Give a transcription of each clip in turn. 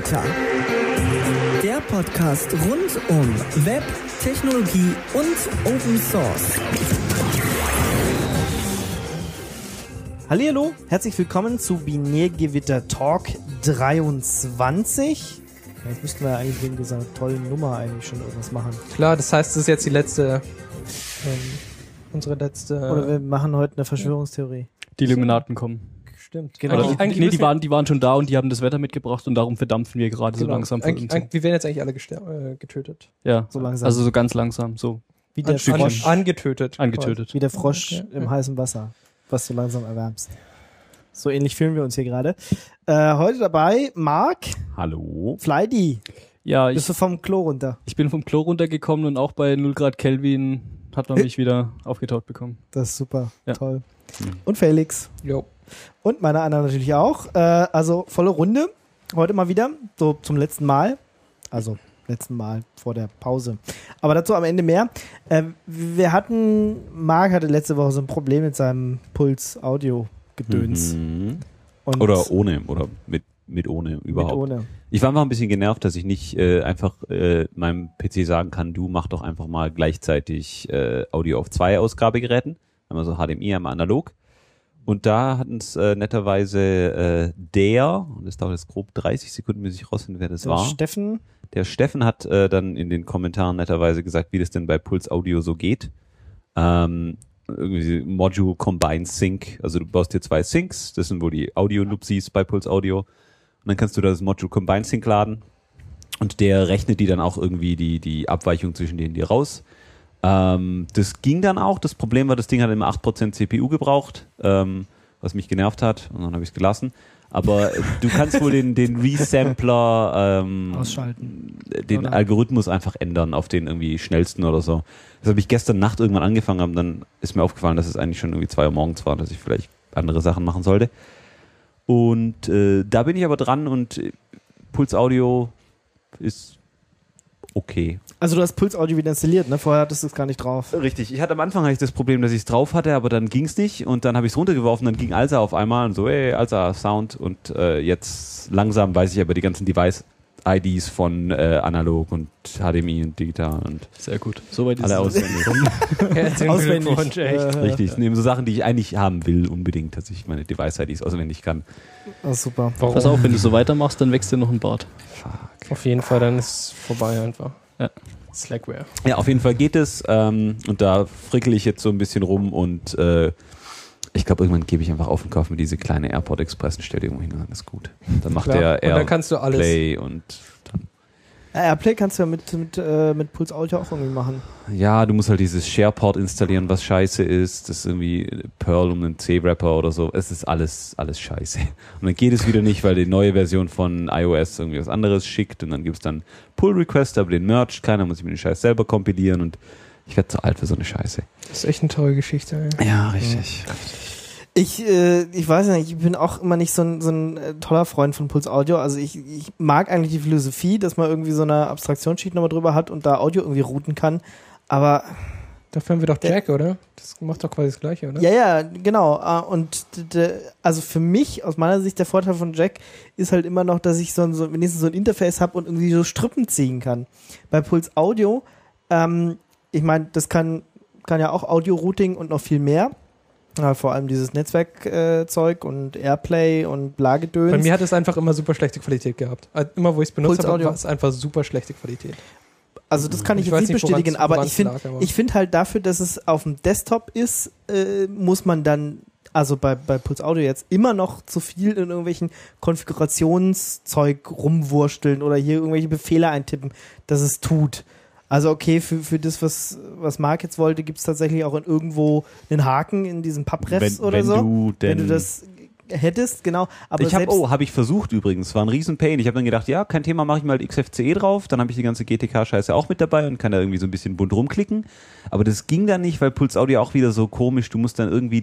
Nigewitter. Der Podcast rund um Web, Technologie und Open Source. Hallihallo, herzlich willkommen zu Binärgewitter Talk 23. Jetzt müssten wir ja eigentlich wegen dieser tollen Nummer eigentlich schon irgendwas machen. Klar, das heißt, das ist jetzt die letzte, unsere letzte... Oder wir machen heute eine Verschwörungstheorie. Die Illuminaten kommen. Stimmt, genau. Die waren schon da und die haben das Wetter mitgebracht und darum verdampfen wir gerade so langsam. Wir werden jetzt eigentlich alle getötet. Ja, so langsam. Also so ganz langsam, so. Wie der Frosch. Angetötet. Wie der Frosch im heißen Wasser, was du langsam erwärmst. So ähnlich fühlen wir uns hier gerade. Heute dabei Marc. Hallo. Fleidy. Ja, Bist du vom Klo runter? Ich bin vom Klo runtergekommen und auch bei 0 Grad Kelvin hat man mich wieder aufgetaut bekommen. Das ist super, ja. Toll. Und Felix. Jo. Und meine anderen natürlich auch. Also volle Runde. Heute mal wieder, so zum letzten Mal. Also letzten Mal vor der Pause. Aber dazu am Ende mehr. Marc hatte letzte Woche so ein Problem mit seinem Puls-Audio-Gedöns. Mhm. Oder ohne, oder mit ohne überhaupt. Mit ohne. Ich war einfach ein bisschen genervt, dass ich nicht einfach meinem PC sagen kann, du mach doch einfach mal gleichzeitig Audio auf 2 Ausgabegeräten. Einmal so HDMI, einmal analog. Und da hat uns netterweise und das dauert jetzt grob 30 Sekunden, bis ich rausfinde, wer das war. Der Steffen hat dann in den Kommentaren netterweise gesagt, wie das denn bei Puls Audio so geht. Irgendwie Module Combine Sync, also du baust dir 2 Syncs, das sind wohl die Audio-Nupsis bei Puls Audio. Und dann kannst du da das Module Combine Sync laden und der rechnet die dann auch irgendwie die Abweichung zwischen denen dir raus. Das ging dann auch. Das Problem war, das Ding hat immer 8% CPU gebraucht, was mich genervt hat. Und dann habe ich es gelassen. Aber du kannst wohl den Resampler ausschalten. Den Algorithmus einfach ändern auf den irgendwie schnellsten oder so. Das habe ich gestern Nacht irgendwann angefangen, aber dann ist mir aufgefallen, dass es eigentlich schon irgendwie 2 Uhr morgens war, dass ich vielleicht andere Sachen machen sollte. Und da bin ich aber dran und Puls Audio ist okay. Also du hast Puls Audio wieder installiert, ne? Vorher hattest du es gar nicht drauf. Richtig. Am Anfang das Problem, dass ich es drauf hatte, aber dann ging es nicht und dann habe ich es runtergeworfen, dann ging Alsa auf einmal und so, hey, Alsa, Sound und jetzt langsam weiß ich aber die ganzen Device-IDs von analog und HDMI und digital und sehr gut. Soweit ist alle auswendig. Auswendig. Echt. Richtig. Neben so Sachen, die ich eigentlich haben will, unbedingt, dass ich meine Device-IDs auswendig kann. Oh, super. Warum? Pass auf, wenn du so weitermachst, dann wächst dir noch ein Bart. Fuck. Auf jeden Fall, dann ist es vorbei einfach. Ja. Slackware. Ja, auf jeden Fall geht es und da frickel ich jetzt so ein bisschen rum und ich glaube, irgendwann gebe ich einfach auf und kaufe mir diese kleine AirPod Express und stelle die irgendwo hin und dann ist gut. Dann macht der AirPlay und dann... AirPlay kannst du ja mit Puls Audio auch irgendwie machen. Ja, du musst halt dieses SharePort installieren, was scheiße ist. Das ist irgendwie Perl um einen C-Wrapper oder so. Es ist alles scheiße. Und dann geht es wieder nicht, weil die neue Version von iOS irgendwie was anderes schickt und dann gibt es dann Pull-Request, aber den mercht keiner, muss ich mir den Scheiß selber kompilieren und ich werde zu alt für so eine Scheiße. Das ist echt eine tolle Geschichte. Ey. Ja, richtig. Ich weiß nicht, ich bin auch immer nicht so ein toller Freund von Puls Audio. Also ich mag eigentlich die Philosophie, dass man irgendwie so eine Abstraktionsschicht nochmal drüber hat und da Audio irgendwie routen kann. Aber dafür haben wir doch Jack, oder? Das macht doch quasi das Gleiche, oder? Ja, genau. Und also für mich, aus meiner Sicht, der Vorteil von Jack ist halt immer noch, dass ich wenigstens so ein Interface habe und irgendwie so Strippen ziehen kann. Bei Puls Audio, ich meine, das kann ja auch Audio-Routing und noch viel mehr. Ja, vor allem dieses Netzwerkzeug und Airplay und Blagedöns. Bei mir hat es einfach immer super schlechte Qualität gehabt. Immer wo ich es benutzt habe, war es einfach super schlechte Qualität. Also das kann ich jetzt nicht bestätigen, aber ich finde halt dafür, dass es auf dem Desktop ist, muss man dann, also bei Puls Audio jetzt immer noch zu viel in irgendwelchen Konfigurationszeug rumwursteln oder hier irgendwelche Befehle eintippen, dass es tut. Also okay, für das, was Marc jetzt wollte, gibt es tatsächlich auch irgendwo einen Haken in diesem Paprefs oder so. Wenn du das hättest, genau. Aber habe ich versucht übrigens, war ein riesen Pain. Ich habe dann gedacht, ja, kein Thema, mache ich mal XFCE drauf, dann habe ich die ganze GTK-Scheiße auch mit dabei und kann da irgendwie so ein bisschen bunt rumklicken. Aber das ging dann nicht, weil Puls Audio auch wieder so komisch, du musst dann irgendwie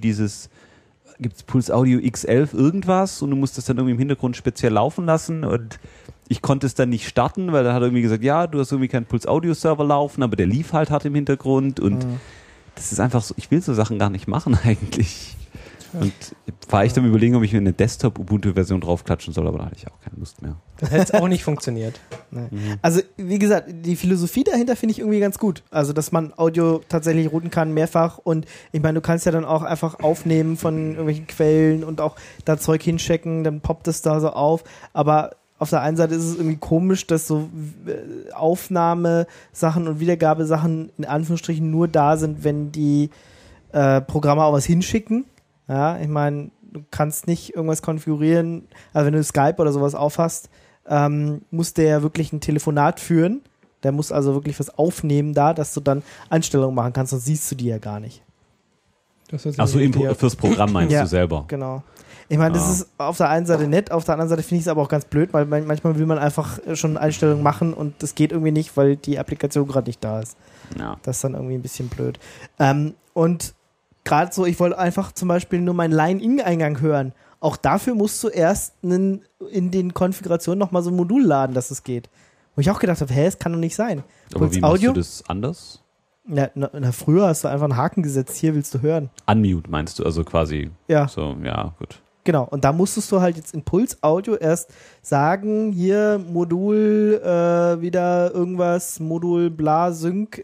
gibt's Puls Audio X11 irgendwas und du musst das dann irgendwie im Hintergrund speziell laufen lassen und ich konnte es dann nicht starten, weil dann hat er irgendwie gesagt, ja, du hast irgendwie keinen Puls Audio Server laufen, aber der lief halt hart im Hintergrund und das ist einfach so, ich will so Sachen gar nicht machen eigentlich. Und war ich dann überlegen, ob ich mir eine Desktop-Ubuntu-Version draufklatschen soll, aber da hatte ich auch keine Lust mehr. Das hätte es auch nicht funktioniert. Also, wie gesagt, die Philosophie dahinter finde ich irgendwie ganz gut. Also, dass man Audio tatsächlich routen kann, mehrfach. Und ich meine, du kannst ja dann auch einfach aufnehmen von irgendwelchen Quellen und auch da Zeug hinchecken, dann poppt es da so auf. Aber auf der einen Seite ist es irgendwie komisch, dass so Aufnahmesachen und Wiedergabesachen in Anführungsstrichen nur da sind, wenn die Programme auch was hinschicken. Ja, ich meine, du kannst nicht irgendwas konfigurieren, also wenn du Skype oder sowas aufhast, muss der ja wirklich ein Telefonat führen. Der muss also wirklich was aufnehmen da, dass du dann Einstellungen machen kannst, sonst siehst du die ja gar nicht. Achso, fürs Programm meinst du selber. Genau. Ich meine, das ist auf der einen Seite nett, auf der anderen Seite finde ich es aber auch ganz blöd, weil manchmal will man einfach schon Einstellungen machen und das geht irgendwie nicht, weil die Applikation gerade nicht da ist. Ja. Das ist dann irgendwie ein bisschen blöd. Und gerade so, ich wollte einfach zum Beispiel nur meinen Line-In-Eingang hören. Auch dafür musst du erst in den Konfigurationen nochmal so ein Modul laden, dass es geht. Wo ich auch gedacht habe, das kann doch nicht sein. Aber wie machst du das anders? Ja, früher hast du einfach einen Haken gesetzt, hier willst du hören. Unmute meinst du, also quasi. Ja. So, ja, gut. Genau, und da musstest du halt jetzt in Puls Audio erst sagen, hier Modul, wieder irgendwas, Modul bla, Sync,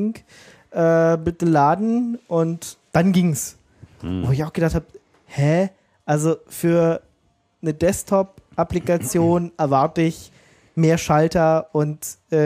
bitte laden und dann ging's. Wo ich auch gedacht habe, also für eine Desktop-Applikation erwarte ich mehr Schalter und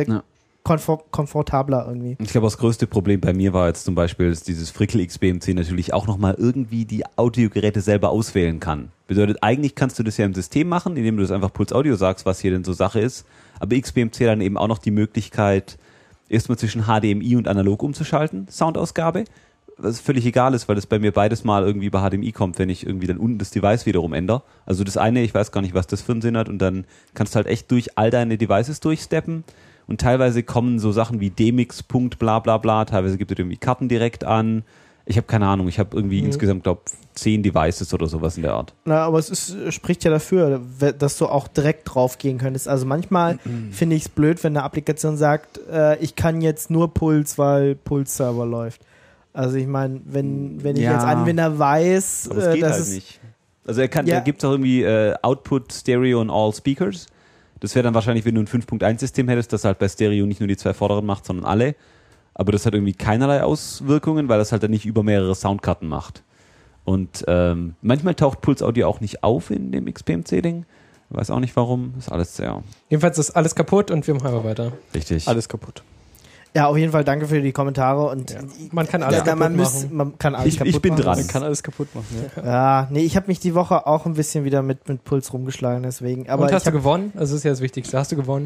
komfortabler irgendwie. Ich glaube, das größte Problem bei mir war jetzt zum Beispiel, dass dieses Frickel XBMC natürlich auch nochmal irgendwie die Audiogeräte selber auswählen kann. Bedeutet, eigentlich kannst du das ja im System machen, indem du das einfach Puls Audio sagst, was hier denn so Sache ist. Aber XBMC dann eben auch noch die Möglichkeit, erstmal zwischen HDMI und Analog umzuschalten, Soundausgabe, was völlig egal ist, weil das bei mir beides mal irgendwie über HDMI kommt, wenn ich irgendwie dann unten das Device wiederum ändere. Also das eine, ich weiß gar nicht, was das für einen Sinn hat und dann kannst du halt echt durch all deine Devices durchsteppen und teilweise kommen so Sachen wie Demix, Punkt, bla bla bla, teilweise gibt es irgendwie Karten direkt an. Ich habe keine Ahnung, ich habe irgendwie insgesamt, glaube 10 Devices oder sowas in der Art. Na, aber es spricht ja dafür, dass du auch direkt drauf gehen könntest. Also manchmal finde ich es blöd, wenn eine Applikation sagt, ich kann jetzt nur Puls, weil Puls-Server läuft. Also ich meine, wenn ich als Anwender weiß, aber das geht halt nicht. Also da gibt es auch irgendwie Output Stereo on all Speakers. Das wäre dann wahrscheinlich, wenn du ein 5.1-System hättest, das halt bei Stereo nicht nur die 2 vorderen macht, sondern alle. Aber das hat irgendwie keinerlei Auswirkungen, weil das halt dann nicht über mehrere Soundkarten macht. Und manchmal taucht Puls Audio auch nicht auf in dem XBMC-Ding. Weiß auch nicht warum. Ist alles sehr... Jedenfalls ist alles kaputt und wir machen weiter. Richtig. Alles kaputt. Ja, auf jeden Fall danke für die Kommentare. Und man kann alles kaputt machen. Man kann alles kaputt ich bin machen. dran. Man kann alles kaputt machen. Ja, nee, ich habe mich die Woche auch ein bisschen wieder mit Puls rumgeschlagen, deswegen. Aber und hast du gewonnen? Also das ist ja das Wichtigste. Hast du gewonnen?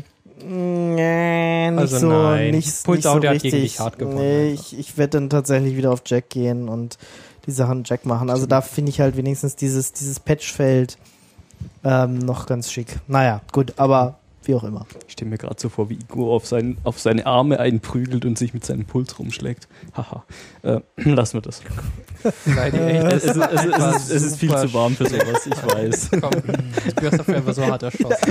Nee, nicht also so, nein. nicht Puls so Audio richtig. Hat gegen dich hart gewonnen. Nee, ich werde dann tatsächlich wieder auf Jack gehen und die Sachen Jack machen. Also da finde ich halt wenigstens dieses Patchfeld noch ganz schick. Naja, gut, aber wie auch immer. Ich stelle mir gerade so vor, wie Igor auf seine Arme einprügelt und sich mit seinem Puls rumschlägt. Haha. Lassen wir das. Nein, es ist viel zu warm für sowas, ich weiß. Komm, du wirst dafür einfach so hart erschossen.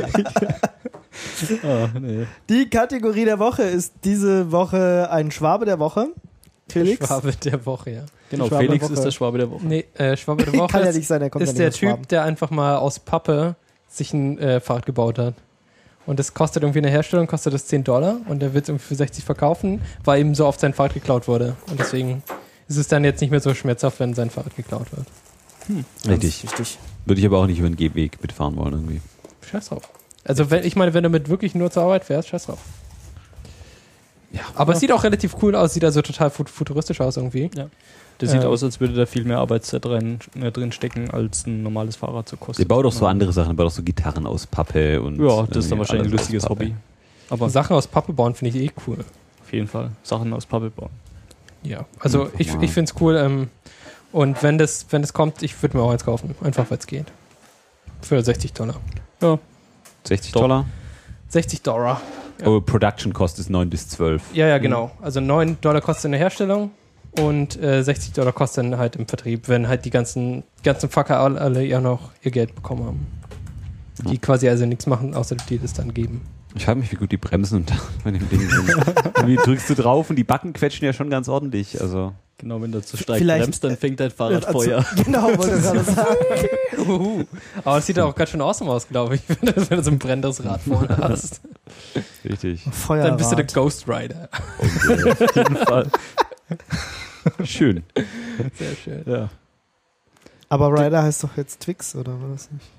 Nee. Die Kategorie der Woche ist diese Woche ein Schwabe der Woche. Felix? Schwabe der Woche, ja. Genau, Felix ist der Schwabe der Woche. Nee, Schwabe der Woche kann ja nicht sein, der kommt ist der Typ, der einfach mal aus Pappe sich ein Fahrrad gebaut hat. Und das kostet irgendwie in der Herstellung, kostet das $10 und der wird es irgendwie für 60 verkaufen, weil ihm so oft sein Fahrrad geklaut wurde. Und deswegen ist es dann jetzt nicht mehr so schmerzhaft, wenn sein Fahrrad geklaut wird. Richtig. Würde ich aber auch nicht über den Gehweg mitfahren wollen irgendwie. Scheiß drauf. Also wenn du damit wirklich nur zur Arbeit fährst, scheiß drauf. Ja, aber es sieht auch relativ cool aus, sieht also total futuristisch aus irgendwie. Ja. Das sieht aus, als würde da viel mehr Arbeitszeit drin stecken, als ein normales Fahrrad zu kosten. Der baut auch so andere Sachen, der baut auch so Gitarren aus Pappe und... Ja, das ist dann wahrscheinlich ein lustiges Hobby. Aber Sachen aus Pappe bauen finde ich cool. Auf jeden Fall. Sachen aus Pappe bauen. Ja, also ich finde es cool. Und wenn das kommt, ich würde mir auch eins kaufen. Einfach, weil es geht. Für $60. Ja. $60? $60. Ja. Oh, Production Cost ist 9 bis 12. Ja, genau. Also $9 kostet in der Herstellung und $60 kostet dann halt im Vertrieb, wenn halt die ganzen Fucker alle ja noch ihr Geld bekommen haben. Die quasi also nichts machen, außer die das dann geben. Ich frage mich, wie gut die Bremsen und bei dem Ding sind. Wie drückst du drauf und die Backen quetschen ja schon ganz ordentlich. Also Genau, wenn du zu stark bremst, dann fängt dein Fahrrad Feuer. Genau, wollte ich gerade sagen. Aber es sieht auch ganz schön awesome aus, glaube ich, wenn du so ein brennendes Rad vorne hast. Richtig. Feuerrad. Dann bist du der Ghost Rider. Okay, auf jeden Fall. Schön. Sehr schön. Ja. Aber Rider heißt doch jetzt Twix, oder war das nicht?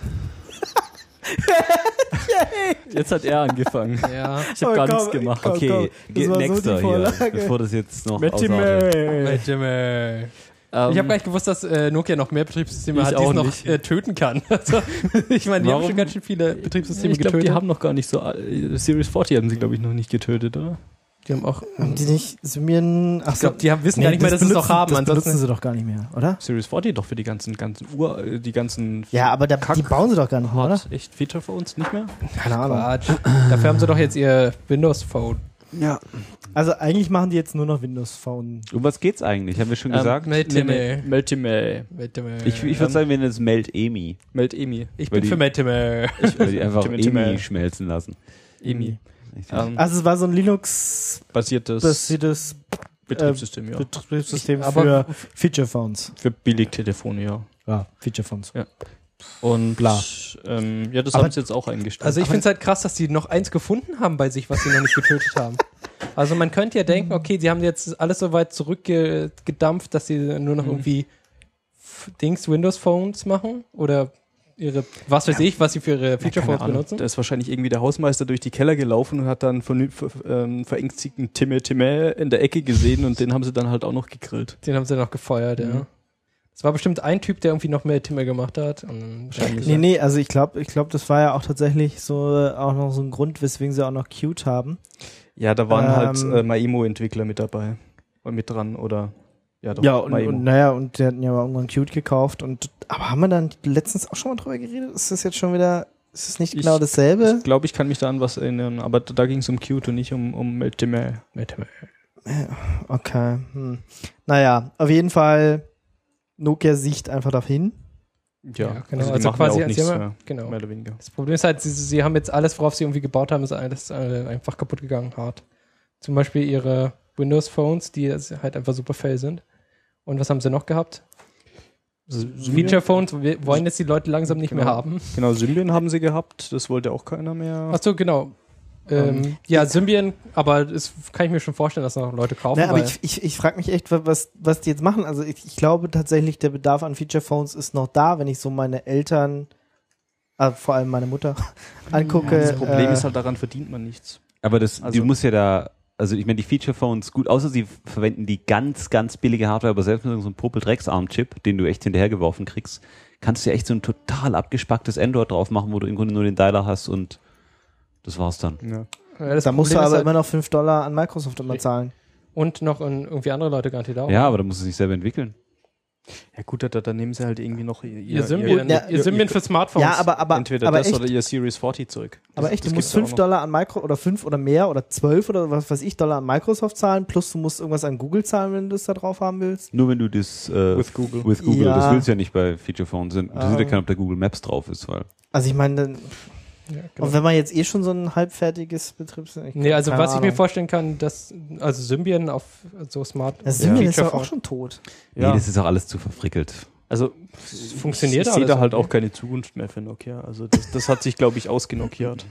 Jetzt hat er angefangen. Ja. Ich habe gar nichts gemacht. komm. Okay, Das war so nächster die hier, Vorlage. bevor das jetzt noch Jimmy. Jimmy. Ich habe gar nicht gewusst, dass Nokia noch mehr Betriebssysteme Ich hat, die es auch noch nicht. Töten kann. Also, ich meine, die haben Warum? schon ganz schön viele Betriebssysteme Ich glaube, getötet. die haben noch gar nicht so. Series 40 haben sie, glaube ich, noch nicht getötet, oder? Die haben auch. Haben die nicht Symbian? Ach Ich glaube, die wissen gar nicht mehr, dass sie es noch haben. Das benutzen sie doch gar nicht mehr, oder? Series 40 doch für die ganzen die ganzen. Ja, aber die bauen sie doch gar nicht mehr, oder? Echt Feature für uns nicht mehr? Keine Ahnung. Quatsch. Dafür haben sie doch jetzt ihr Windows Phone. Ja. Also eigentlich machen die jetzt nur noch Windows Phone. Um was geht's eigentlich? Haben wir schon gesagt? Melteme. Ich würde sagen, wir nennen es Melt-Emi. Melt-Emi. Ich Weil bin die- für Melteme. Weil die einfach Melteme. Emi schmelzen lassen. Emi. Richtig. Also es war so ein Linux-basiertes Basiertes Betriebssystem, ja. Betriebssystem Aber- für Feature Phones. Für Billigtelefone, ja. Ja, Feature Phones. Und Bla. Ja, das Aber- haben sie jetzt auch eingestellt. Also ich finde es halt krass, dass die noch eins gefunden haben bei sich, was sie noch nicht getötet haben. Also man könnte ja denken, okay, sie haben jetzt alles so weit zurückgedampft, dass sie nur noch irgendwie Windows Phones machen oder ihre, was weiß ich, was sie für ihre Feature Phones benutzen. Da ist wahrscheinlich irgendwie der Hausmeister durch die Keller gelaufen und hat dann verängstigten Timme in der Ecke gesehen und den haben sie dann halt auch noch gegrillt. Den haben sie noch gefeuert, ja. Es war bestimmt ein Typ, der irgendwie noch mehr Timmer gemacht hat. Und wahrscheinlich Nee, also ich glaube, das war ja auch tatsächlich so auch noch so ein Grund, weswegen sie auch noch Qt haben. Ja, da waren halt Maemo-Entwickler mit dabei. Oder mit dran, oder? Ja, doch, Ja, und Maemo. und die hatten ja mal irgendwann Qt gekauft aber haben wir dann letztens auch schon mal drüber geredet? Ist das jetzt schon wieder, ist es nicht genau dasselbe? Ich glaube, ich kann mich da an was erinnern, aber da ging es um Qt und nicht um Melteme. Okay. Naja, auf jeden Fall Nokia sieht einfach dahin. Ja, genau. die Also machen quasi ja auch nichts mehr, mehr, genau. mehr oder weniger. Das Problem ist halt, sie haben jetzt alles, worauf sie irgendwie gebaut haben, ist alles einfach kaputt gegangen, hart. Zum Beispiel ihre Windows Phones, die halt einfach super fail sind. Und was haben sie noch gehabt? Feature Phones wollen jetzt die Leute langsam nicht mehr haben. Genau, Symbian haben sie gehabt, das wollte auch keiner mehr. Achso, genau. Ja, Symbian, aber das kann ich mir schon vorstellen, dass noch Leute kaufen. Na, aber weil ich frage mich echt, was die jetzt machen. Also ich glaube tatsächlich, der Bedarf an Feature Phones ist noch da, wenn ich so meine Eltern, vor allem meine Mutter, angucke. Das Problem ist halt, daran verdient man nichts. Aber du Also- musst ja da, also ich meine, die Feature Phones, gut, außer sie verwenden die ganz, ganz billige Hardware, aber selbst mit so einem Popel-Drecks-Arm-Chip, den du echt hinterhergeworfen kriegst, kannst du ja echt so ein total abgespacktes Android drauf machen, wo du im Grunde nur den Dialer hast und das war's dann. Ja. Ja, das Da musst du Problem ist aber halt, immer noch $5 an Microsoft immer zahlen. und noch irgendwie andere Leute garantiert auch. Ja, aber da musst du es nicht selber entwickeln. Ja gut, da nehmen sie halt irgendwie noch Ihr Symbian, ihr Symbian für Smartphones. Ja, aber entweder das echt, oder ihr Series 40 zurück. aber echt, Das du musst gibt's ja auch $5 an Microsoft oder 5 oder mehr oder 12 oder was weiß ich Dollar an Microsoft zahlen, plus du musst irgendwas an Google zahlen, wenn du es da drauf haben willst. Nur wenn du das With Google. Ja. das willst du ja nicht bei Feature Phones. Das interessiert ja keiner, ob da Google Maps drauf ist, weil Also ich meine, dann, Ja, genau. und wenn man jetzt schon so ein halbfertiges Betriebssystem... Nee, also keine was ich mir Ahnung. vorstellen kann, dass, also Symbian auf so Smart Das Symbian ist Feature doch auch Phone- schon tot. nee, Ja. das ist auch alles zu verfrickelt. Also funktioniert ich sehe da alles halt irgendwie. auch keine Zukunft mehr für Nokia. Also das hat sich, glaube ich, ausgenokiert.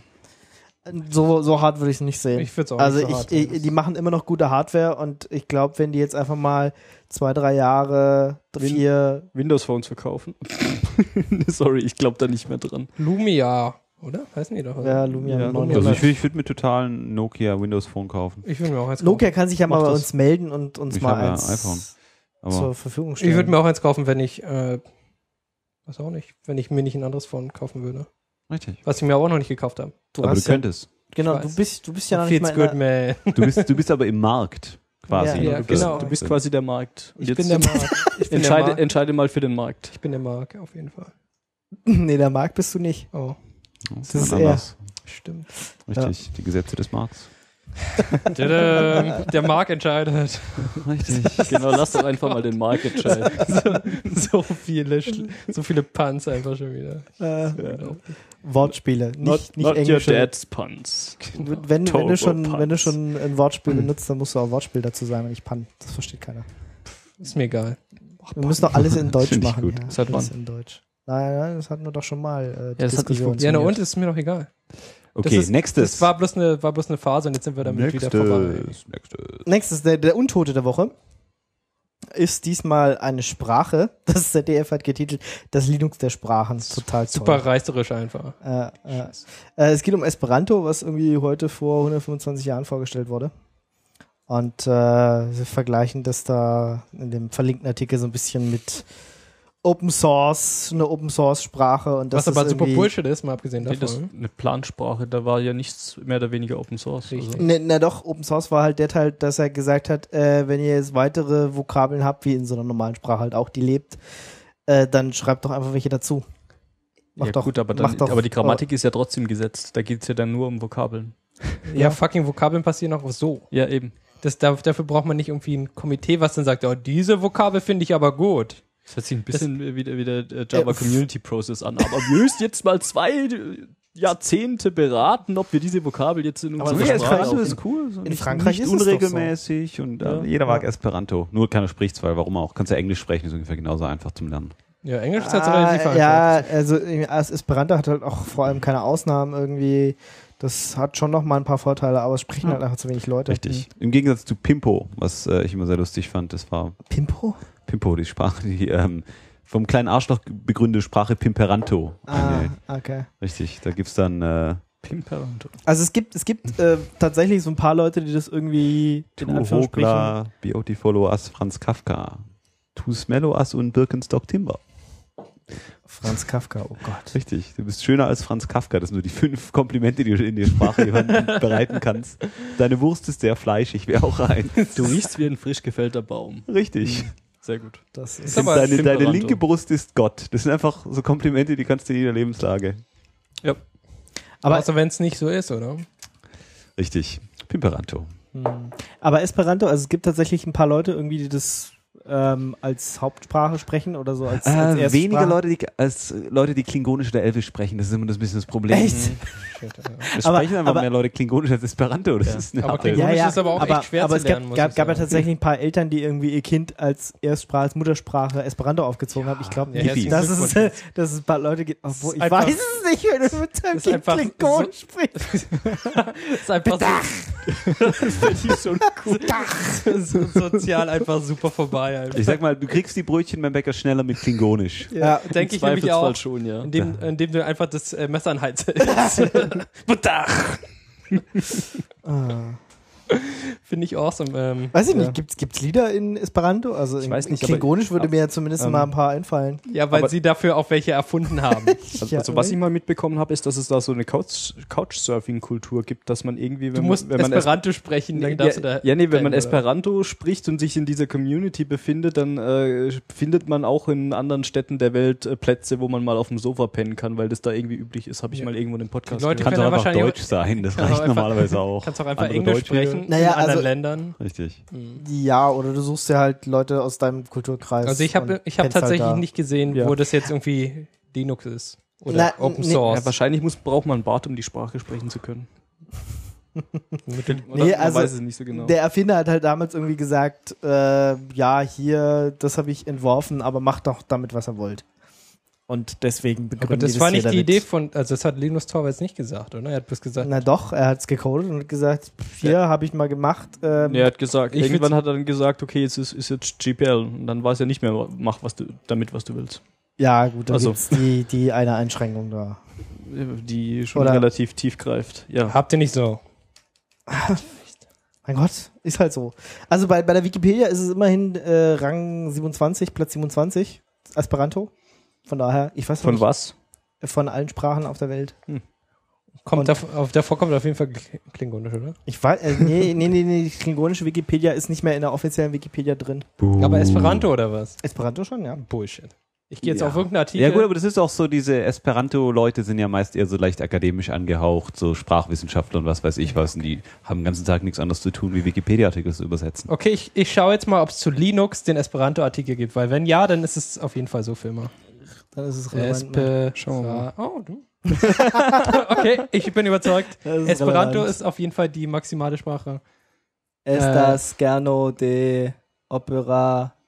So hart würde ich es nicht sehen. Ich würde es auch Also nicht so hart sehen. die machen immer noch gute Hardware und ich glaube, wenn die jetzt einfach mal 2-3 Jahre, 4... Windows Phones verkaufen. Sorry, ich glaube da nicht mehr dran. Lumia, oder? Heißen die doch. oder? Ja, Lumia Ja, 900. Also ich würd mir total ein Nokia Windows Phone kaufen. Ich würde mir auch eins kaufen. Nokia kann sich ja mal Mach bei das. uns melden und uns Ich mal habe ja eins iPhone. Aber zur Verfügung stellen. Ich würde mir auch eins kaufen, wenn ich, weiß auch nicht, wenn ich mir nicht ein anderes Phone kaufen würde. richtig. Was ich mir aber auch noch nicht gekauft habe. du Aber du hast ja, könntest. genau, Ich du bist ja noch nicht Feels mal good, in man. Du bist aber im Markt quasi. Ja, Ja, genau. Du bist quasi der Markt. Und Ich jetzt bin der Markt. Ich bin der Markt. entscheide mal für den Markt. Ich bin der Markt, auf jeden Fall. Nee, der Markt bist du nicht. Oh, Das ist ist anders. stimmt. Richtig, die Gesetze des Markts. Der Markt entscheidet. Richtig. Genau, lass doch einfach mal den Markt entscheiden. so viele Puns einfach schon wieder. Wortspiele, nicht not your englische. dad's puns. Wenn du Turbo schon Puns. ein Wortspiel benutzt, dann musst du auch Wortspiel dazu sein, wenn ich Pun. Das versteht keiner. Ist mir egal. Wir müssen doch alles in Deutsch machen. Gut. Ja, Das hat alles man. in Deutsch. Nein, das hatten wir doch schon mal. das hat nicht Ja, und ist mir doch egal. Okay, nächstes. Das war bloß eine Phase und jetzt sind wir damit wieder vorbei. Nächstes, der Untote der Woche ist diesmal eine Sprache. Das ZDF hat getitelt, das Linux der Sprachen. Total toll. Super reißerisch einfach. Es geht um Esperanto, was irgendwie heute vor 125 Jahren vorgestellt wurde. Und sie vergleichen das da in dem verlinkten Artikel so ein bisschen mit Open Source, eine Open Source Sprache. Und das was aber ist super Bullshit ist, mal abgesehen davon. Das ist eine Plansprache, da war ja nichts mehr oder weniger Open Source. Richtig. Also. Na doch, Open Source war halt der Teil, dass er gesagt hat, wenn ihr jetzt weitere Vokabeln habt, wie in so einer normalen Sprache halt auch, die lebt, dann schreibt doch einfach welche dazu. Aber die Grammatik ist ja trotzdem gesetzt. Da geht es ja dann nur um Vokabeln. Ja, fucking Vokabeln passieren auch so. Ja, eben. Dafür braucht man nicht irgendwie ein Komitee, was dann sagt, oh, diese Vokabel finde ich aber gut. Das hört sich ein bisschen wie der Java Community Process an. Aber wir müssen jetzt mal 2 Jahrzehnte beraten, ob wir diese Vokabel jetzt in unserer Sprache Esperanto aufnehmen. ist cool. So In Frankreich nicht ist es unregelmäßig und jeder mag Ja. Esperanto. Nur keiner spricht's, weil warum auch? Kannst ja Englisch sprechen, ist ungefähr genauso einfach zum Lernen. Ja, Englisch ist halt so relativ einfach. Ja, also Esperanto hat halt auch vor allem keine Ausnahmen irgendwie. Das hat schon noch mal ein paar Vorteile, aber es sprechen halt einfach zu wenig Leute. Richtig. Im Gegensatz zu Pimpo, was ich immer sehr lustig fand, das war Pimpo? Pimpo, die Sprache, die vom kleinen Arschloch begründete Sprache Pimperanto. Okay. Richtig, da gibt's dann Pimperanto. Also es gibt tatsächlich so ein paar Leute, die das irgendwie in Tu Anführungsstrichen... Hogla, Beautiful as Franz Kafka, Tu Smello as und Birkenstock Timber. Franz Kafka, oh Gott. Richtig, du bist schöner als Franz Kafka. Das sind nur die 5 Komplimente, die du in die Sprache bereiten kannst. Deine Wurst ist sehr fleischig, wäre auch ein. Du riechst wie ein frisch gefällter Baum. Richtig. Sehr gut. Das ist aber Deine Pimperanto. linke Brust ist Gott. Das sind einfach so Komplimente, die kannst du in jeder Lebenslage. Ja. aber, Außer wenn es nicht so ist, oder? Richtig. Pimperanto. aber Esperanto, also es gibt tatsächlich ein paar Leute irgendwie, die das als Hauptsprache sprechen oder so als Erstsprache. Weniger Leute, als Leute, die Klingonisch oder Elfisch sprechen. Das ist immer das bisschen das Problem. Echt? Es Aber- sprechen einfach aber- mehr Leute Klingonisch als Esperanto. Das ist eine Aber harte- Klingonisch ist aber auch echt schwer aber zu es lernen, muss gab ich ja sagen. tatsächlich ein paar Eltern, die irgendwie ihr Kind als Erstsprache, als Muttersprache Esperanto aufgezogen haben. Ich glaube Ja, nicht, herzlichen dass es, Glückwunsch. dass es ein paar Leute gibt. Obwohl, ich einfach- weiß es nicht, wenn du mit deinem ist Kind einfach Klingonisch sprichst. Das ist einfach so sozial einfach super vorbei. Einfach. Ich sag mal, du kriegst die Brötchen beim Bäcker schneller mit Klingonisch. Ja, denke ich nämlich auch, schon, ja. indem du einfach das Messer an den Hals hältst. Buttach! Finde ich awesome. Weiß ich nicht, gibt's Lieder in Esperanto? Also in weiß nicht, Klingonisch aber- würde mir ja zumindest mal ein paar einfallen. Ja, weil aber- sie dafür auch welche erfunden haben. Also was ich mal mitbekommen habe, ist, dass es da so eine Couchsurfing-Kultur gibt, dass man irgendwie, Du musst wenn man Esperanto sprechen, dann darfst du da wenn man pennen, oder? Esperanto spricht und sich in dieser Community befindet, dann findet man auch in anderen Städten der Welt Plätze, wo man mal auf dem Sofa pennen kann, weil das da irgendwie üblich ist, habe ich mal irgendwo in dem Podcast Die Leute Kann können doch ja einfach wahrscheinlich Deutsch sein. Das Kann reicht auch einfach- normalerweise auch. kannst auch einfach Andere Englisch Deutsche- sprechen Naja, in anderen also- Ländern. Richtig. Ja, oder du suchst dir halt Leute aus deinem Kulturkreis. Also ich habe und ich hab kennst halt tatsächlich da. nicht gesehen, Ja. wo das jetzt irgendwie Linux ist. Oder Na, Open nee. Source. Ja, wahrscheinlich braucht man einen Bart, um die Sprache sprechen zu können. Oder? Nee, Man also weiß es nicht so genau. Der Erfinder hat halt damals irgendwie gesagt, ja, hier, das habe ich entworfen, aber macht doch damit, was er wollt. Und deswegen Aber begründen das die war hier nicht die damit. Idee von, also das hat Linus Torvalds nicht gesagt, oder? Er hat bloß gesagt, Na doch, er hat's gecodet und hat gesagt, hier habe ich mal gemacht. Er hat gesagt, Ich irgendwann würd's- hat er dann gesagt, okay, jetzt ist jetzt GPL. Und dann weiß er nicht mehr, mach was du willst. Ja, gut, da Also. gibt's die eine Einschränkung da. Die schon Oder- relativ tief greift. Ja. habt ihr nicht so. Mein Gott, ist halt so. Also bei der Wikipedia ist es immerhin Rang 27, Platz 27, Esperanto. Von daher, ich weiß Von nicht, was? von allen Sprachen auf der Welt. Kommt davor kommt auf jeden Fall Klingonisch, oder? Ich weiß, nee, die klingonische Wikipedia ist nicht mehr in der offiziellen Wikipedia drin. Aber Esperanto oder was? Esperanto schon, ja. Bullshit. Ich gehe jetzt Ja. auf irgendeinen Artikel. Ja gut, aber das ist auch so, diese Esperanto-Leute sind ja meist eher so leicht akademisch angehaucht, so Sprachwissenschaftler und was weiß ich was, und die haben den ganzen Tag nichts anderes zu tun, wie Wikipedia-Artikel zu übersetzen. Okay, ich schaue jetzt mal, ob es zu Linux den Esperanto-Artikel gibt, weil wenn ja, dann ist es auf jeden Fall so für immer. Dann ist es relevant. Schauen wir mal. Oh, du. Okay, ich bin überzeugt. Das ist Esperanto relevant. ist auf jeden Fall die maximale Sprache. Estas Gerno de Opera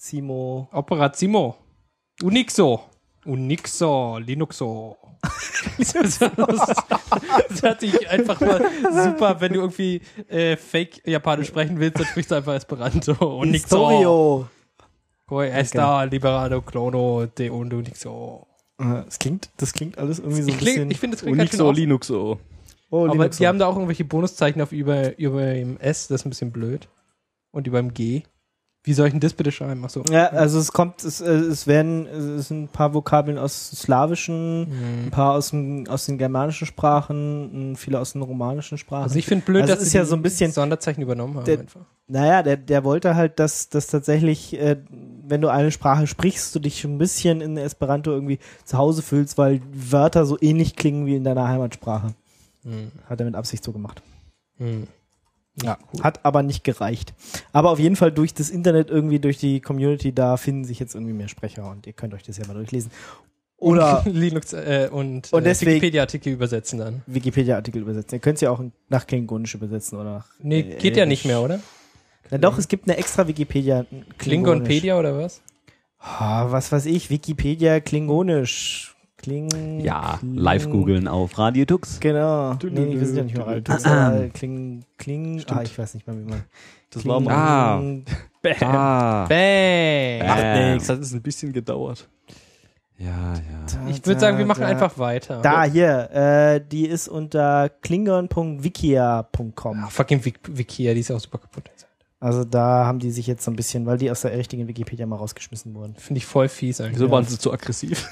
Zimo. Operazimo. Unixo, Linuxo. Das hört sich einfach mal super, wenn du irgendwie Fake Japanisch sprechen willst, dann sprichst du einfach Esperanto. Unixo. Koi esta liberado clono de Unixo. Das klingt alles irgendwie so ein bisschen... Ich finde, das klingt ganz schön aus. Linuxo. Oh, aber Linuxo. die haben da auch irgendwelche Bonuszeichen auf über dem S, das ist ein bisschen blöd. Und über dem G. Wie soll ich denn das bitte schreiben? Achso. Ja, also es sind ein paar Vokabeln aus Slawischen, ein paar aus den germanischen Sprachen, viele aus den romanischen Sprachen. Also ich finde blöd, also dass ist sie ja so ein bisschen Sonderzeichen übernommen haben einfach. Naja, der wollte halt, dass tatsächlich, wenn du eine Sprache sprichst, du dich schon ein bisschen in Esperanto irgendwie zu Hause fühlst, weil Wörter so ähnlich klingen wie in deiner Heimatsprache. Hat er mit Absicht so gemacht. Ja, hat aber nicht gereicht. Aber auf jeden Fall durch das Internet irgendwie, durch die Community, da finden sich jetzt irgendwie mehr Sprecher und ihr könnt euch das ja mal durchlesen. Oder Linux und deswegen Wikipedia-Artikel übersetzen dann. Wikipedia-Artikel übersetzen. Ihr könnt sie auch nach Klingonisch übersetzen oder nach... Nee, geht ja nicht mehr, oder? Na doch, es gibt eine extra Wikipedia. Klingonpedia oder was? Was weiß ich, Wikipedia Klingonisch. Ja, live googeln auf Radio Tux. Genau. Nee, wir sind ja nicht mehr Radio Tux. Ich weiß nicht mehr, wie man... Das war mal... Bam. Macht nichts, hat es ein bisschen gedauert. Ja. Ich würde sagen, wir machen einfach weiter. Da, hier, die ist unter klingon.wikia.com. Fucking Wikia, die ist auch super kaputt. Also da haben die sich jetzt so ein bisschen, weil die aus der richtigen Wikipedia mal rausgeschmissen wurden. Finde ich voll fies eigentlich. Wieso waren sie zu aggressiv?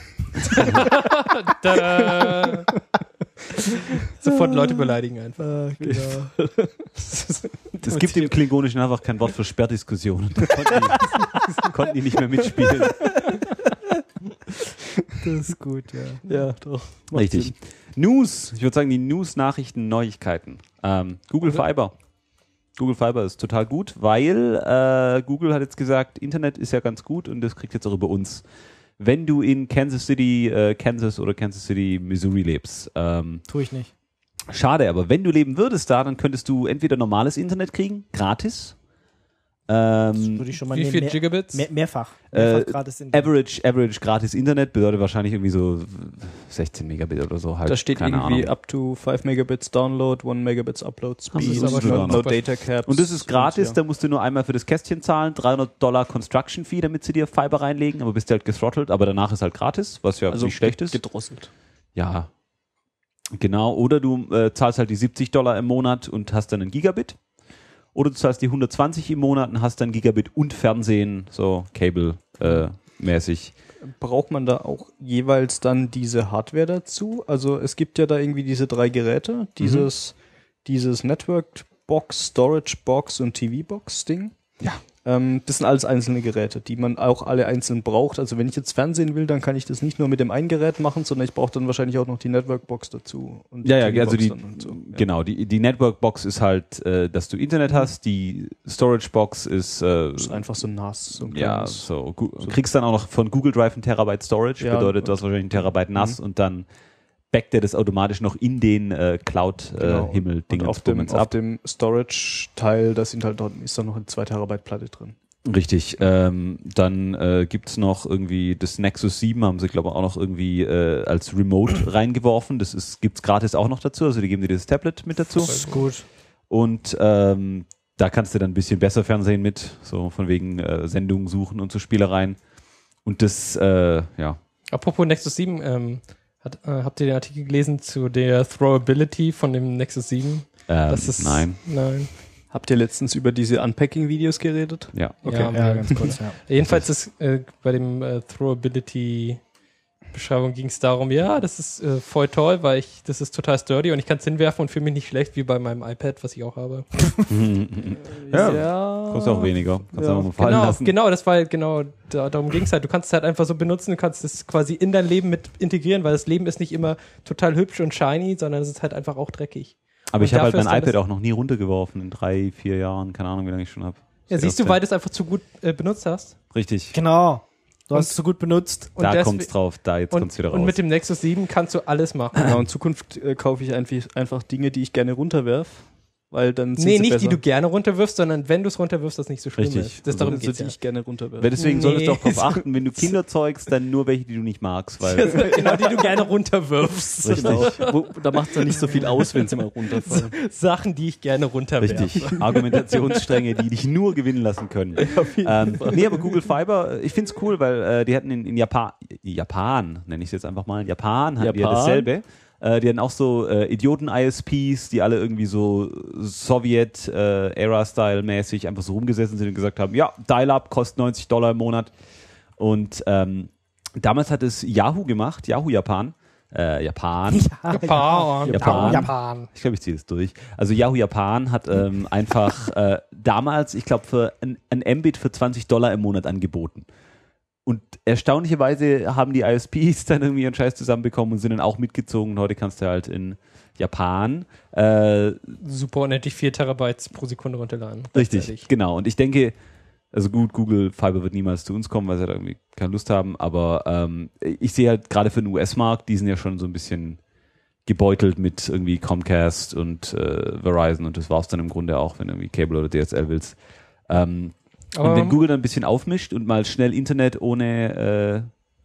Sofort Leute beleidigen einfach. Genau. Es gibt im Klingonischen einfach kein Wort für Sperrdiskussionen. Da konnten die nicht mehr mitspielen. Das ist gut, ja. Ja, doch. Richtig. Sinn. News. Ich würde sagen, die News-Nachrichten, Neuigkeiten. Google Fiber. Google Fiber ist total gut, weil Google hat jetzt gesagt, Internet ist ja ganz gut und das kriegt jetzt auch über uns. Wenn du in Kansas City, Kansas oder Kansas City, Missouri lebst. Tue ich nicht. Schade, aber wenn du leben würdest da, dann könntest du entweder normales Internet kriegen, gratis. Das würde ich schon mal wie viel Gigabits? Mehrfach gratis Internet. Average gratis Internet bedeutet wahrscheinlich irgendwie so 16 Megabit oder so. Halt, da steht keine irgendwie Ahnung. up to 5 Megabits Download, 1 Megabits Upload Speed, Das ist aber no Data Caps. Und das ist gratis, ja. da musst du nur einmal für das Kästchen zahlen, $300 Construction Fee, damit sie dir Fiber reinlegen, aber bist du halt gethrottelt, aber danach ist halt gratis, was ja also nicht schlecht ist. Gedrosselt. Ja, genau. Oder du zahlst halt die $70 im Monat und hast dann einen Gigabit. Oder du zahlst die 120 im Monat und hast dann Gigabit und Fernsehen, so Cable-mäßig. Braucht man da auch jeweils dann diese Hardware dazu? Also es gibt ja da irgendwie diese 3 Geräte, dieses Network Box, Storage Box und TV Box Ding. Ja. Das sind alles einzelne Geräte, die man auch alle einzeln braucht. Also wenn ich jetzt Fernsehen will, dann kann ich das nicht nur mit dem einen Gerät machen, sondern ich brauche dann wahrscheinlich auch noch die Network Box dazu. Und Ja, TV also Box die, dann und so. genau, die Network Box ist halt, dass du Internet hast, die Storage Box ist, Das ist einfach so ein NAS. So ein ja, kleines- so, kriegst dann auch noch von Google Drive ein Terabyte Storage, Ja, bedeutet, du hast wahrscheinlich ein Terabyte NAS und dann backt er das automatisch noch in den Cloud-Himmel-Ding auf dem Storage-Teil, ist dann noch eine 2 Terabyte Platte drin. Richtig, dann gibt's noch irgendwie das Nexus 7, haben sie glaube ich auch noch irgendwie als Remote reingeworfen, gibt's gratis auch noch dazu, also die geben dir das Tablet mit dazu. Das ist gut. Und da kannst du dann ein bisschen besser Fernsehen mit, so von wegen Sendungen suchen und so Spielereien. Und das, ja. Apropos Nexus 7, habt ihr den Artikel gelesen zu der Throwability von dem Nexus 7? Nein. Habt ihr letztens über diese Unpacking-Videos geredet? Ja. Okay. Ja, ganz kurz, ja. Jedenfalls ist bei dem Throwability-Beschreibung ging es darum, ja, das ist voll toll, weil das ist total sturdy und ich kann es hinwerfen und fühle mich nicht schlecht wie bei meinem iPad, was ich auch habe. Ja. Kostet auch weniger. Kannst du auch mal fallen lassen. Genau, das war halt darum ging es halt. Du kannst es halt einfach so benutzen, du kannst es quasi in dein Leben mit integrieren, weil das Leben ist nicht immer total hübsch und shiny, sondern es ist halt einfach auch dreckig. Aber ich habe halt dafür mein ist dann iPad auch noch nie runtergeworfen in 3-4 Jahren. Keine Ahnung, wie lange ich schon habe. Ja, siehst du, weil du es einfach zu gut benutzt hast. Richtig. Genau. Du hast es so gut benutzt. Und Da kommt's drauf, jetzt kommt's wieder raus. Und mit dem Nexus 7 kannst du alles machen. Genau, in Zukunft kaufe ich einfach Dinge, die ich gerne runterwerf. weil dann sind Nee, sie nicht besser. die du gerne runterwirfst, sondern wenn du es runterwirfst, das nicht so schlimm Richtig. ist. Das darum also geht's die ja. ich gerne runterwerfe. Weil deswegen solltest du auch Nee. darauf achten, wenn du Kinder zeugst, dann nur welche, die du nicht magst, weil Genau, die du gerne runterwirfst. Genau. Da macht es ja nicht so viel aus, wenn sie mal runterfallen. Sachen, die ich gerne runterwerfe. richtig. Argumentationsstränge, die dich nur gewinnen lassen können. Nee, aber Google Fiber, ich find's cool, weil die hatten in Japan, nenne ich es jetzt einfach mal, in Japan hatten die ja dasselbe. Die hatten auch so Idioten-ISPs, die alle irgendwie so Sowjet-Era-Style-mäßig einfach so rumgesessen sind und gesagt haben, ja, Dial-Up kostet $90 im Monat. Und damals hat es Yahoo gemacht, Yahoo Japan. Japan. Ich glaube, ich ziehe das durch. Also Yahoo Japan hat einfach damals, ich glaube, für ein Mbit für $20 im Monat angeboten. Und erstaunlicherweise haben die ISPs dann irgendwie ihren Scheiß zusammenbekommen und sind dann auch mitgezogen. Und heute kannst du halt in Japan Super unendlich 4 Terabyte pro Sekunde runterladen. richtig, genau. Und ich denke, also gut, Google Fiber wird niemals zu uns kommen, weil sie da irgendwie keine Lust haben. Aber ich sehe halt gerade für den US-Markt, die sind ja schon so ein bisschen gebeutelt mit irgendwie Comcast und Verizon. Und das war es dann im Grunde auch, wenn du irgendwie Cable oder DSL willst. Und wenn Google dann ein bisschen aufmischt und mal schnell Internet ohne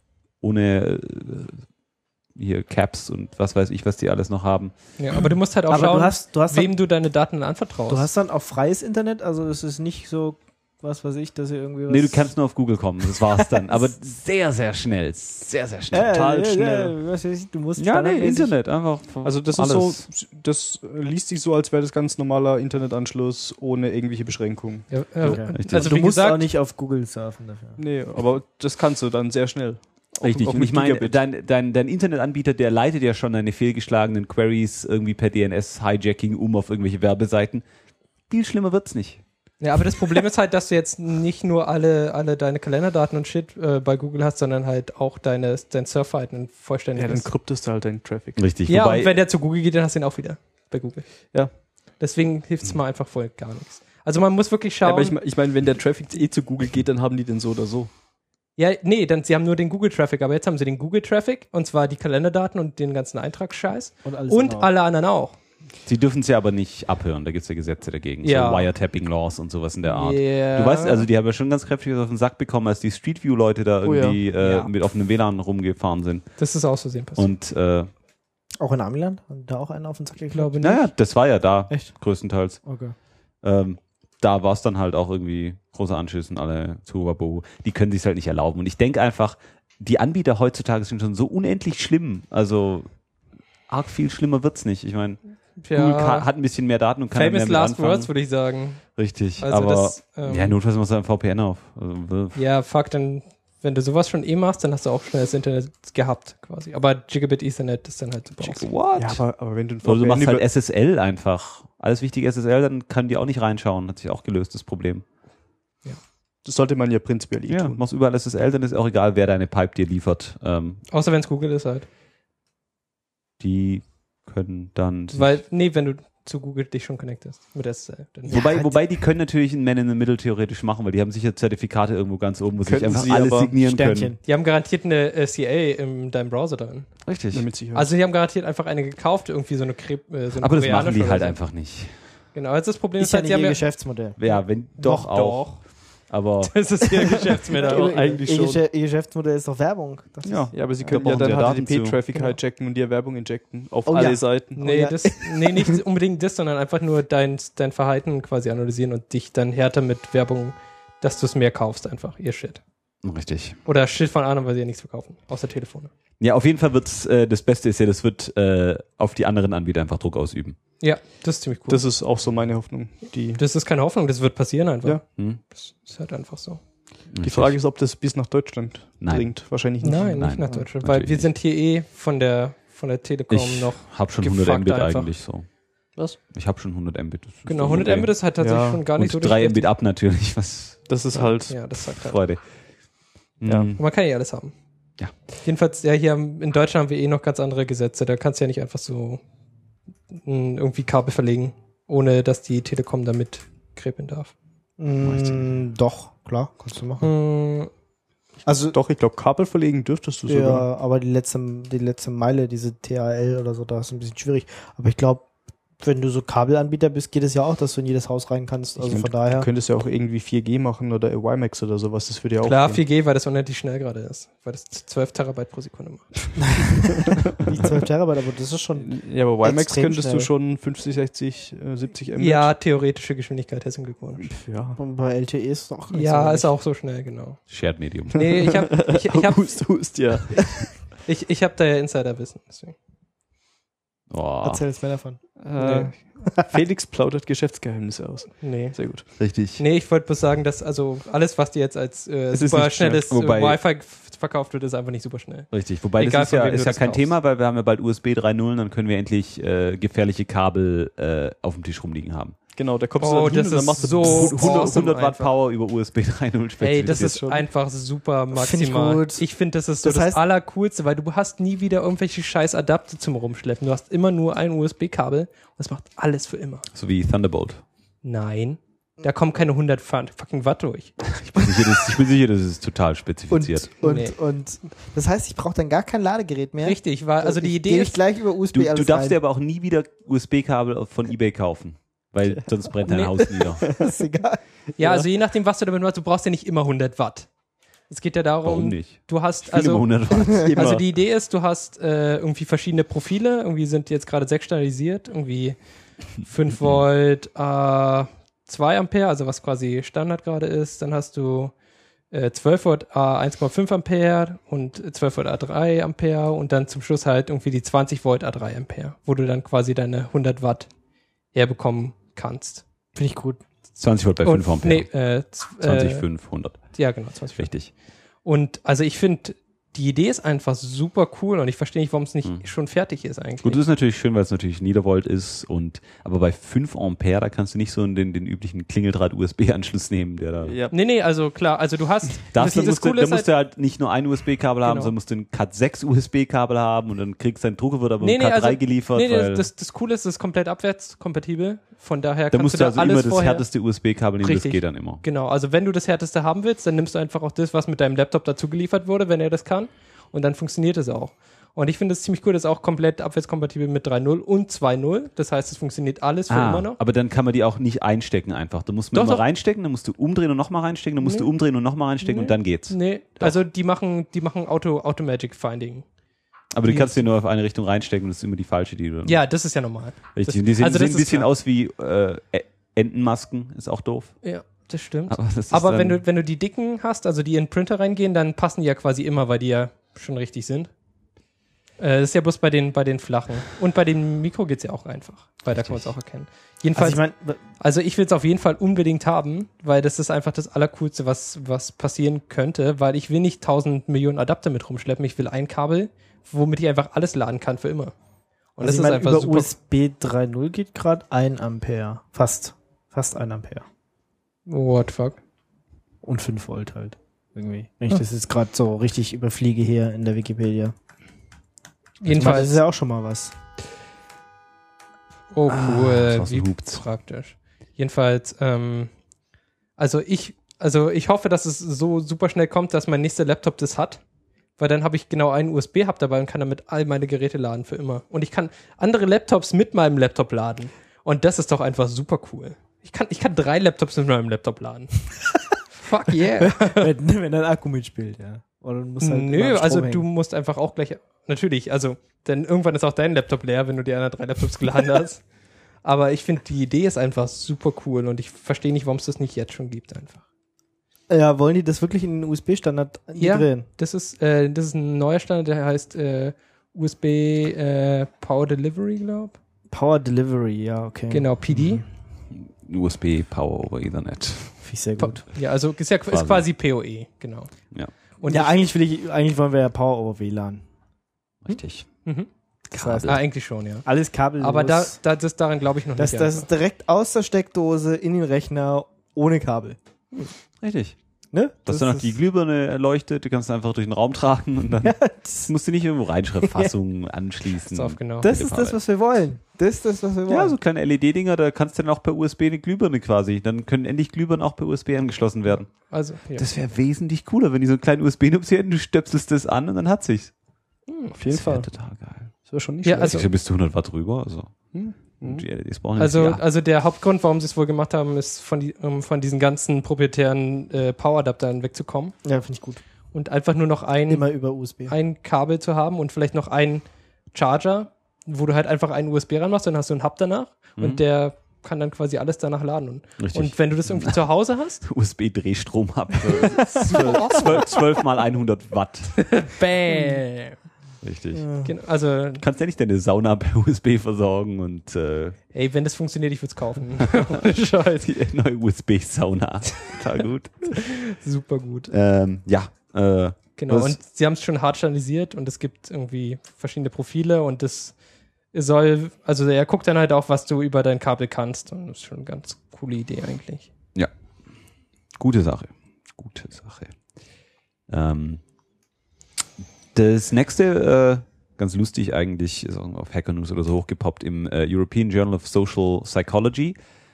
hier Caps und was weiß ich, was die alles noch haben. Ja, aber du musst halt auch Aber schauen, du hast wem du deine Daten anvertraust. Du hast dann auch freies Internet, also es ist nicht so, was weiß ich, dass ihr irgendwie was... Nee, du kannst nur auf Google kommen, das war's dann. Aber sehr, sehr schnell. Sehr, sehr schnell. Total schnell. Was weiß ich, du musst Ja, nee, standardmäßig- Internet, einfach. Also das alles. ist so, das liest sich so, als wäre das ganz normaler Internetanschluss ohne irgendwelche Beschränkungen. Ja, richtig. also Du wie musst auch gesagt, nicht auf Google surfen dafür. Nee, aber das kannst du dann sehr schnell. Richtig. Auch Und mit ich meine, Gigabit. dein Internetanbieter, der leitet ja schon deine fehlgeschlagenen Queries irgendwie per DNS-Hijacking auf irgendwelche Werbeseiten. Viel schlimmer wird's nicht. ja, aber das Problem ist halt, dass du jetzt nicht nur alle deine Kalenderdaten und Shit bei Google hast, sondern halt auch dein Surfverhalten ein vollständiges. Ja, dann kryptest du halt deinen Traffic. Richtig. Ja, Wobei, und wenn der zu Google geht, dann hast du ihn auch wieder bei Google. Ja. Deswegen hilft es mal einfach voll gar nichts. Also man muss wirklich Ja, schauen. aber ich meine, wenn der Traffic zu Google geht, dann haben die den so oder so. Ja, nee, sie haben nur den Google-Traffic, aber jetzt haben sie den Google-Traffic, und zwar die Kalenderdaten und den ganzen Eintragsscheiß. alles Und andere auch. alle anderen auch. sie dürfen es ja aber nicht abhören, da gibt's ja Gesetze dagegen. Ja. So Wiretapping-Laws und sowas in der Art. Ja. Du weißt, also die haben ja schon ganz kräftig was auf den Sack bekommen, als die Street View-Leute da Oh ja. irgendwie Ja. mit offenem WLAN rumgefahren sind. Das ist aus Versehen passiert. Und Auch in Amiland? Hat da auch einer auf den Sack Ich glaube nicht. naja, das war ja da, Echt? größtenteils. Okay. Da war es dann halt auch irgendwie großer Anschiss und alle zu Wabohu. Die können sich halt nicht erlauben. Und ich denke einfach, die Anbieter heutzutage sind schon so unendlich schlimm. Also arg viel schlimmer wird's nicht. Ich meine, Google hat ein bisschen mehr Daten und kann Famous mehr mit Last anfangen. Words, würde ich sagen. Richtig, Also aber das, ja, notfalls machst du ein VPN auf. Also, Ja, fuck, dann, wenn du sowas schon machst, dann hast du auch schnell das Internet gehabt, quasi. Aber Gigabit Ethernet ist dann halt super. what? Ja, aber wenn du ein Oder du machst über- halt SSL einfach. Alles wichtige SSL, dann können die auch nicht reinschauen. Hat sich auch gelöst, das Problem. das sollte man ja prinzipiell Ja, tun. machst überall SSL, dann ist auch egal, wer deine Pipe dir liefert. Außer wenn es Google ist halt. Die können dann... Weil, nee, wenn du zu Google dich schon connectest mit SSL. Dann Wobei die können natürlich ein Man in the Middle theoretisch machen, weil die haben sicher Zertifikate irgendwo ganz oben, wo sie sich Könnten einfach sie alles aber signieren Sternchen. Die haben garantiert eine CA in deinem Browser drin. können. Richtig. Ja, mit Sicherheit. Also die haben garantiert einfach eine gekauft, irgendwie so eine so eine Aber das machen koreanische die oder halt so. einfach nicht. Genau, also das Problem Ist ist ja halt, nicht sie haben ihr ja... Geschäftsmodell. Ja, wenn doch auch. Aber Das ist ihr Geschäftsmodell. Ja, eigentlich schon. Ihr Geschäftsmodell ist doch Werbung. Das ja. Ja, aber sie Da können ja brauchen sie dann ja Daten HTTP-Traffic zu. hijacken und dir Werbung injecten auf Oh alle ja. Seiten. Nee, ja. nee, nicht unbedingt das, sondern einfach nur dein Verhalten quasi analysieren und dich dann härter mit Werbung, dass du es mehr kaufst einfach, ihr Shit. Richtig. Oder Shit von anderen, weil sie ja nichts verkaufen, außer Telefone. Ja, auf jeden Fall wird's, das Beste ist ja, das wird auf die anderen Anbieter einfach Druck ausüben. Ja, das ist ziemlich cool. Das ist auch so meine Hoffnung. Das ist keine Hoffnung, das wird passieren einfach. Ja. Hm? Das ist halt einfach so. Die Frage ist, ob das bis nach Deutschland Nein. dringt. Wahrscheinlich nicht. Nein, Nein, nicht nach Deutschland, natürlich weil wir sind hier von der Telekom Ich noch. hab schon 100 gefuckt Mbit einfach. eigentlich so. Was? Ich habe schon 100 Mbit. Das ist Genau, doch 100 okay. Mbit ist halt tatsächlich Ja. schon gar nicht Und so 3 schlecht. Mbit ab natürlich, was Das ist halt. Ja, das sagt halt. Freude. Ja. Hm. Man kann ja alles haben. Ja. Jedenfalls, ja, hier in Deutschland haben wir eh noch ganz andere Gesetze. Da kannst du ja nicht einfach so irgendwie Kabel verlegen, ohne dass die Telekom damit krepeln darf. Doch, klar, kannst du machen. Also, Doch, ich glaube, Kabel verlegen dürftest du sogar. ja, aber die letzte Meile, diese TAL oder so, da ist ein bisschen schwierig. Aber ich glaube, Wenn du so Kabelanbieter bist, geht es ja auch, dass du in jedes Haus rein kannst. Also von daher. Du könntest ja auch irgendwie 4G machen oder WiMAX oder sowas. Das würde ja auch. Klar, 4G, weil das unendlich schnell gerade ist. Weil das 12 Terabyte pro Sekunde macht. Nicht 12 Terabyte, aber das ist schon. Ja, aber WiMAX könntest schnell. du schon 50, 60, 70 Mbit. Ja, theoretische Geschwindigkeit, herzlichen Glückwunsch. Ja. Und bei LTE ist es auch Ja, ist auch so schnell, genau. Shared Medium. Nee, ich hab Hust, ja. ich hab da ja Insiderwissen, deswegen. Oh, Erzähl jetzt mehr davon. Felix plaudert Geschäftsgeheimnisse aus. Nee. Sehr gut. richtig. Nee, ich wollte bloß sagen, dass also alles, was dir jetzt als ist super nicht schnell. schnelles Wobei- Wi-Fi verkauft wird, ist einfach nicht super schnell. Richtig. Wobei Egal, das von ist wem du ja das kein kaufst. Thema, weil wir haben ja bald USB 3.0 dann können wir endlich gefährliche Kabel auf dem Tisch rumliegen haben. Genau, da kommst du Oh, dann hin das und dann ist machst du so 100 Watt einfach. Power über USB 3.0 Ey, das ist schon. einfach super Find ich maximal. gut. Ich finde, das ist so Das das heißt- Allercoolste, weil du hast nie wieder irgendwelche scheiß Adapter zum Rumschleppen. Du hast immer nur ein USB-Kabel und das macht alles für immer. So wie Thunderbolt. Nein, da kommen keine 100 fucking Watt durch. Ich bin sicher, das ist total spezifiziert. Nee. Und das heißt, ich brauche dann gar kein Ladegerät mehr. Richtig, weil also die Idee Gehe ich ist, gleich über USB Du alles darfst dir rein. aber auch nie wieder USB-Kabel von eBay kaufen, weil sonst brennt dein Nee. Haus nieder. ist egal. ja, also je nachdem, was du damit machst, du brauchst ja nicht immer 100 Watt. Es geht ja darum, Warum nicht? du hast Ich will immer also 100 Watt. immer. Also die Idee ist, du hast irgendwie verschiedene Profile, irgendwie sind die jetzt gerade 6 standardisiert, irgendwie 5 Volt, 2 Ampere, also was quasi Standard gerade ist, dann hast du 12 Volt, 1,5 Ampere und 12 Volt, 3 Ampere und dann zum Schluss halt irgendwie die 20 Volt, 3 Ampere, wo du dann quasi deine 100 Watt herbekommen kannst. Finde ich gut. 20 Volt bei 5 Ampere. Nee, 20, 5, 100. ja genau, 20 Volt. Richtig. Und also ich finde, die Idee ist einfach super cool und ich verstehe nicht, warum es nicht schon fertig ist eigentlich. Gut, das ist natürlich schön, weil es natürlich Niedervolt ist aber bei 5 Ampere, da kannst du nicht so den üblichen Klingeldraht-USB-Anschluss nehmen, der da. Ja. Nee, also klar, also du hast Da das musst Coole ist du halt nicht nur ein USB-Kabel haben, Genau. sondern musst du ein Cat 6 USB-Kabel haben und dann kriegst dein Drucker wird aber Nee, mit Cat 3 also- geliefert, nee, weil das Coole ist, es ist komplett abwärtskompatibel. Von daher da kannst musst du du da also alles immer das vorher. härteste USB-Kabel nehmen, Richtig. das geht dann immer. Genau, also wenn du das härteste haben willst, dann nimmst du einfach auch das, was mit deinem Laptop dazu geliefert wurde, wenn er das kann. Und dann funktioniert es auch. Und ich finde es ziemlich cool, das ist auch komplett abwärtskompatibel mit 3.0 und 2.0. Das heißt, es funktioniert alles für immer noch. Aber dann kann man die auch nicht einstecken einfach. Da muss man Doch, immer doch. reinstecken, dann musst du umdrehen und nochmal reinstecken, dann musst du umdrehen und nochmal reinstecken und dann geht's. Nee, also die machen Automatic Finding. Aber du kannst dir nur auf eine Richtung reinstecken und das ist immer die falsche, die du dann. Ja, das ist ja normal. Richtig. Das, Und die sehen, also das sehen ein ist bisschen klar. aus wie Entenmasken, ist auch doof. Ja, das stimmt. Aber, das ist Aber dann, wenn du die dicken hast, also die in den Printer reingehen, dann passen die ja quasi immer, weil die ja schon richtig sind. Das ist ja bloß bei den flachen. Und bei dem Mikro geht's ja auch einfach, weil da kann man es auch erkennen. Jedenfalls, also ich will es auf jeden Fall unbedingt haben, weil das ist einfach das Allercoolste, was passieren könnte, weil ich will nicht 1000 Millionen Adapter mit rumschleppen, ich will ein Kabel, womit ich einfach alles laden kann für immer. Und das ist einfach über super. USB 3.0 geht gerade 1 Ampere. Fast 1 Ampere. What the fuck? Und 5 Volt halt. Irgendwie. Wenn ich das jetzt gerade so richtig überfliege hier in der Wikipedia. Das Jedenfalls. ist ja auch schon mal was. Oh cool, draußen wie hupt's. praktisch. Jedenfalls, also ich hoffe, dass es so super schnell kommt, dass mein nächster Laptop das hat, weil dann habe ich genau einen USB-Hub dabei und kann damit all meine Geräte laden für immer. Und ich kann andere Laptops mit meinem Laptop laden. Und das ist doch einfach super cool. Ich kann 3 Laptops mit meinem Laptop laden. Fuck yeah. wenn dein Akku mitspielt, ja. Oder du musst halt immer Nö, am Strom also hängen. du musst einfach auch gleich, natürlich, also, denn irgendwann ist auch dein Laptop leer, wenn du die anderen 3 Laptops geladen hast. Aber ich finde, die Idee ist einfach super cool und ich verstehe nicht, warum es das nicht jetzt schon gibt einfach. Ja, wollen die das wirklich in den USB-Standard integrieren? Das ist ein neuer Standard, der heißt USB Power Delivery, glaube ich. Power Delivery, ja, okay. Genau, PD. USB Power over Ethernet. Finde ich sehr gut. Ja, also ist quasi PoE, genau. Ja, Und ja, eigentlich wollen wir ja Power over WLAN. richtig. Das heißt, eigentlich schon, ja. alles kabellos. Aber daran glaube ich noch das nicht. ist direkt aus der Steckdose in den Rechner ohne Kabel. Richtig. Ne? Dass dann noch die Glühbirne erleuchtet, du kannst einfach durch den Raum tragen und dann musst du nicht irgendwo reinschreiben, Fassung anschließen. Genau. Das ist das, was wir wollen. Das ist das, was wir wollen. Ja, so kleine LED-Dinger, da kannst du dann auch per USB eine Glühbirne quasi. Dann können endlich Glühbirnen auch per USB angeschlossen werden. Also, ja. Das wäre wesentlich cooler, wenn die so einen kleinen USB-Nupsi hätten, du stöpselst das an und dann hat sich's. Auf jeden Das wäre Fall. total geil. Das wäre schon nicht Ja, schlecht. also- Ich bis zu 100 Watt rüber, also. Und die LEDs brauchen also der Hauptgrund, warum sie es wohl gemacht haben, ist von diesen ganzen proprietären Power-Adaptern wegzukommen. Ja, finde ich gut. Und einfach nur noch immer über USB. ein Kabel zu haben und vielleicht noch einen Charger, wo du halt einfach einen USB ranmachst, dann hast du einen Hub danach und der kann dann quasi alles danach laden. Und wenn du das irgendwie zu Hause hast? USB-Drehstrom ab. 12 mal 100 Watt. Bäm. Richtig. Genau, also Du kannst ja nicht deine Sauna per USB versorgen und ey, wenn das funktioniert, ich würde es kaufen. Scheiße. die neue USB-Sauna. Total gut. Super gut. Genau, und sie haben es schon hart standardisiert und es gibt irgendwie verschiedene Profile und das soll, also er guckt dann halt auch, was du über dein Kabel kannst und das ist schon eine ganz coole Idee eigentlich. Ja. Gute Sache. Das nächste, ganz lustig eigentlich, ist auch auf Hacker News oder so hochgepoppt im European Journal of Social Psychology.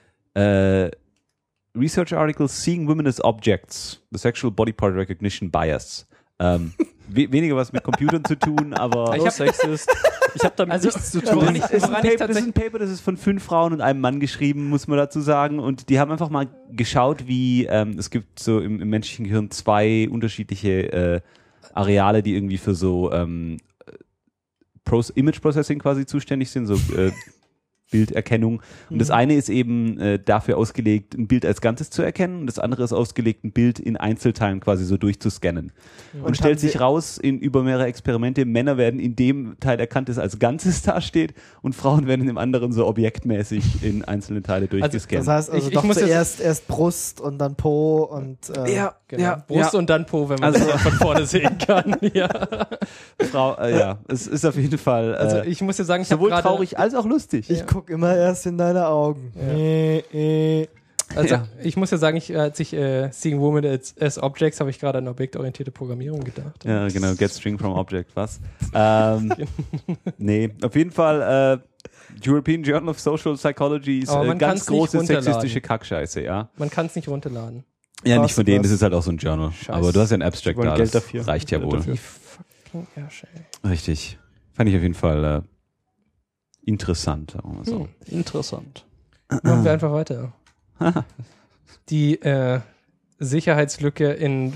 Research Article Seeing Women as Objects, the Sexual Body Part Recognition Bias. Weniger was mit Computern zu tun, aber Sexist. Ich habe damit nichts zu tun. Das ist ein Paper, das ist von 5 Frauen und einem Mann geschrieben, muss man dazu sagen. Und die haben einfach mal geschaut, wie es gibt so im menschlichen Gehirn 2 unterschiedliche Areale, die irgendwie für so Image Processing quasi zuständig sind, so Bilderkennung. Und das eine ist eben dafür ausgelegt, ein Bild als Ganzes zu erkennen und das andere ist ausgelegt, ein Bild in Einzelteilen quasi so durchzuscannen. Und stellt sich raus, über mehrere Experimente, Männer werden in dem Teil erkannt, das als Ganzes dasteht und Frauen werden in dem anderen so objektmäßig in einzelne Teile durchgescannt. Das heißt ich muss erst Brust und dann Po und Brust und dann Po, wenn man das von vorne sehen kann. Es ist auf jeden Fall also ich muss ja sagen, ich sowohl gerade traurig als auch lustig. Ich guck immer erst in deine Augen. Ja. Also ich muss ja sagen, als ich Seeing Women as Objects habe ich gerade an objektorientierte Programmierung gedacht. Ja, genau, get string from object, was? Nee, auf jeden Fall European Journal of Social Psychology ist ganz große sexistische Kackscheiße, ja. Man kann es nicht runterladen. Ja, nicht von denen, das ist halt auch so ein Journal. Scheiße. Aber du hast ja ein Abstract da, Geld das dafür. reicht ja wohl. Die fucking Ärsche, ey. Richtig. Fand ich auf jeden Fall interessant, sagen wir mal so. Interessant. Machen wir einfach weiter. Die Sicherheitslücke in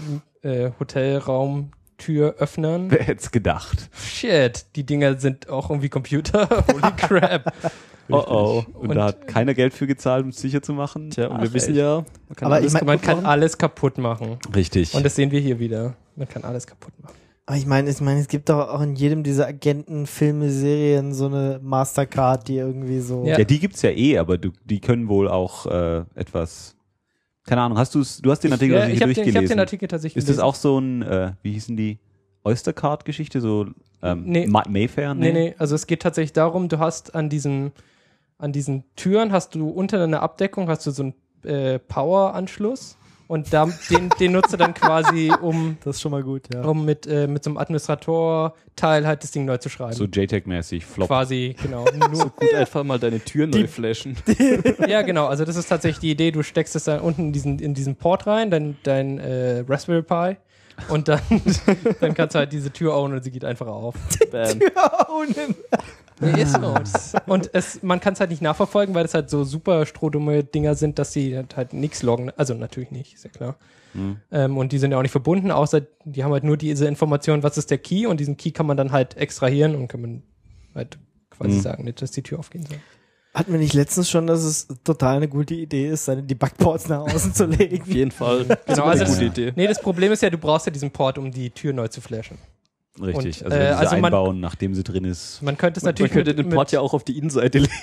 Hotelraumtüröffnern. Wer hätte es gedacht? Shit, die Dinger sind auch irgendwie Computer. Holy crap. Oh. Und da hat keiner Geld für gezahlt, um es sicher zu machen. Tja, und wir wissen ja, man kann alles kaputt machen. Richtig. Und das sehen wir hier wieder. Man kann alles kaputt machen. Aber ich meine, es gibt doch auch in jedem dieser Agenten-Filme, Serien so eine Mastercard, die irgendwie so... Ja, die gibt's ja aber die können wohl auch etwas... Keine Ahnung, du hast den Artikel durchgelesen? Ich habe den Artikel tatsächlich gelesen. Ist das auch so ein, wie hießen die, Oystercard-Geschichte, so Mayfair? Nee, also es geht tatsächlich darum, du hast an diesen Türen, hast du unter einer Abdeckung, hast du so einen Power-Anschluss. Und den nutzt du dann quasi, das ist schon mal gut, ja. Um mit so einem Administrator-Teil halt das Ding neu zu schreiben. So JTAG-mäßig, Flop. Quasi, genau. Nur so gut einfach mal deine Tür neu flashen. Ja, genau. Also das ist tatsächlich die Idee. Du steckst es da unten in diesen Port rein, dein Raspberry Pi. Und dann kannst du halt diese Tür ownen und sie geht einfach auf. Bam. Tür ownen. Nee, ist so. Und man kann es halt nicht nachverfolgen, weil es halt so super strohdumme Dinger sind, dass sie halt nichts loggen. Also natürlich nicht, ist ja klar. Und die sind ja auch nicht verbunden, außer die haben halt nur diese Information, was ist der Key, und diesen Key kann man dann halt extrahieren und kann man halt quasi sagen, nicht, dass die Tür aufgehen soll. Hatten wir nicht letztens schon, dass es total eine gute Idee ist, seine Debug-Ports nach außen zu legen? Auf jeden Fall. Genau, eine also gute Idee. Nee, das Problem ist ja, du brauchst ja diesen Port, um die Tür neu zu flashen. Richtig, und, also wenn sie man einbauen, nachdem sie drin ist. Man könnte es natürlich man könnte den Port ja auch auf die Innenseite legen.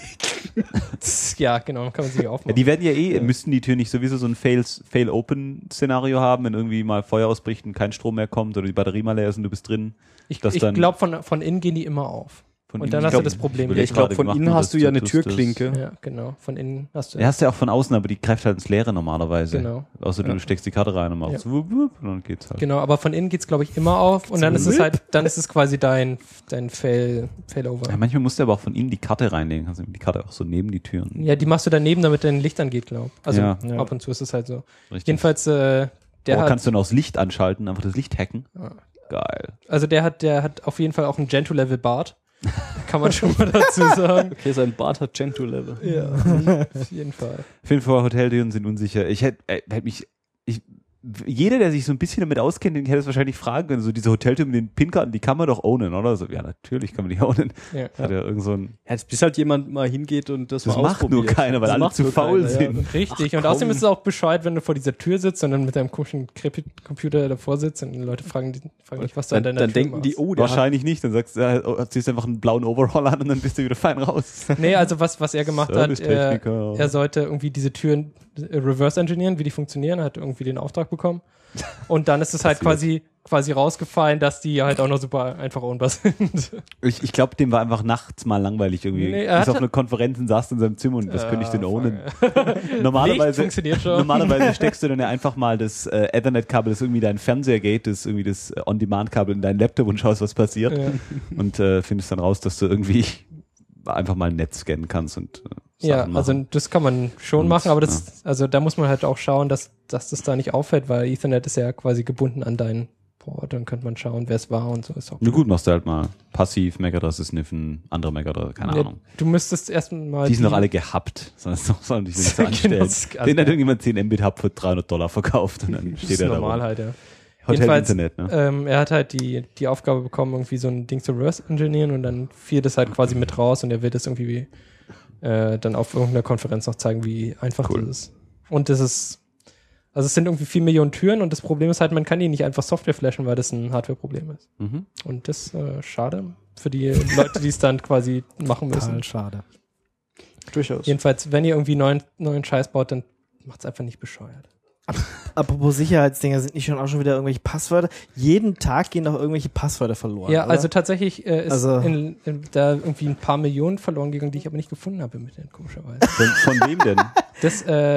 Ja, genau, kann man sich aufmachen. Ja, die werden ja müssten die Tür nicht sowieso so ein Fail-Open-Szenario haben, wenn irgendwie mal Feuer ausbricht und kein Strom mehr kommt oder die Batterie mal leer ist und du bist drin. Ich glaube, von innen gehen die immer auf. Und dann hast du das Problem. Ich glaube, von innen hast du ja eine Türklinke. Ja, genau. Von innen hast du. Ja, hast du ja auch von außen, aber die greift halt ins Leere normalerweise. Genau. Außer du steckst die Karte rein und machst wup, wup, und dann geht's halt. Genau, aber von innen geht's, glaube ich, immer auf und dann ist es halt, quasi dein Failover. Ja, manchmal musst du aber auch von innen die Karte reinlegen. Kannst du die Karte auch so neben die Türen. Ja, die machst du daneben, damit dein Licht angeht, glaube ich. Also ab und zu ist es halt so. Richtig. Jedenfalls, kannst du dann auch das Licht anschalten, einfach das Licht hacken. Ja. Geil. Also der hat auf jeden Fall auch ein Gentoo-Level Bart. kann man schon mal dazu sagen. Okay, sein Bart hat Gentoo-Level. Ja, auf jeden Fall. Auf jeden Fall, Hoteltüren sind unsicher. Ich hätte jeder, der sich so ein bisschen damit auskennt, den hätte es wahrscheinlich fragen können, so diese Hoteltür mit den PIN-Karten, die kann man doch ownen, oder? So, ja, natürlich kann man die ownen. Ja. Hat ja irgend so ein... Ja, bis halt jemand mal hingeht und das mal macht nur ausprobiert. keiner, weil Das alle macht zu nur faul keiner, sind. Ja. Richtig. Ach, und außerdem komm. ist es auch Bescheid, wenn du vor dieser Tür sitzt und dann mit deinem komischen Computer davor sitzt und die Leute fragen dich, was du an deiner Dann Tür denken die, machst. oh, der Wahrscheinlich nicht, dann sagst du, ziehst einfach einen blauen Overall an und dann bist du wieder fein raus. Nee, also was er gemacht hat, Servicetechniker. er sollte irgendwie diese Türen reverse engineeren, wie die funktionieren, hat irgendwie den Auftrag bekommen. Und dann ist es halt quasi rausgefallen, dass die halt auch noch super einfach ownbar sind. Ich glaube, dem war einfach nachts mal langweilig irgendwie. Nee, Er ist auf einer Konferenz und saß in seinem Zimmer und was könnte ich denn ownen? Normalerweise steckst du dann ja einfach mal das Ethernet-Kabel, das irgendwie dein Fernseher geht, das irgendwie das On-Demand-Kabel in deinen Laptop und schaust, was passiert. Ja. Und findest dann raus, dass du irgendwie einfach mal ein Netz scannen kannst und Ja, Sachen also machen. das kann man schon Und, machen, aber also da muss man halt auch schauen, dass das da nicht auffällt, weil Ethernet ist ja quasi gebunden an deinen Port, dann könnte man schauen, wer es war und so ist auch. Na gut, machst du halt mal passiv MAC-Adresse sniffen, andere MAC-Adresse, keine Ahnung. Du müsstest erstmal Die sind doch alle gehabt, sollen dich nicht so anstellen. Genau, Den hat irgendjemand 10 Mbit-Hub für $300 verkauft und dann das steht ist er da normal rum. halt, ja. Hotel-Internet, ne? Er hat halt die Aufgabe bekommen, irgendwie so ein Ding zu reverse engineeren und dann fiel das halt quasi mit raus und er wird das irgendwie dann auf irgendeiner Konferenz noch zeigen, wie einfach das ist. Und das ist, also es sind irgendwie 4 Millionen Türen und das Problem ist halt, man kann die nicht einfach Software flashen, weil das ein Hardware-Problem ist. Mhm. Und das schade für die Leute, die es dann quasi machen müssen. Total schade. Durchaus. Jedenfalls, wenn ihr irgendwie neuen Scheiß baut, dann macht's einfach nicht bescheuert. Apropos Sicherheitsdinger, sind nicht auch schon wieder irgendwelche Passwörter? Jeden Tag gehen doch irgendwelche Passwörter verloren, Ja, oder? also tatsächlich ist Also- da irgendwie ein paar Millionen verloren gegangen, die ich aber nicht gefunden habe im Internet, komischerweise. Von wem denn? Ich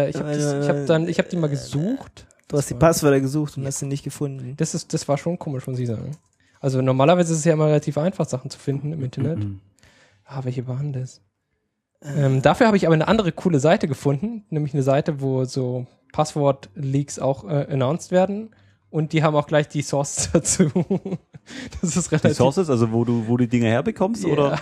habe die mal gesucht. Du hast die Passwörter gesucht und hast sie nicht gefunden. Das war schon komisch, muss ich sagen. Also normalerweise ist es ja immer relativ einfach, Sachen zu finden im Internet. Welche waren das? Dafür habe ich aber eine andere coole Seite gefunden, nämlich eine Seite, wo so Passwort-Leaks auch announced werden. Und die haben auch gleich die Source dazu. Das ist relativ... Die Sources, also wo du die Dinge herbekommst, Ja. oder?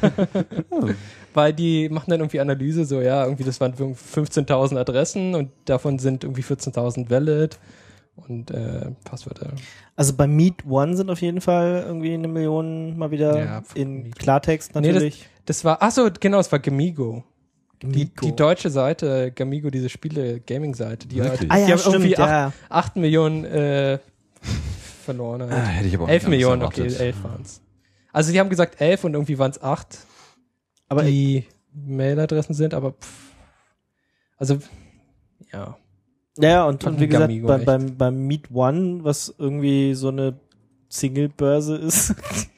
Weil die machen dann irgendwie Analyse, so ja, irgendwie das waren 15.000 Adressen und davon sind irgendwie 14.000 valid und Passwörter. Also bei Meet One sind auf jeden Fall irgendwie 1 Million mal wieder in Meet. Klartext natürlich. Das war, es war Gamigo. Die deutsche Seite, Gamigo, diese Spiele-Gaming-Seite, die Wirklich? die haben stimmt, irgendwie ja. 8 Millionen verloren. Halt. Hätte ich aber auch 11 nicht Millionen, erwartet. okay, 11 waren es. Also die haben gesagt 11 und irgendwie waren es 8, Aber die Mailadressen sind, aber also ja. ja, und wie gesagt, Gamigo, beim Meet One, was irgendwie so eine Single-Börse ist,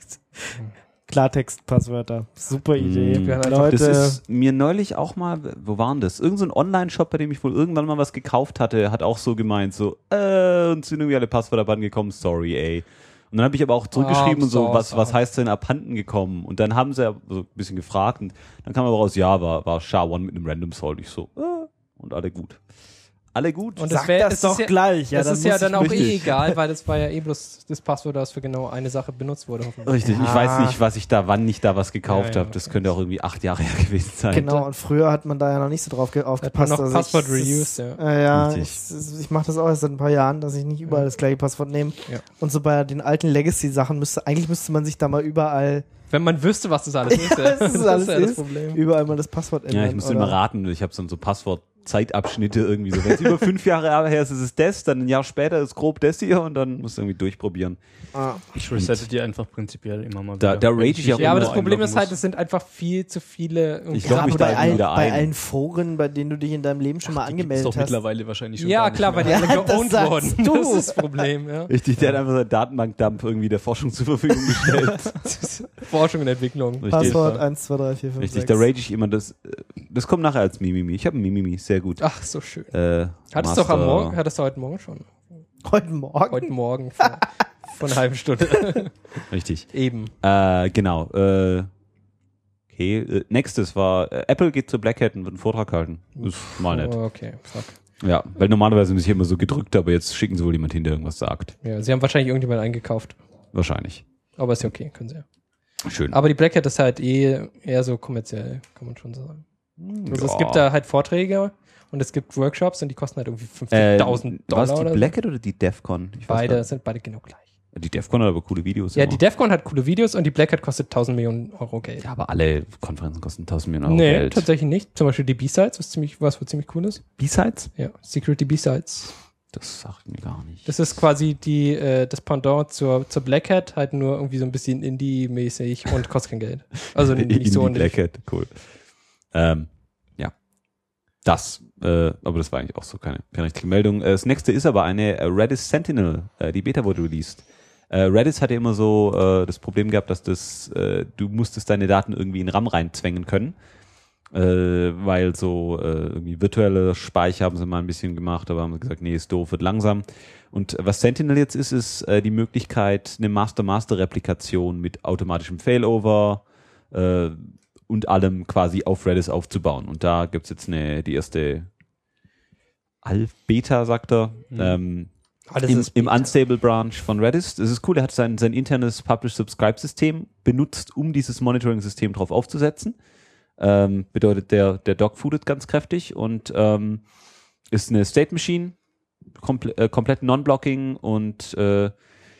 Klartext-Passwörter. Super Idee. Das ist mir neulich auch mal, wo waren das? Irgend so ein Online-Shop, bei dem ich wohl irgendwann mal was gekauft hatte, hat auch so gemeint, so, uns sind irgendwie alle Passwörter abhandengekommen, sorry, ey. Und dann habe ich aber auch zurückgeschrieben und so, was heißt denn abhanden gekommen? Und dann haben sie ja so ein bisschen gefragt und dann kam aber raus, ja, war SHA-1 mit einem Random Salt. Ich so, und alle gut. Alle gut. Und Sag das doch gleich. Ja, das ist ja muss dann auch richtig. egal, weil das war ja bloß das Passwort, das für genau eine Sache benutzt wurde. Hoffentlich. Richtig, ich weiß nicht, wann ich da was gekauft Ja, habe. Das könnte auch irgendwie 8 Jahre her gewesen sein. Genau, und früher hat man da ja noch nicht so drauf aufgepasst. noch Passwort reused, ja. Richtig. Ich mache das auch erst seit ein paar Jahren, dass ich nicht überall das gleiche Passwort nehme. Ja. Und so bei den alten Legacy-Sachen müsste man sich da mal überall Wenn man wüsste, was das alles ist. das ist alles ja das ist, Problem. überall mal das Passwort ändern. Ja, ich musste oder? immer raten. Ich habe so Passwort-Zeitabschnitte irgendwie so. Wenn es über 5 Jahre her ist, ist es das, dann ein Jahr später ist grob das hier und dann musst du irgendwie durchprobieren. Ich resette die einfach prinzipiell immer mal Da wieder. rage ich auch Ja, aber immer das Problem ist halt, einloggen es sind einfach viel zu viele. Ich logge mich bei da wieder bei ein. allen Foren, bei denen du dich in deinem Leben schon mal muss. angemeldet Ist doch hast. mittlerweile wahrscheinlich schon Ja, gar nicht klar, weil die mehr. alle Ja, das geowned sagst wurden. du. Das ist das Problem, ja. Richtig, der hat einfach seinen Datenbankdump irgendwie der Forschung zur Verfügung gestellt. Forschung und Entwicklung. Richtig. Passwort 1, 2, 3, 4, 5, Richtig, 6. da rage ich immer das kommt nachher als Mimimi. Ich habe ein Mimimi, sehr gut. Ach, so schön. Hattest Hattest du heute Morgen schon? Heute Morgen? Heute Morgen vor einer halben Stunde. Richtig. Eben. Genau. Okay, nächstes war, Apple geht zu Black Hat und wird einen Vortrag halten. Das ist mal nett. Oh, okay, fuck. Ja, weil normalerweise sind sie immer so gedrückt, aber jetzt schicken sie wohl jemand hin, der irgendwas sagt. Ja, sie haben wahrscheinlich irgendjemand eingekauft. Wahrscheinlich. Aber ist ja okay, können sie ja. Schön. Aber die Black Hat ist halt eher so kommerziell, kann man schon sagen. Also es gibt da halt Vorträge und es gibt Workshops und die kosten halt irgendwie $50.000 War es die oder Black Hat oder die DEFCON? sind beide genau gleich. Die DEFCON hat aber coole Videos. Ja, die DEFCON hat coole Videos und die Black Hat kostet 1.000 Millionen Euro Geld. Ja, aber alle Konferenzen kosten 1.000 Millionen Euro Nee, Geld. tatsächlich nicht. Zum Beispiel die B-Sides, was wohl ziemlich cool ist. B-Sides? Ja, Security B-Sides. Das sagt mir gar nicht. Das ist quasi das Pendant zur Black Hat, halt nur irgendwie so ein bisschen Indie-mäßig und kostet kein Geld. Also nicht so Black Hat, cool. Ja. Das, aber das war eigentlich auch so keine richtige Meldung. Das nächste ist aber eine Redis Sentinel. Die Beta wurde released. Redis hatte immer so das Problem gehabt, dass du musstest deine Daten irgendwie in RAM reinzwängen können. Weil so irgendwie virtuelle Speicher haben sie mal ein bisschen gemacht, aber haben sie gesagt, nee, ist doof, wird langsam. Und was Sentinel jetzt ist die Möglichkeit, eine Master-Master-Replikation mit automatischem Failover und allem quasi auf Redis aufzubauen. Und da gibt's jetzt die erste Beta, sagt er, im Unstable Branch von Redis. Das ist cool, er hat sein internes Publish-Subscribe-System benutzt, um dieses Monitoring-System drauf aufzusetzen. Bedeutet, der Doc foodet ganz kräftig und ist eine State Machine, komplett Non-Blocking und sie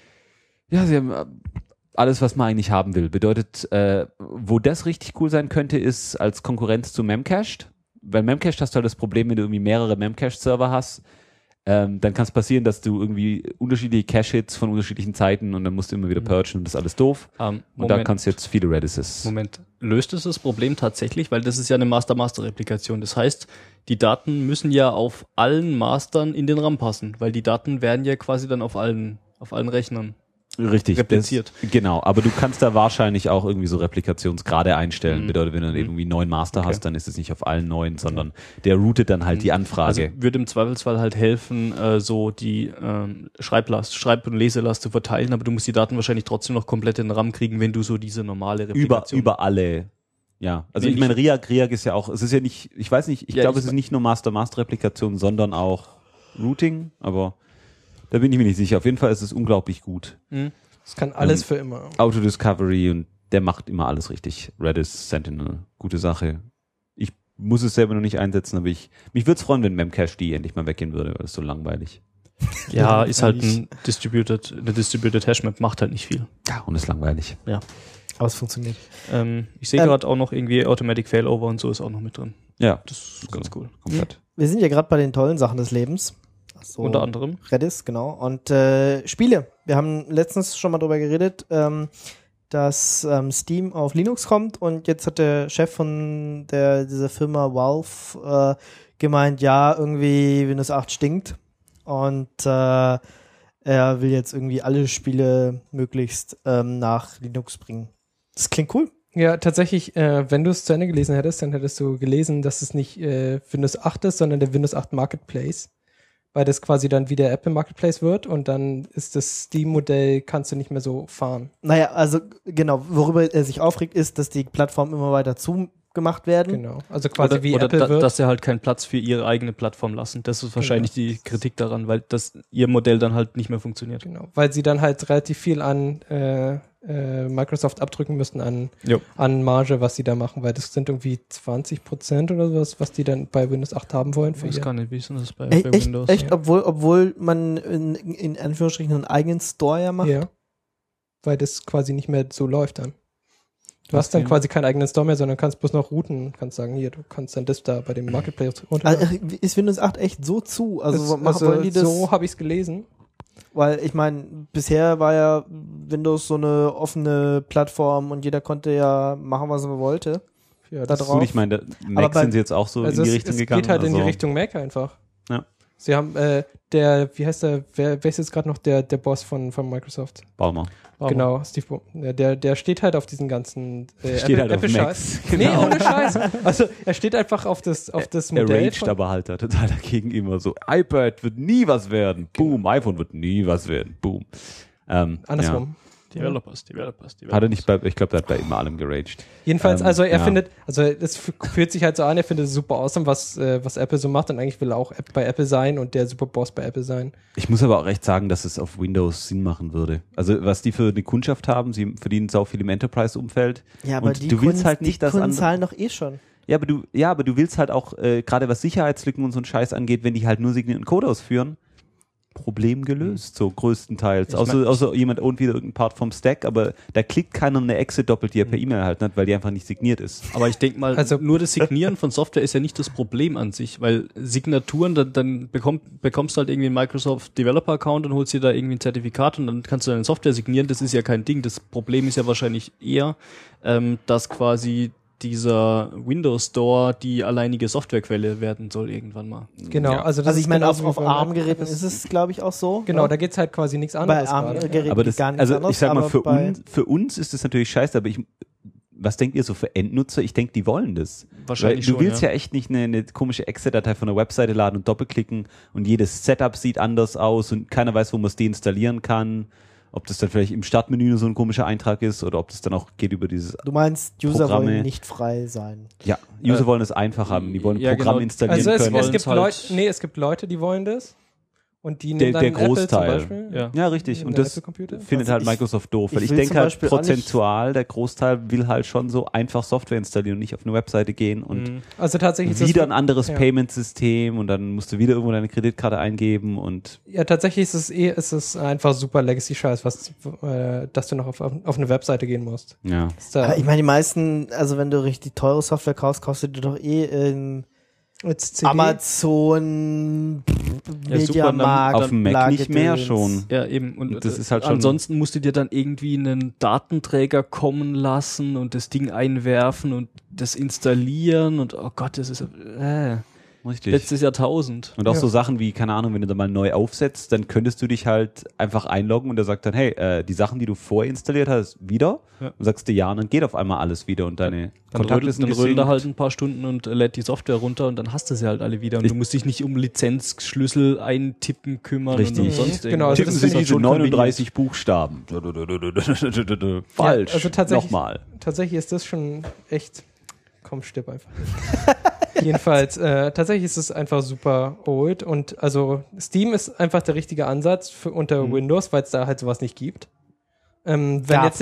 haben alles, was man eigentlich haben will. Bedeutet, wo das richtig cool sein könnte, ist als Konkurrenz zu Memcached. Weil Memcached hast du halt das Problem, wenn du irgendwie mehrere Memcached-Server hast, dann kann es passieren, dass du irgendwie unterschiedliche Cache-Hits von unterschiedlichen Zeiten und dann musst du immer wieder purgen und das ist alles doof. Und da kannst du jetzt viele Redises. Moment, löst es das Problem tatsächlich? Weil das ist ja eine Master-Master-Replikation. Das heißt, die Daten müssen ja auf allen Mastern in den RAM passen, weil die Daten werden ja quasi dann auf allen Rechnern richtig repliziert. Genau, aber du kannst da wahrscheinlich auch irgendwie so Replikationsgrade einstellen. Bedeutet, wenn du dann irgendwie 9 Master hast, dann ist es nicht auf allen 9, sondern der routet dann halt die Anfrage. Also würde im Zweifelsfall halt helfen, so die Schreib- und Leselast zu verteilen, aber du musst die Daten wahrscheinlich trotzdem noch komplett in den RAM kriegen, wenn du so diese normale Replikation... Über alle. Ja, also ich meine, RIAC ist ja auch, es ist ja nicht, ich weiß nicht, ich glaube, es ist nicht nur Master-Master-Replikation, sondern auch Routing, aber da bin ich mir nicht sicher. Auf jeden Fall ist es unglaublich gut. Es kann alles für immer. Autodiscovery und der macht immer alles richtig. Redis, Sentinel, gute Sache. Ich muss es selber noch nicht einsetzen, aber mich würde es freuen, wenn Memcached endlich mal weggehen würde, weil es so langweilig. Ja, ist halt eine Distributed Hashmap, macht halt nicht viel. Ja, und ist langweilig. Ja. Aber es funktioniert. Ich sehe gerade auch noch irgendwie Automatic Failover und so ist auch noch mit drin. Ja, das ist ganz cool. Komplett. Wir sind ja gerade bei den tollen Sachen des Lebens. So, unter anderem. Redis, genau. Und Spiele. Wir haben letztens schon mal drüber geredet, dass Steam auf Linux kommt und jetzt hat der Chef von dieser Firma Valve gemeint, ja, irgendwie Windows 8 stinkt und er will jetzt irgendwie alle Spiele möglichst nach Linux bringen. Das klingt cool. Ja, tatsächlich, wenn du es zu Ende gelesen hättest, dann hättest du gelesen, dass es nicht Windows 8 ist, sondern der Windows 8 Marketplace. Weil das quasi dann wie der Apple Marketplace wird und dann ist das Steam-Modell, kannst du nicht mehr so fahren. Naja, also genau, worüber er sich aufregt, ist, dass die Plattformen immer weiter zugemacht werden. Genau, also quasi wie Apple wird. Dass sie halt keinen Platz für ihre eigene Plattform lassen. Das ist wahrscheinlich die Kritik daran, weil ihr Modell dann halt nicht mehr funktioniert. Genau, weil sie dann halt relativ viel an Microsoft abdrücken müssten an Marge, was sie da machen, weil das sind irgendwie 20% oder sowas, was die dann bei Windows 8 haben wollen. Ich weiß gar nicht, wie ist denn das bei Windows? Echt? Ja. Obwohl man in Anführungsstrichen einen eigenen Store ja macht? Ja, weil das quasi nicht mehr so läuft dann. Du hast dann quasi keinen eigenen Store mehr, sondern kannst bloß noch routen, kannst sagen, hier, du kannst dann das da bei dem Marketplace runterladen. Also ist Windows 8 echt so zu? Wollen die das? So habe ich es gelesen. Weil ich meine, bisher war ja Windows so eine offene Plattform und jeder konnte ja machen, was er wollte. Ja, das ist, ich meine, Mac sind sie jetzt auch so in die Richtung gegangen. Es geht halt in die Richtung Mac einfach. Ja. Sie haben, wie heißt der, wer ist jetzt gerade noch der Boss von Microsoft? Ballmer. Genau, Steve Ballmer. Der steht halt auf diesen ganzen Apple Scheiß. Genau. Nee, ohne Scheiß. Also er steht einfach auf das Modell. Er raged aber halt da total dagegen immer so, iPad wird nie was werden. Boom, iPhone wird nie was werden. Boom. Andersrum. Developers. Hat er nicht ich glaube, der hat bei immer allem geraged. Jedenfalls, also er findet, also es fühlt sich halt so an, er findet es super awesome, was Apple so macht und eigentlich will er auch bei Apple sein und der Superboss bei Apple sein. Ich muss aber auch recht sagen, dass es auf Windows Sinn machen würde. Also was die für eine Kundschaft haben, sie verdienen sau viel im Enterprise-Umfeld. Ja, aber und die du willst halt nicht, dass Kunden zahlen doch eh schon. Ja, aber du willst halt auch, gerade was Sicherheitslücken und so ein Scheiß angeht, wenn die halt nur signierten Code ausführen, Problem gelöst, so größtenteils. Außer jemand ownt wieder irgendeinen Part vom Stack, aber da klickt keiner eine Exit doppelt, die er per E-Mail erhalten hat, weil die einfach nicht signiert ist. Aber ich denke mal, also nur das Signieren von Software ist ja nicht das Problem an sich, weil Signaturen, dann bekommst du halt irgendwie einen Microsoft Developer Account und holst dir da irgendwie ein Zertifikat und dann kannst du deine Software signieren, das ist ja kein Ding. Das Problem ist ja wahrscheinlich eher, dass quasi dieser Windows Store die alleinige Softwarequelle werden soll irgendwann mal. Genau, ja. Also ich meine, auf ARM-Geräten ist es, glaube ich, auch so. Genau, da geht's halt quasi nichts anderes. Bei ARM-Geräten aber das, gar nichts also anderes. Ich sag mal, für uns ist das natürlich scheiße, aber was denkt ihr so für Endnutzer? Ich denke, die wollen das. Wahrscheinlich weil du schon, willst ja echt nicht eine komische Exe-Datei von der Webseite laden und doppelklicken und jedes Setup sieht anders aus und keiner weiß, wo man es deinstallieren kann. Ob das dann vielleicht im Startmenü nur so ein komischer Eintrag ist oder ob das dann auch geht über dieses Du meinst, User Programme. wollen nicht frei sein. Ja, User wollen es einfach haben. Die wollen Programme installieren also können. Es gibt Leute, die wollen das. Und die nehmen der Großteil. Apple zum Beispiel. Ja, richtig. Und das findet halt Microsoft doof. Weil ich denke halt prozentual, der Großteil will halt schon so einfach Software installieren und nicht auf eine Webseite gehen und also tatsächlich wieder ein anderes Payment-System und dann musst du wieder irgendwo deine Kreditkarte eingeben und ja, tatsächlich ist es einfach super Legacy-Scheiß, dass du noch auf eine Webseite gehen musst. Ja. Aber ich meine, die meisten, also wenn du richtig teure Software kaufst, kostet du doch Amazon, Mediamarkt, auf dem Mac nicht mehr schon. Ja, eben. Und das ist halt schon. Ansonsten musst du dir dann irgendwie einen Datenträger kommen lassen und das Ding einwerfen und das installieren und oh Gott, das ist richtig. Letztes Jahrtausend. Und auch so Sachen wie, keine Ahnung, wenn du da mal neu aufsetzt, dann könntest du dich halt einfach einloggen und der sagt dann, hey, die Sachen, die du vorinstalliert hast, wieder. Ja. Und sagst du ja, und dann geht auf einmal alles wieder und deine Kontaktlisten dann rödelt er halt ein paar Stunden und lädt die Software runter und dann hast du sie halt alle wieder und du musst dich nicht um Lizenzschlüssel eintippen kümmern. Richtig. Und sonst genau, also tippen Sie diese 39 Buchstaben. Falsch. Ja, also nochmal. Tatsächlich ist das schon echt, komm, stirb einfach. Jedenfalls, tatsächlich ist es einfach super old und also Steam ist einfach der richtige Ansatz für unter Windows, weil es da halt sowas nicht gibt. Wenn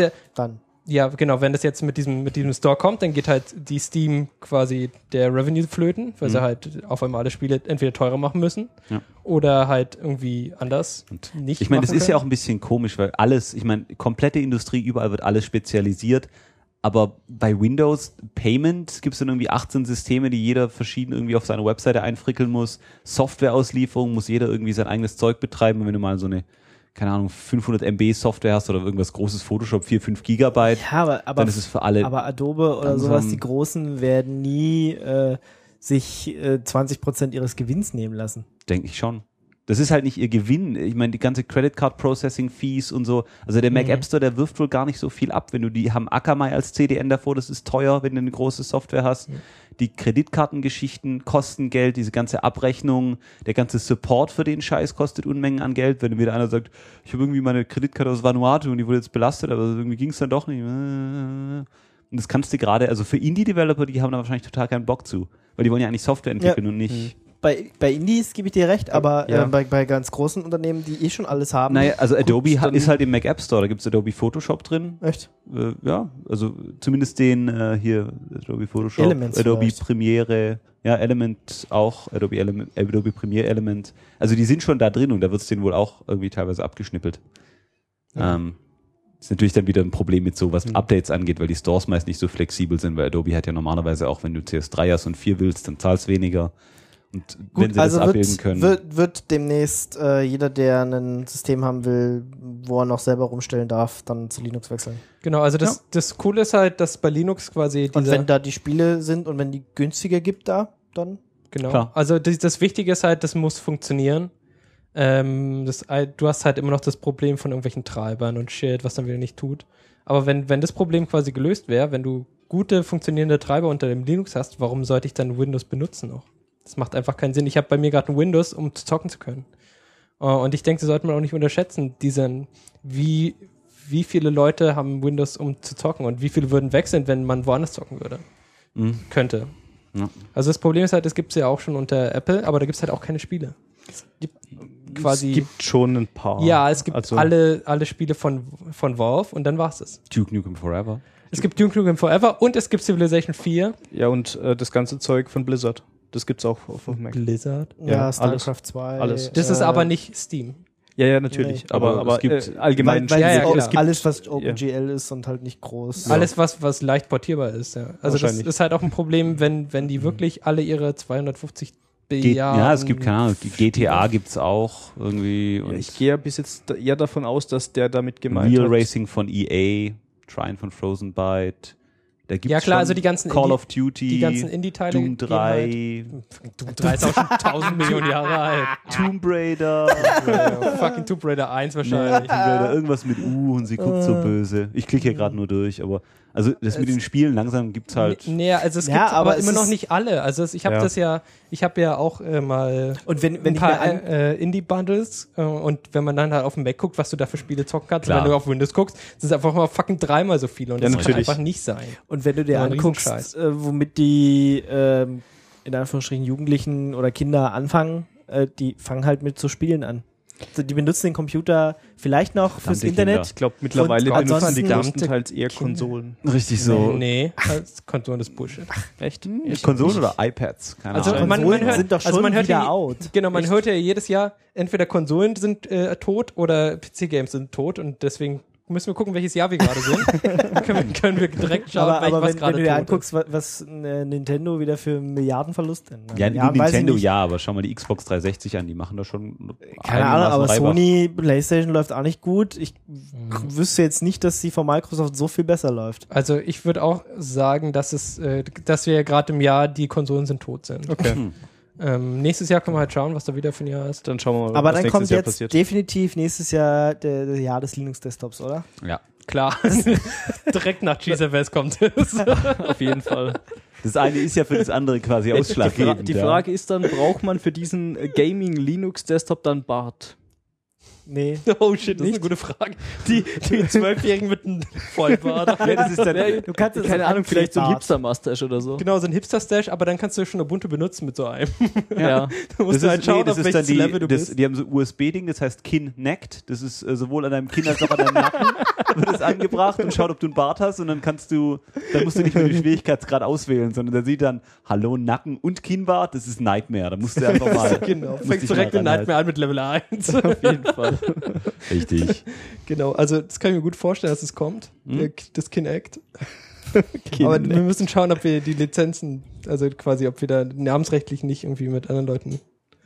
das jetzt mit diesem Store kommt, dann geht halt die Steam quasi der Revenue flöten, weil sie halt auf einmal alle Spiele entweder teurer machen müssen oder halt irgendwie anders und nicht. Ich meine, das ist ja auch ein bisschen komisch, weil komplette Industrie, überall wird alles spezialisiert. Aber bei Windows Payment gibt es dann irgendwie 18 Systeme, die jeder verschieden irgendwie auf seine Webseite einfrickeln muss. Softwareauslieferung muss jeder irgendwie sein eigenes Zeug betreiben. Und wenn du mal so eine, keine Ahnung, 500 MB Software hast oder irgendwas großes Photoshop, 4-5 Gigabyte, dann ist es für alle. Aber Adobe oder sowas, die Großen werden nie sich 20% ihres Gewinns nehmen lassen. Denke ich schon. Das ist halt nicht ihr Gewinn. Ich meine, die ganze Credit Card Processing Fees und so. Also der Mac App Store, der wirft wohl gar nicht so viel ab. Wenn du die haben Akamai als CDN davor, das ist teuer, wenn du eine große Software hast. Die Kreditkartengeschichten kosten Geld, diese ganze Abrechnung, der ganze Support für den Scheiß kostet Unmengen an Geld. Wenn wieder einer sagt, ich habe irgendwie meine Kreditkarte aus Vanuatu und die wurde jetzt belastet, aber irgendwie ging es dann doch nicht. Und das kannst du gerade, also für Indie-Developer, die haben da wahrscheinlich total keinen Bock zu. Weil die wollen ja eigentlich Software entwickeln und nicht... Bei Indies gebe ich dir recht, aber bei ganz großen Unternehmen, die schon alles haben. Naja, also Adobe ist halt im Mac App Store, da gibt es Adobe Photoshop drin. Echt? Ja, also zumindest den hier, Adobe Photoshop, Elements Adobe vielleicht. Premiere, ja, Element auch, Adobe Premiere Element. Also die sind schon da drin und da wird es denen wohl auch irgendwie teilweise abgeschnippelt. Ist natürlich dann wieder ein Problem mit so, was Updates angeht, weil die Stores meist nicht so flexibel sind, weil Adobe hat ja normalerweise auch, wenn du CS3 hast und 4 willst, dann zahlst weniger. Und wenn sie das abbilden können. Wird demnächst jeder, der ein System haben will, wo er noch selber rumstellen darf, dann zu Linux wechseln. Genau, also das Coole ist halt, dass bei Linux quasi und wenn da die Spiele sind und wenn die günstiger gibt da, dann? Genau. Klar. Also das Wichtige ist halt, das muss funktionieren. Du hast halt immer noch das Problem von irgendwelchen Treibern und Shit, was dann wieder nicht tut. Aber wenn das Problem quasi gelöst wäre, wenn du gute funktionierende Treiber unter dem Linux hast, warum sollte ich dann Windows benutzen noch? Das macht einfach keinen Sinn. Ich habe bei mir gerade ein Windows, um zu zocken zu können. Und ich denke, das sollte man auch nicht unterschätzen, wie wie viele Leute haben Windows, um zu zocken und wie viele würden wechseln, wenn man woanders zocken würde. Könnte. Ja. Also das Problem ist halt, das gibt es ja auch schon unter Apple, aber da gibt es halt auch keine Spiele. Es gibt schon ein paar. Ja, es gibt alle Spiele von Valve und dann war's das. Duke Nukem Forever. Es gibt Duke Nukem Forever und es gibt Civilization 4. Ja, und das ganze Zeug von Blizzard. Das gibt's auch auf Mac. Blizzard? Ja, StarCraft 2. Alles. Das ist aber nicht Steam. Ja, natürlich. Nee. Aber es gibt allgemein es gibt alles, was OpenGL ist und halt nicht groß. Alles, was leicht portierbar ist, ja. Also das ist halt auch ein Problem, wenn die wirklich alle ihre 250 Billiarden... Ja, es gibt, keine Ahnung, GTA gibt's auch irgendwie. Und ich gehe bis jetzt eher davon aus, dass der damit gemeint Real hat. Racing von EA, Trine von Frozen Byte. Da gibt's ja klar, also die ganzen Call of Duty, die ganzen Indie-Teile, Doom 3, Doom 3 ist auch schon 1000 Millionen Jahre alt. Tomb Raider, fucking Tomb Raider 1 wahrscheinlich. Tomb Raider, irgendwas mit und sie guckt so böse. Ich klicke hier gerade nur durch, aber also das mit den Spielen langsam gibt's halt. Nee, also es gibt aber immer noch nicht alle. Also ich habe ich habe ja auch mal und wenn ein paar Indie-Bundles und wenn man dann halt auf dem Mac guckt, was du da für Spiele zocken kannst, und wenn du auf Windows guckst, sind es einfach mal fucking dreimal so viele und das kann einfach nicht sein. Und wenn du dir anguckst, womit die in Anführungsstrichen Jugendlichen oder Kinder anfangen, die fangen halt mit so Spielen an. Also die benutzen den Computer vielleicht noch fürs Internet. Ich glaube, mittlerweile benutzen die größtenteils eher Konsolen. Richtig so. Nee, Konsolen ist Bullshit. Echt? Konsolen oder iPads? Keine Ahnung. Man hört, sind doch schon wieder out. Genau, man hört ja jedes Jahr, entweder Konsolen sind tot oder PC-Games sind tot und deswegen müssen wir gucken, welches Jahr wir gerade sind. können wir direkt schauen, aber was gerade wenn du dir anguckst, was Nintendo wieder für Milliardenverlust denn. Ja, Nintendo ja, aber schau mal die Xbox 360 an, die machen da schon keine Ahnung, aber Sony PlayStation läuft auch nicht gut. Ich wüsste jetzt nicht, dass sie von Microsoft so viel besser läuft. Also ich würde auch sagen, dass wir ja gerade im Jahr die Konsolen sind tot sind. Okay. Nächstes Jahr können wir halt schauen, was da wieder für ein Jahr ist. Dann schauen wir mal, aber was dann kommt Jahr jetzt passiert. Definitiv nächstes Jahr das Jahr des Linux-Desktops, oder? Ja. Klar. Direkt nach GZFS kommt es. Auf jeden Fall. Das eine ist ja für das andere quasi ausschlaggebend. Die Frage ist dann, braucht man für diesen Gaming-Linux-Desktop dann Bart? Nee. Oh shit, das ist eine gute Frage. Die 12-Jährigen mit einem Vollbart. Ja, das ist dann, du kannst keine Ahnung, vielleicht so ein Hipster-Mustache oder so. Genau, so ein Hipster-Stash, aber dann kannst du schon Ubuntu benutzen mit so einem. Ja. Du musst halt schauen, auf welches Level du bist. Die haben so USB-Ding, das heißt Kin-Necked. Das ist sowohl an deinem Kinn als auch an deinem Nacken wird es angebracht und schaut, ob du einen Bart hast und dann musst du nicht mehr den Schwierigkeitsgrad auswählen, sondern der sieht dann, hallo, Nacken und Kinnbart, das ist Nightmare. Da musst du einfach mal. Genau, fängst direkt mit Nightmare an mit Level 1. Auf jeden Fall. Richtig. Genau, also das kann ich mir gut vorstellen, dass es kommt, das Kinect. Aber wir müssen schauen, ob wir die Lizenzen, also quasi, ob wir da namensrechtlich nicht irgendwie mit anderen Leuten...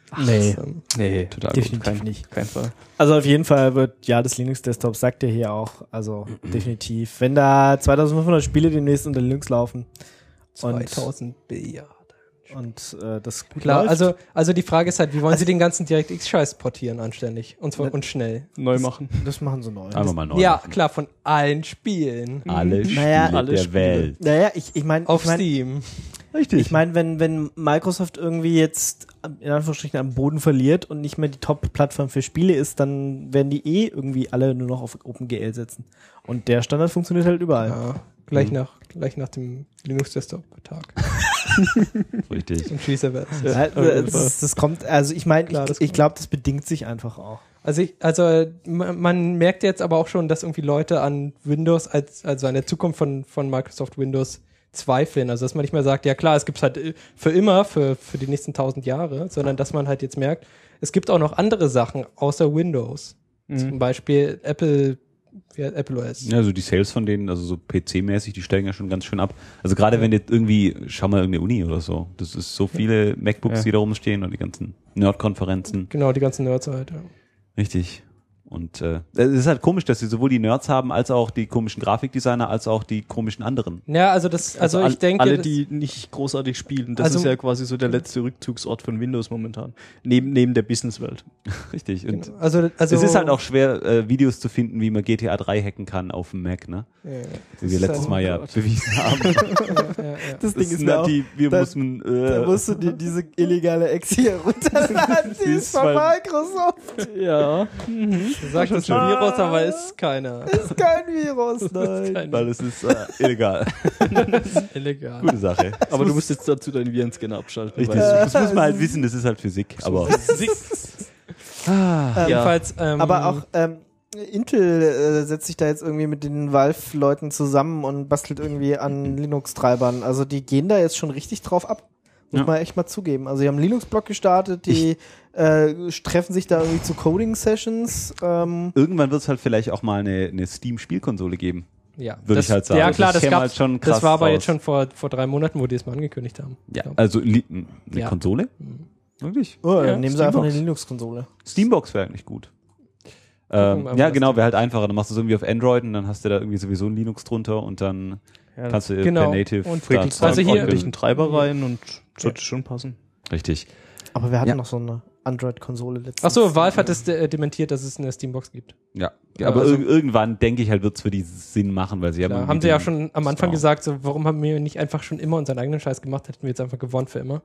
Nee, total definitiv nicht. Kein Fall. Also auf jeden Fall wird Jahr des Linux-Desktops, sagt er hier auch, also definitiv. Wenn da 2500 Spiele demnächst unter Linux laufen. 2000 Billiarden. Und das gut klar, läuft. also die Frage ist halt, wie wollen sie den ganzen DirectX-Scheiß portieren anständig und zwar und schnell. Neu machen. Das machen sie neu. Einfach mal neu Ja, machen. klar, von allen Spielen. Alle Spiele alle der Spiele. Welt. Naja, ich meine... Auf Steam. Richtig. Ich meine, wenn Microsoft irgendwie jetzt in Anführungsstrichen am Boden verliert und nicht mehr die Top-Plattform für Spiele ist, dann werden die irgendwie alle nur noch auf OpenGL setzen. Und der Standard funktioniert halt überall. Ja, gleich nach dem Linux-Desktop-Tag. Richtig. Und Schließerwert. Das kommt, also ich meine, ich glaube, das bedingt sich einfach auch. Also man merkt jetzt aber auch schon, dass irgendwie Leute an Windows also an der Zukunft von Microsoft Windows zweifeln. Also dass man nicht mehr sagt, ja klar, es gibt's halt für immer, für die nächsten 1000 Jahre, sondern dass man halt jetzt merkt, es gibt auch noch andere Sachen außer Windows. Zum Beispiel Apple OS. Ja, also die Sales von denen, also so PC-mäßig, die steigen ja schon ganz schön ab. Also gerade wenn jetzt irgendwie, schau mal irgendeine Uni oder so, das ist so viele MacBooks, die da rumstehen und die ganzen Nerd-Konferenzen. Genau, die ganzen Nerds halt, ja. Richtig. Und es ist halt komisch, dass sie sowohl die Nerds haben, als auch die komischen Grafikdesigner, als auch die komischen anderen. Ja, also ich denke... Alle, die nicht großartig spielen. Das ist ja quasi so der letzte Rückzugsort von Windows momentan. Neben der Businesswelt. Richtig. Und also es ist halt auch schwer, Videos zu finden, wie man GTA 3 hacken kann auf dem Mac, ne? Ja. Wie wir letztes Mal ja bewiesen haben. Das Ding ist ja auch, da musst du dir diese illegale Exe hier runterladen, die ist von Microsoft. Ja. Du sagst, es ist ein Virus, aber ist keiner. Ist kein Virus, nein. Weil es ist illegal. Illegal. Gute Sache. Aber du musst jetzt dazu deinen Virenscanner abschalten. Richtig. Das muss man halt wissen, das ist halt Physik. Aber Jedenfalls, aber auch Intel setzt sich da jetzt irgendwie mit den Valve-Leuten zusammen und bastelt irgendwie an Linux-Treibern. Also die gehen da jetzt schon richtig drauf ab. Muss man echt mal zugeben. Also die haben einen Linux-Blog gestartet, die treffen sich da irgendwie zu Coding-Sessions. Irgendwann wird es halt vielleicht auch mal eine Steam-Spielkonsole geben. Ja, würde ich halt sagen. Ja klar, das gab's, halt schon krass das war aber raus. jetzt schon vor 3 Monaten, wo die es mal angekündigt haben. Ja, also eine Konsole? Wirklich? Oh, Ja, dann nehmen sie einfach eine Linux-Konsole. Steambox wäre eigentlich gut. Ja, genau, wäre halt einfacher. Dann machst du es irgendwie auf Android und dann hast du da irgendwie sowieso ein Linux drunter und dann kannst du per Native und also hier einen Treiber rein und sollte schon passen. Richtig. Aber wir hatten noch so eine Android-Konsole letztens. Achso, Valve hat es dementiert, dass es eine Steambox gibt. Ja, aber also, irgendwann, denke ich halt, wird es für die Sinn machen, weil sie haben sie ja schon am Anfang gesagt, so, warum haben wir nicht einfach schon immer unseren eigenen Scheiß gemacht, hätten wir jetzt einfach gewonnen für immer.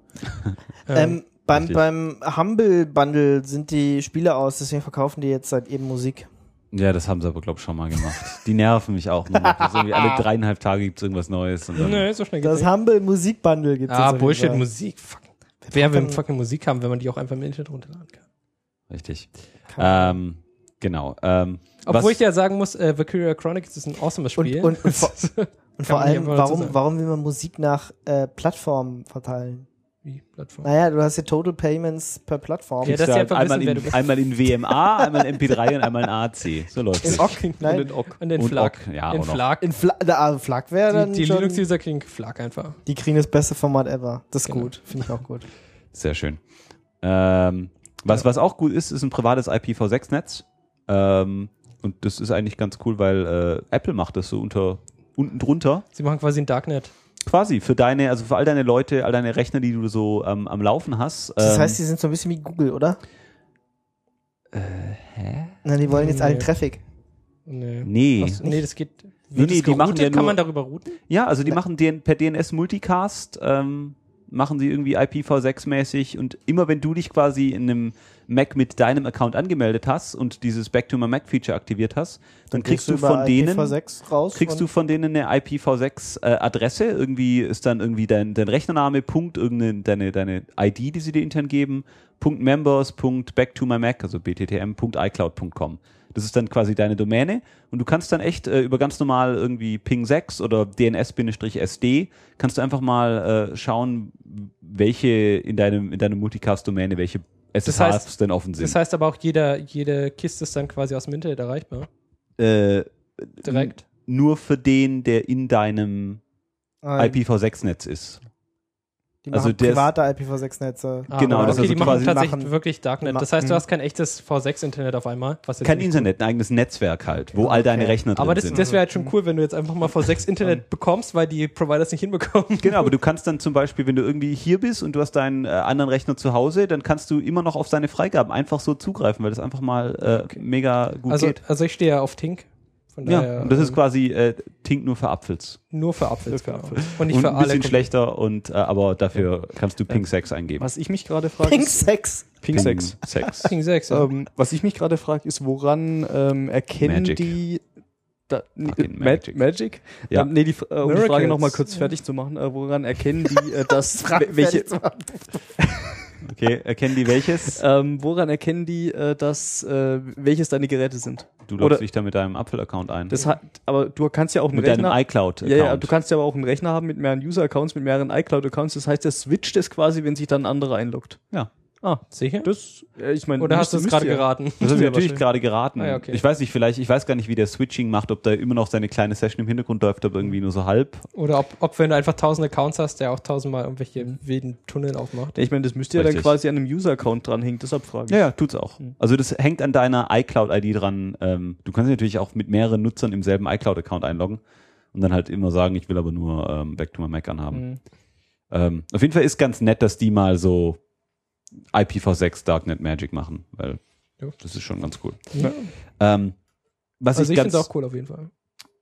Beim Humble Bundle sind die Spiele aus, deswegen verkaufen die jetzt seit eben Musik. Ja, das haben sie aber, glaube ich, schon mal gemacht. Die nerven mich auch. Irgendwie alle 3,5 Tage gibt es irgendwas Neues. Und dann Nö, so schnell geht's das Humble Musik Bundle gibt es jetzt. Bullshit, Musik. Fuck. Wer will fucking Musik haben, wenn man die auch einfach im Internet runterladen kann? Richtig. Genau. Obwohl ich ja sagen muss, Valkyria Chronicles ist ein awesomes Spiel. Und vor allem, warum will man Musik nach Plattformen verteilen? Wie Plattform? Naja, du hast ja Total Payments per Plattform. Ja, dass sie einfach einmal, wissen, wer du bist. einmal in WMA, einmal in MP3 und einmal in AAC. So läuft es. Nein. Und den Flag. Ja, den auch noch. Flag. Flag wäre dann Die schon, Linux-User kriegen Flag einfach. die kriegen das beste Format ever. Das ist Genau. gut. Finde ich auch gut. Sehr schön. Was auch gut ist ein privates IPv6-Netz. Und das ist eigentlich ganz cool, weil Apple macht das so unten drunter. Sie machen quasi ein Darknet. Quasi für all deine Leute, all deine Rechner, die du so am Laufen hast. Das heißt, die sind so ein bisschen wie Google, oder? Hä? Na, die wollen jetzt allen Traffic. Nee. Nee, das geht. Nee, die machen ja nur, kann man darüber routen? Ja, also die machen per DNS Multicast, machen sie irgendwie IPv6-mäßig und immer wenn du dich quasi in einem Mac mit deinem Account angemeldet hast und dieses Back to my Mac Feature aktiviert hast, dann kriegst du von denen eine IPv6 Adresse, irgendwie ist dann irgendwie dein Rechnername, Punkt, deine ID, die sie dir intern geben, .members, .back to my Mac, also bttm.icloud.com. Das ist dann quasi deine Domäne und du kannst dann echt über ganz normal irgendwie Ping 6 oder DNS-SD kannst du einfach mal schauen, welche in deinem Multicast-Domäne, welche SSHs denn offen sind. Das heißt aber auch, jede Kiste ist dann quasi aus dem Internet erreichbar? Direkt? Nur für den, der in deinem IPv6-Netz ist. Die machen private IPv6-Netze. Genau, okay, das also die machen quasi tatsächlich wirklich Darknet. Das heißt, du hast kein echtes V6-Internet auf einmal. Was jetzt kein Internet, ein eigenes Netzwerk halt, wo all deine Rechner drin sind. Aber das wäre halt schon cool, wenn du jetzt einfach mal V6-Internet bekommst, weil die Providers nicht hinbekommen. Genau, aber du kannst dann zum Beispiel, wenn du irgendwie hier bist und du hast deinen anderen Rechner zu Hause, dann kannst du immer noch auf seine Freigaben einfach so zugreifen, weil das einfach mal mega gut geht. Also ich stehe ja auf Tink. Von ja, daher, und das ist quasi Tink nur für Apfels. Nur für Apfels, genau. Und nicht für alle. Ein bisschen schlechter, aber dafür kannst du Ping 6 eingeben. Was ich mich gerade frage. Ping 6. Ping 6. Ping 6, ja. Was ich mich gerade frage, ist, woran erkennen Magic. die Magic? Ja. Um die Frage nochmal kurz fertig zu machen. Woran erkennen die, dass welche Okay, erkennen die welches? Woran erkennen die, dass welches deine Geräte sind? Du loggst dich da mit deinem Apfel-Account ein. Aber du kannst ja auch einen mit Rechner... deinem iCloud-Account. Ja, du kannst ja aber auch einen Rechner haben mit mehreren User-Accounts, mit mehreren iCloud-Accounts. Das heißt, der switcht es quasi, wenn sich dann ein anderer einloggt. Ja. Sicher? Ich meine, oder hast du es gerade geraten? Das habe ich natürlich gerade geraten. Ah, ja, okay. Ich weiß nicht, ich weiß gar nicht, wie der Switching macht, ob da immer noch seine kleine Session im Hintergrund läuft, aber irgendwie nur so halb. Oder ob wenn du einfach 1000 Accounts hast, der auch 1000-mal irgendwelche wilden Tunnel aufmacht. Ich meine, das müsste ja dann quasi an einem User-Account dranhängen, deshalb frage ich. Ja, tut's auch. Also das hängt an deiner iCloud-ID dran. Du kannst dich natürlich auch mit mehreren Nutzern im selben iCloud-Account einloggen und dann halt immer sagen, ich will aber nur Back to my Mac anhaben. Auf jeden Fall ist ganz nett, dass die mal so IPv6 Darknet Magic machen, weil das ist schon ganz cool. Ja. Was also ich finde es auch cool auf jeden Fall.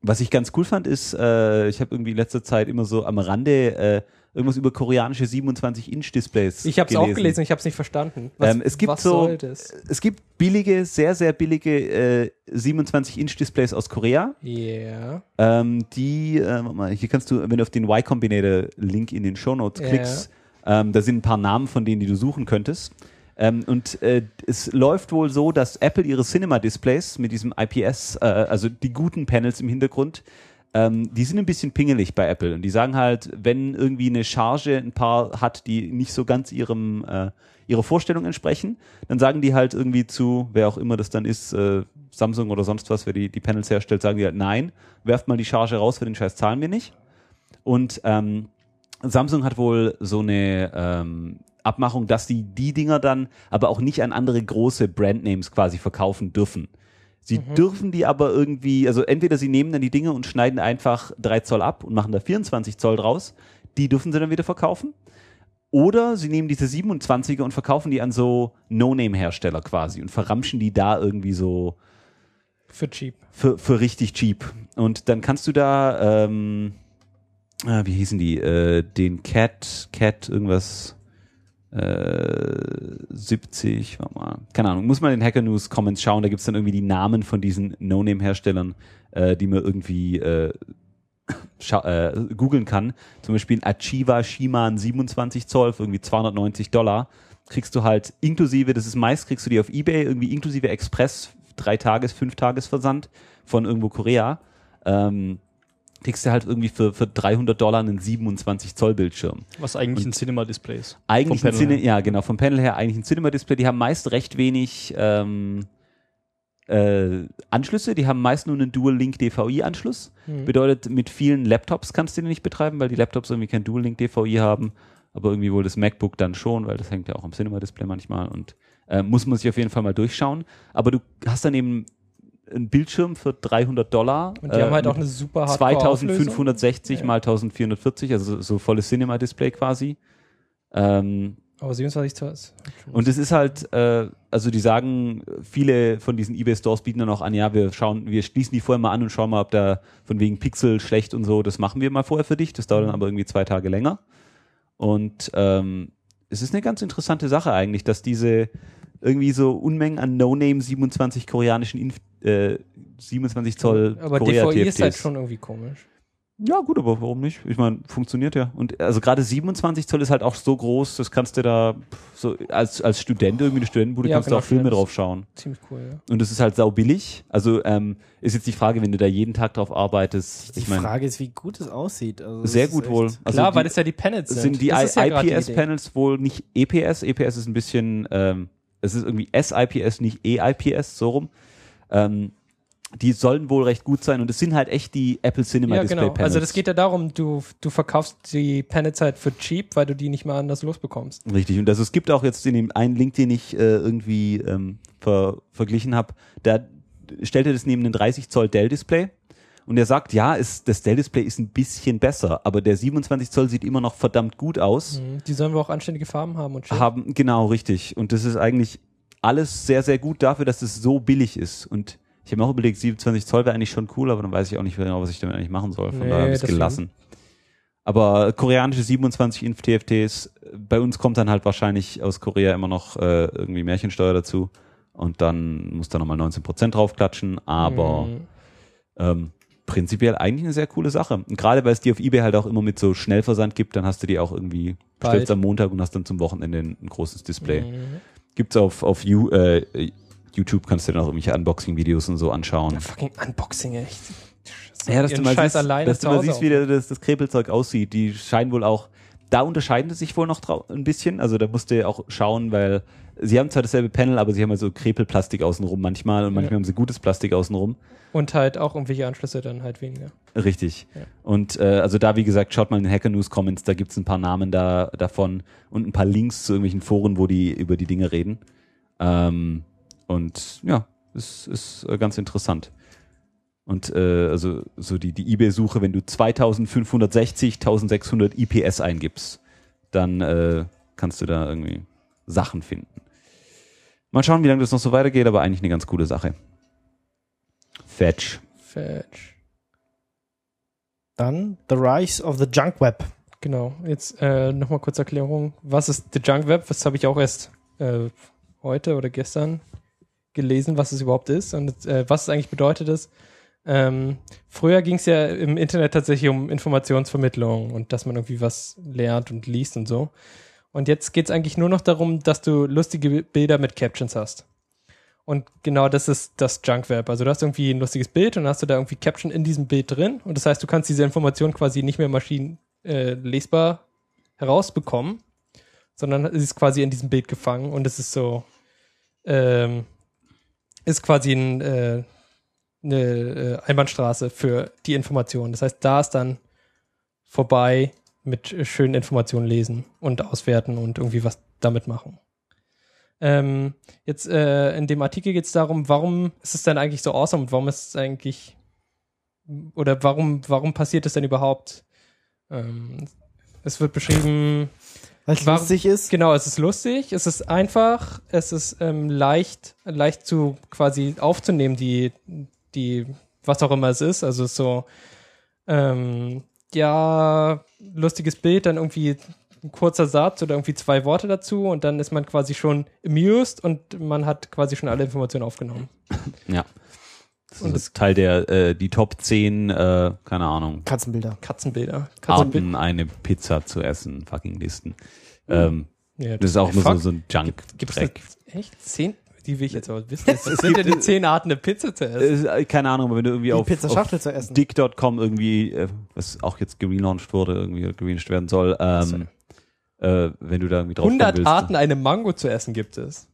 Was ich ganz cool fand, ist, ich habe irgendwie in letzter Zeit immer so am Rande irgendwas über koreanische 27-Inch-Displays Ich habe es auch gelesen, ich habe es nicht verstanden. Es gibt billige, sehr, sehr billige 27-Inch-Displays aus Korea. Ja. Hier kannst du, wenn du auf den Y Combinator-Link in den Shownotes klickst, da sind ein paar Namen von denen, die du suchen könntest. Es läuft wohl so, dass Apple ihre Cinema-Displays mit diesem IPS, also die guten Panels im Hintergrund, die sind ein bisschen pingelig bei Apple. Und die sagen halt, wenn irgendwie eine Charge ein paar hat, die nicht so ganz ihrer Vorstellung entsprechen, dann sagen die halt irgendwie zu, wer auch immer das dann ist, Samsung oder sonst was, wer die Panels herstellt, sagen die halt, nein, werft mal die Charge raus, für den Scheiß zahlen wir nicht. Und Samsung hat wohl so eine Abmachung, dass die Dinger dann aber auch nicht an andere große Brandnames quasi verkaufen dürfen. Sie dürfen die aber irgendwie, also entweder sie nehmen dann die Dinge und schneiden einfach 3 Zoll ab und machen da 24 Zoll draus, die dürfen sie dann wieder verkaufen. Oder sie nehmen diese 27er und verkaufen die an so No-Name-Hersteller quasi und verramschen die da irgendwie so für cheap. Für richtig cheap. Und dann kannst du da, wie hießen die, den Cat irgendwas 70, warte mal, keine Ahnung, muss man in Hacker News Comments schauen, da gibt's dann irgendwie die Namen von diesen No-Name-Herstellern, die man irgendwie googeln kann. Zum Beispiel ein Achieva Shiman 27 Zoll für irgendwie $290. Kriegst du halt inklusive, das ist meist, kriegst du die auf eBay, irgendwie inklusive Express 3-Tages-, 5-Tages-Versand von irgendwo Korea. Kriegst du halt irgendwie für $300 einen 27 Zoll Bildschirm. Was eigentlich ein Cinema-Display ist. Eigentlich vom Panel her eigentlich ein Cinema-Display. Die haben meist recht wenig Anschlüsse, die haben meist nur einen Dual-Link-DVI-Anschluss. Bedeutet, mit vielen Laptops kannst du den nicht betreiben, weil die Laptops irgendwie kein Dual-Link-DVI haben, aber irgendwie wohl das MacBook dann schon, weil das hängt ja auch am Cinema-Display manchmal und muss man sich auf jeden Fall mal durchschauen. Aber du hast dann eben ein Bildschirm für $300. Und die haben halt auch eine super Hardcore 2560 mal 1440, also so volles Cinema-Display quasi. Aber 27 Zoll ist. Und es ist halt, also die sagen, viele von diesen eBay-Stores bieten dann auch an, ja, wir schließen die vorher mal an und schauen mal, ob da von wegen Pixel schlecht und so, das machen wir mal vorher für dich. Das dauert dann aber irgendwie 2 Tage länger. Und es ist eine ganz interessante Sache eigentlich, dass diese irgendwie so Unmengen an No-Name 27 koreanischen 27 Zoll aber Korea DVI TFTs. ist halt schon irgendwie komisch. Ja gut, aber warum nicht? Ich meine, funktioniert ja. Und also gerade 27 Zoll ist halt auch so groß, das kannst du da so als Student, irgendwie eine Studentenbude, kannst du auch Filme drauf schauen. Ziemlich cool, ja. Und das ist halt saubillig. Also ist jetzt die Frage, wenn du da jeden Tag drauf arbeitest. Die Frage ist, wie gut es aussieht. Also sehr gut wohl. Also klar, weil das ja die Panels sind. Sind die IPS-Panels wohl nicht EPS? EPS ist ein bisschen, es ist irgendwie SIPS, nicht EIPS, so rum. Die sollen wohl recht gut sein und es sind halt echt die Apple Cinema Display Panels. Also das geht ja darum, du verkaufst die Panels halt für cheap, weil du die nicht mal anders losbekommst. Richtig, und also es gibt auch jetzt in dem einen Link, den ich irgendwie verglichen habe, da stellt er das neben einen 30 Zoll Dell Display und er sagt, ja, das Dell Display ist ein bisschen besser, aber der 27 Zoll sieht immer noch verdammt gut aus. Die sollen wir auch anständige Farben haben und shit. Genau, richtig. Und das ist eigentlich alles sehr, sehr gut dafür, dass es so billig ist. Und ich habe mir auch überlegt, 27 Zoll wäre eigentlich schon cool, aber dann weiß ich auch nicht genau, was ich damit eigentlich machen soll. Von daher habe ich es gelassen. Aber koreanische 27 Inch TFTs, bei uns kommt dann halt wahrscheinlich aus Korea immer noch irgendwie Märchensteuer dazu. Und dann muss da nochmal 19% draufklatschen. Aber prinzipiell eigentlich eine sehr coole Sache. Und gerade weil es die auf eBay halt auch immer mit so Schnellversand gibt, dann hast du die auch irgendwie, bestellst am Montag und hast dann zum Wochenende ein großes Display. Gibt's auf YouTube, kannst du dann auch irgendwelche Unboxing-Videos und so anschauen. Fucking Unboxing, echt. Ja, dass du mal siehst, wie das Krepelzeug aussieht. Die scheinen wohl auch, da unterscheiden sie sich wohl noch ein bisschen. Also da musst du auch schauen, weil sie haben zwar dasselbe Panel, aber sie haben halt so Krepelplastik außenrum manchmal und manchmal haben sie gutes Plastik außenrum. Und halt auch irgendwelche Anschlüsse dann halt weniger. Richtig. Ja. Und also da, wie gesagt, schaut mal in den Hacker News Comments, da gibt's ein paar Namen davon und ein paar Links zu irgendwelchen Foren, wo die über die Dinge reden. Und ja, es ist ganz interessant. Und also so die eBay-Suche, wenn du 2560, 1600 IPS eingibst, dann kannst du da irgendwie Sachen finden. Mal schauen, wie lange das noch so weitergeht, aber eigentlich eine ganz coole Sache. Fetch. Dann The Rise of the Junk Web. Genau, jetzt nochmal kurz Erklärung. Was ist The Junk Web? Das habe ich auch erst heute oder gestern gelesen, was es überhaupt ist und was es eigentlich bedeutet ist. Früher ging es ja im Internet tatsächlich um Informationsvermittlung und dass man irgendwie was lernt und liest und so. Und jetzt geht es eigentlich nur noch darum, dass du lustige Bilder mit Captions hast. Und genau das ist das Junk Web. Also du hast irgendwie ein lustiges Bild und dann hast du da irgendwie Caption in diesem Bild drin. Und das heißt, du kannst diese Information quasi nicht mehr maschinenlesbar herausbekommen, sondern es ist quasi in diesem Bild gefangen. Und es ist so, ist quasi eine Einbahnstraße für die Information. Das heißt, da ist dann vorbei mit schönen Informationen lesen und auswerten und irgendwie was damit machen. Jetzt in dem Artikel geht es darum, warum ist es denn eigentlich so awesome und warum ist es eigentlich oder warum passiert es denn überhaupt? Es wird beschrieben, weil es lustig ist. Genau, es ist lustig, es ist einfach, es ist leicht zu quasi aufzunehmen, die was auch immer es ist. Also so lustiges Bild, dann irgendwie ein kurzer Satz oder irgendwie 2 Worte dazu und dann ist man quasi schon amused und man hat quasi schon alle Informationen aufgenommen. Ja. Das ist Teil der, die Top 10, keine Ahnung. Katzenbilder. Arten, eine Pizza zu essen, fucking Listen. Ja, das ist auch nur so ein Junk-Dreck. Echt? 10? Die will ich jetzt aber wissen. Das sind ja die 10 Arten, eine Pizza zu essen. Keine Ahnung, aber wenn du irgendwie auf zu essen. Dick.com irgendwie, was auch jetzt gelauncht wurde, irgendwie gelauncht werden soll, wenn du da irgendwie drauf 100 willst, Arten, eine Mango zu essen gibt es.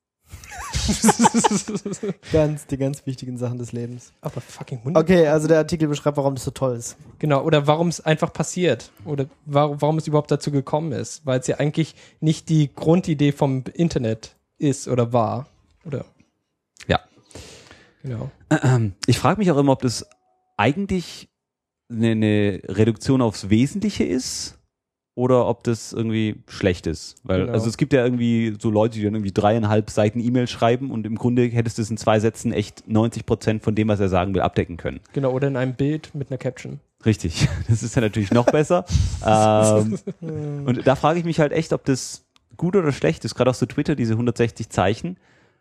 Die ganz wichtigen Sachen des Lebens. Aber fucking 100. Okay, also der Artikel beschreibt, warum das so toll ist. Genau, oder warum es einfach passiert. Oder warum es überhaupt dazu gekommen ist. Weil es ja eigentlich nicht die Grundidee vom Internet ist oder war. Oder? Ja. Genau. Ich frage mich auch immer, ob das eigentlich eine Reduktion aufs Wesentliche ist oder ob das irgendwie schlecht ist. Weil, also es gibt ja irgendwie so Leute, die dann irgendwie 3,5 Seiten E-Mail schreiben und im Grunde hättest du es in 2 Sätzen echt 90% von dem, was er sagen will, abdecken können. Genau, oder in einem Bild mit einer Caption. Richtig, das ist ja natürlich noch besser. Und da frage ich mich halt echt, ob das gut oder schlecht ist. Gerade auch so Twitter, diese 160 Zeichen.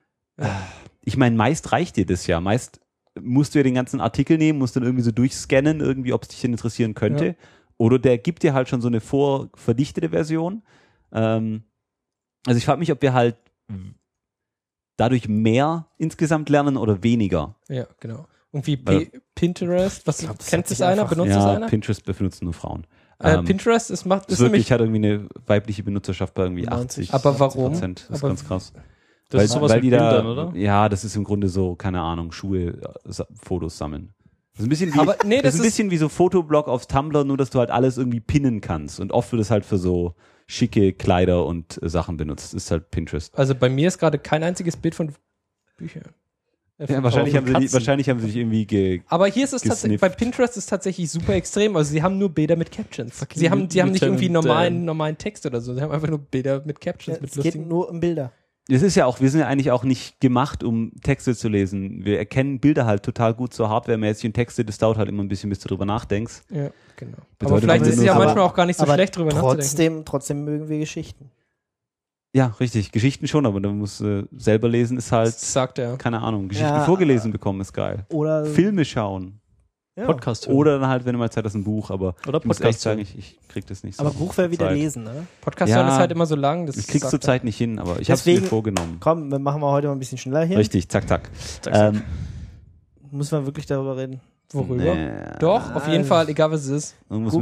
Ich meine, meist reicht dir das ja. Meist musst du ja den ganzen Artikel nehmen, musst dann irgendwie so durchscannen, irgendwie, ob es dich denn interessieren könnte. Ja. Oder der gibt dir halt schon so eine vorverdichtete Version. Also ich frage mich, ob wir halt dadurch mehr insgesamt lernen oder weniger. Ja, genau. Irgendwie Pinterest, kennt das einer? Benutzt das einer? Pinterest benutzen nur Frauen. Pinterest ist wirklich hat irgendwie eine weibliche Benutzerschaft bei irgendwie 80%. Aber warum? Das ist ganz krass. Das ist sowas weil wie die Bildern, da, oder? Ja, das ist im Grunde so, keine Ahnung, Fotos sammeln. Das ist ein bisschen wie, das ist ein bisschen wie so Fotoblog auf Tumblr, nur dass du halt alles irgendwie pinnen kannst. Und oft wird es halt für so schicke Kleider und Sachen benutzt. Das ist halt Pinterest. Also bei mir ist gerade kein einziges Bild von Büchern. Ja, wahrscheinlich haben sie sich irgendwie aber hier ist es tatsächlich, bei Pinterest ist es tatsächlich super extrem. Also sie haben nur Bilder mit Captions. Sie haben nicht irgendwie normalen Text oder so. Sie haben einfach nur Bilder mit Captions. Es geht nur um Bilder. Das ist ja auch, wir sind ja eigentlich auch nicht gemacht, um Texte zu lesen. Wir erkennen Bilder halt total gut so hardwaremäßig und Texte, das dauert halt immer ein bisschen, bis du drüber nachdenkst. Ja, genau. Aber vielleicht ist es ja manchmal auch gar nicht so schlecht, drüber nachzudenken. Trotzdem mögen wir Geschichten. Ja, richtig. Geschichten schon, aber dann musst du selber lesen, ist halt, sagt er. Keine Ahnung, Geschichten vorgelesen bekommen ist geil. Oder Filme schauen. Ja. Podcast hören. Oder dann halt, wenn du mal Zeit hast, ein Buch, aber oder ich muss echt sagen, ich krieg das nicht so. Aber Buch wäre wieder lesen, ne? Podcast hören ist halt immer so lang. Ich krieg's zur Zeit nicht hin, aber ich hab's mir vorgenommen. Komm, wir machen heute mal ein bisschen schneller hier. Richtig, zack, zack. Muss man wirklich darüber reden? Worüber? Doch, auf jeden Fall, egal was es ist.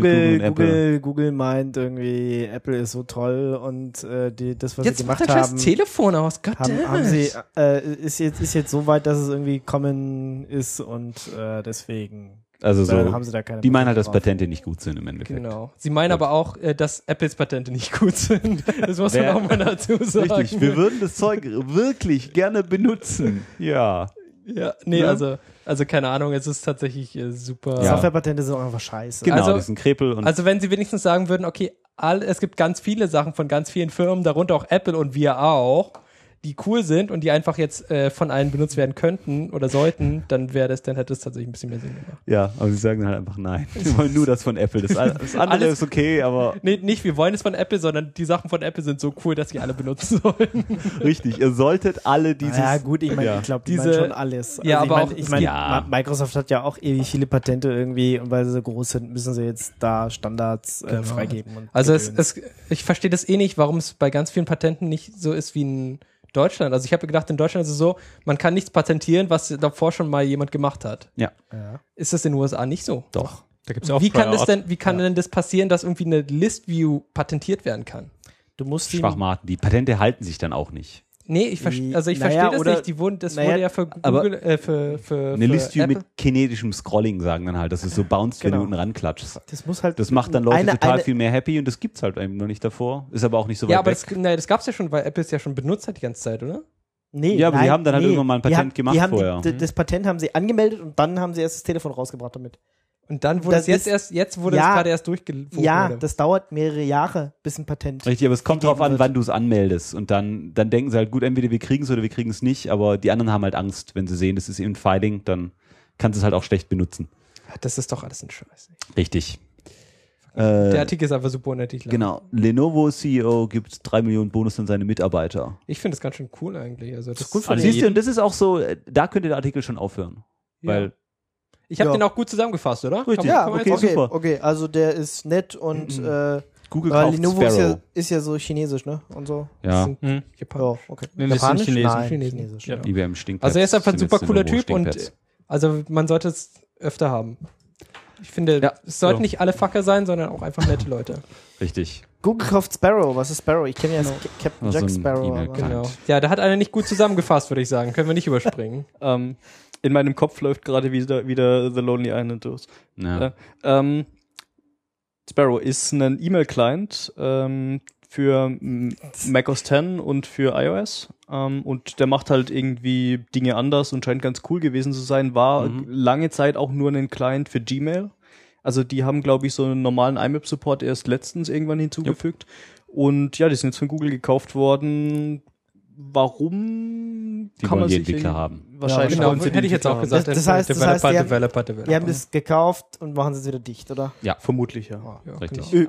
Google meint irgendwie, Apple ist so toll und das, was jetzt sie gemacht haben. Jetzt das Telefon aus, haben sie, ist jetzt so weit, dass es irgendwie common ist und deswegen also so, haben sie da keine die meinen halt, dass Patente nicht gut sind im Endeffekt. Genau. Sie meinen aber auch, dass Apples Patente nicht gut sind. Das muss man auch mal dazu sagen. Richtig, wir würden das Zeug wirklich gerne benutzen. Ja. Ja, nee, also keine Ahnung, es ist tatsächlich super. Ja. Softwarepatente sind auch einfach scheiße. Genau, die sind Krepel. Und also wenn sie wenigstens sagen würden, okay, es gibt ganz viele Sachen von ganz vielen Firmen, darunter auch Apple und wir auch, die cool sind und die einfach jetzt von allen benutzt werden könnten oder sollten, dann hätte es tatsächlich ein bisschen mehr Sinn gemacht. Ja, aber sie sagen halt einfach nein. Wir wollen nur das von Apple. Das andere ist okay, aber... Nee, nicht wir wollen es von Apple, sondern die Sachen von Apple sind so cool, dass sie alle benutzen sollen. Richtig, ihr solltet alle dieses... Ja gut, ich meine, ich glaube, die meinen schon alles. Ja, also aber ich meine, Microsoft hat ja auch ewig viele Patente irgendwie und weil sie so groß sind, müssen sie jetzt da Standards freigeben. Und also ich verstehe das nicht, warum es bei ganz vielen Patenten nicht so ist wie in Deutschland. Also ich habe gedacht, in Deutschland ist es so, man kann nichts patentieren, was davor schon mal jemand gemacht hat. Ja. Ist das in den USA nicht so? Doch. Da gibt's ja auch wie kann denn das passieren, dass irgendwie eine List-View patentiert werden kann? Du musst Schwachmaten. Die Patente halten sich dann auch nicht. Nee, ich verstehe das nicht. Wurde ja für Google, für eine List-View mit kinetischem Scrolling sagen dann halt, dass es so bounced, wenn du unten ranklatschst. Das macht dann Leute total viel mehr happy und das gibt's halt eben noch nicht davor. Ist aber auch nicht so weit weg. Ja, aber das gab's ja schon, weil Apple es ja schon benutzt hat die ganze Zeit, oder? Nee, ja, aber die haben dann halt irgendwann mal ein Patent gemacht vorher. Das Patent haben sie angemeldet und dann haben sie erst das Telefon rausgebracht damit. Und dann wurde jetzt wurde es gerade erst durchgewogen. Ja, das dauert mehrere Jahre, bis ein Patent. Richtig, aber es kommt drauf an, wann du es anmeldest. Und dann denken sie halt, gut, entweder wir kriegen es oder wir kriegen es nicht, aber die anderen haben halt Angst, wenn sie sehen, das ist eben Filing, dann kannst du es halt auch schlecht benutzen. Das ist doch alles ein Scheiß. Richtig. Der Artikel ist einfach super unnötig. Genau. Lenovo CEO gibt 3 Millionen Bonus an seine Mitarbeiter. Ich finde das ganz schön cool eigentlich. Also das ist gut. Siehst du, und das ist auch so, da könnte der Artikel schon aufhören. Weil ich habe den auch gut zusammengefasst, oder? Richtig. Super. Okay, also der ist nett und Google kauft Lenovo Sparrow. ist ja so chinesisch, ne? Und so. Ja. Japanisch. Okay. Nee, das sind Chinesen. Chinesisch. Ja. IBM stinkt. Also er ist einfach ein super cooler Typ und also man sollte es öfter haben. Ich finde, es sollten nicht alle Fucker sein, sondern auch einfach nette Leute. Richtig. Google kauft Sparrow. Was ist Sparrow? Ich kenne ja Captain Jack Sparrow. Genau. Ja, da hat einer nicht gut zusammengefasst, würde ich sagen. Können wir nicht überspringen. In meinem Kopf läuft gerade wieder The Lonely Island durch. Ja. Sparrow ist ein E-Mail-Client für macOS 10 und für iOS. Und der macht halt irgendwie Dinge anders und scheint ganz cool gewesen zu sein. War lange Zeit auch nur ein Client für Gmail. Also die haben, glaube ich, so einen normalen IMAP-Support erst letztens irgendwann hinzugefügt. Yep. Und ja, die sind jetzt von Google gekauft worden. Warum? Die wollen die Entwickler haben. Wahrscheinlich genau, hätte ich jetzt auch gesagt. Das heißt, Developer. Die haben das gekauft und machen es jetzt wieder dicht, oder? Ja, vermutlich, ja. Richtig. Genau.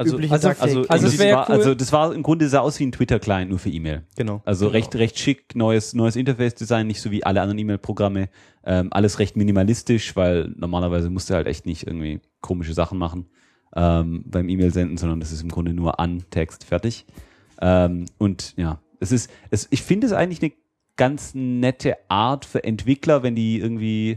Das war im Grunde sah aus wie ein Twitter-Client, nur für E-Mail. Genau. Also recht schick, neues Interface-Design, nicht so wie alle anderen E-Mail-Programme. Alles recht minimalistisch, weil normalerweise musst du halt echt nicht irgendwie komische Sachen machen beim E-Mail senden, sondern das ist im Grunde nur an Text fertig. Und ja, ich finde es eigentlich eine ganz nette Art für Entwickler, wenn die irgendwie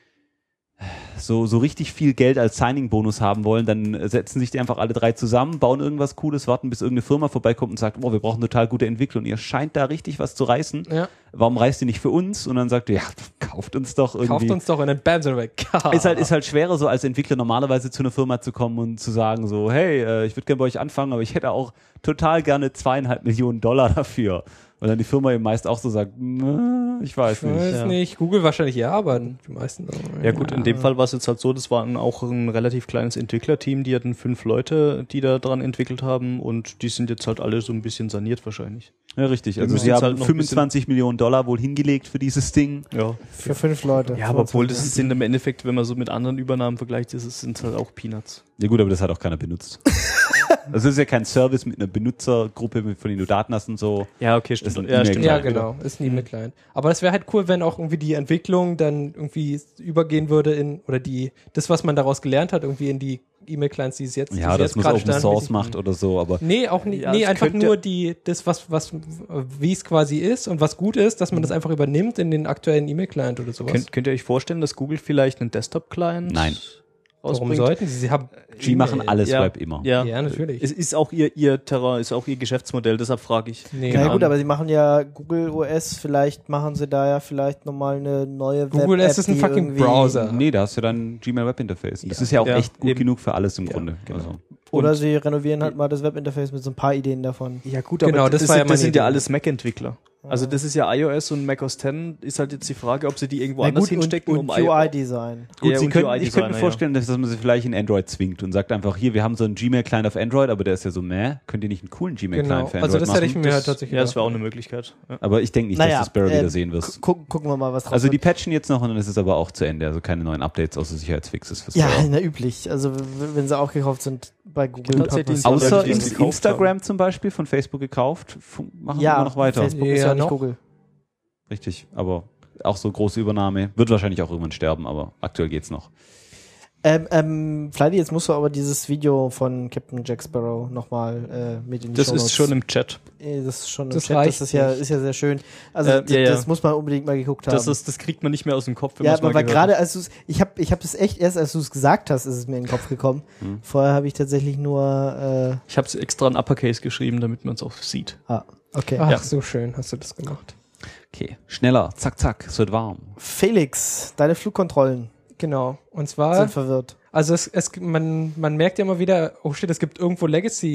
so richtig viel Geld als Signing-Bonus haben wollen, dann setzen sich die einfach alle drei zusammen, bauen irgendwas Cooles, warten, bis irgendeine Firma vorbeikommt und sagt, wir brauchen total gute Entwickler und ihr scheint da richtig was zu reißen. Ja. Warum reißt ihr nicht für uns? Und dann sagt ihr, kauft uns doch irgendwie. Kauft uns doch und dann bam, sind wir weg. Ist halt schwerer, so als Entwickler normalerweise zu einer Firma zu kommen und zu sagen so, hey, ich würde gerne bei euch anfangen, aber ich hätte auch total gerne $2,5 Millionen dafür. Weil dann die Firma eben meist auch so sagt, ich weiß nicht. Google wahrscheinlich ja, aber die meisten auch. Ja gut, in dem Fall war es jetzt halt so, das war auch ein relativ kleines Entwicklerteam, die hatten 5 Leute, die da dran entwickelt haben und die sind jetzt halt alle so ein bisschen saniert wahrscheinlich. Ja, richtig. Also sie haben halt $25 Millionen wohl hingelegt für dieses Ding. Ja. Für 5 Leute. Ja, aber obwohl das sind im Endeffekt, wenn man so mit anderen Übernahmen vergleicht, sind es halt auch Peanuts. Ja gut, aber das hat auch keiner benutzt. Das ist ja kein Service mit einer Benutzergruppe, von denen du Daten hast und so. Ja, okay, stimmt. Ja, genau. Ist nie mit Client. Aber es wäre halt cool, wenn auch irgendwie die Entwicklung dann irgendwie übergehen würde das, was man daraus gelernt hat, irgendwie in die E-Mail-Clients, die es jetzt ja, das muss Open Source macht oder so, aber. Nee, auch nicht. Ja, nee, einfach nur wie es quasi ist und was gut ist, dass man das einfach übernimmt in den aktuellen E-Mail-Client oder sowas. Könnt ihr euch vorstellen, dass Google vielleicht einen Desktop-Client? Nein. Warum sollten sie? Sie haben die machen alles Web immer. Ja, natürlich. Es ist auch ihr Terrain, ist auch ihr Geschäftsmodell, deshalb frage ich. Nee, ja gut, aber sie machen ja Google OS, vielleicht machen sie da ja vielleicht nochmal eine neue Web-App. Google OS ist ein fucking Browser. Nee, da hast du dann Gmail Web-Interface. Das ist ja auch echt gut genug für alles im Grunde. Genau. Also. Oder sie renovieren halt mal das Webinterface mit so ein paar Ideen davon. Ja gut, aber das sind ja alles Mac-Entwickler. Also das ist ja iOS und macOS 10 ist halt jetzt die Frage, ob sie die irgendwo anders hinstecken. Und UI-Design. Gut, ich könnte mir vorstellen, dass man sie vielleicht in Android zwingt und sagt einfach, hier, wir haben so einen Gmail-Client auf Android, aber der ist ja so, könnt ihr nicht einen coolen Gmail-Client für Android also das machen? hätte ich mir halt tatsächlich Ja, das wäre auch eine Möglichkeit. Ja. Aber ich denke nicht, dass du Sparrow wieder sehen wirst. Gucken wir mal, was drauf Also die patchen jetzt noch und dann ist es aber auch zu Ende. Also keine neuen Updates außer Sicherheitsfixes für Sparrow. Ja, na üblich. Also wenn sie aufgekauft sind bei Google. Außer Instagram zum Beispiel von Facebook gekauft, machen wir noch weiter. Facebook ist ja nicht Google. Richtig, aber auch so große Übernahme. Wird wahrscheinlich auch irgendwann sterben, aber aktuell geht's noch. Flighty, jetzt musst du aber dieses Video von Captain Jack Sparrow nochmal mit in die Das Shownotes. ist schon im Chat. Das ist schon im das Chat, reicht das ist ja sehr schön. Also das muss man unbedingt mal geguckt haben. Das kriegt man nicht mehr aus dem Kopf, wenn ja, man es mal aber gehört gerade hat. als du ich hab das echt erst, als du es gesagt hast, ist es mir in den Kopf gekommen. Vorher habe ich tatsächlich nur Ich habe es extra in Uppercase geschrieben, damit man es auch sieht. Okay. Ach, so schön hast du das gemacht. Okay, schneller, zack, zack, es wird warm. Felix, deine Flugkontrollen Genau. Und zwar sind verwirrt. Also man merkt ja immer wieder, oh shit, es gibt irgendwo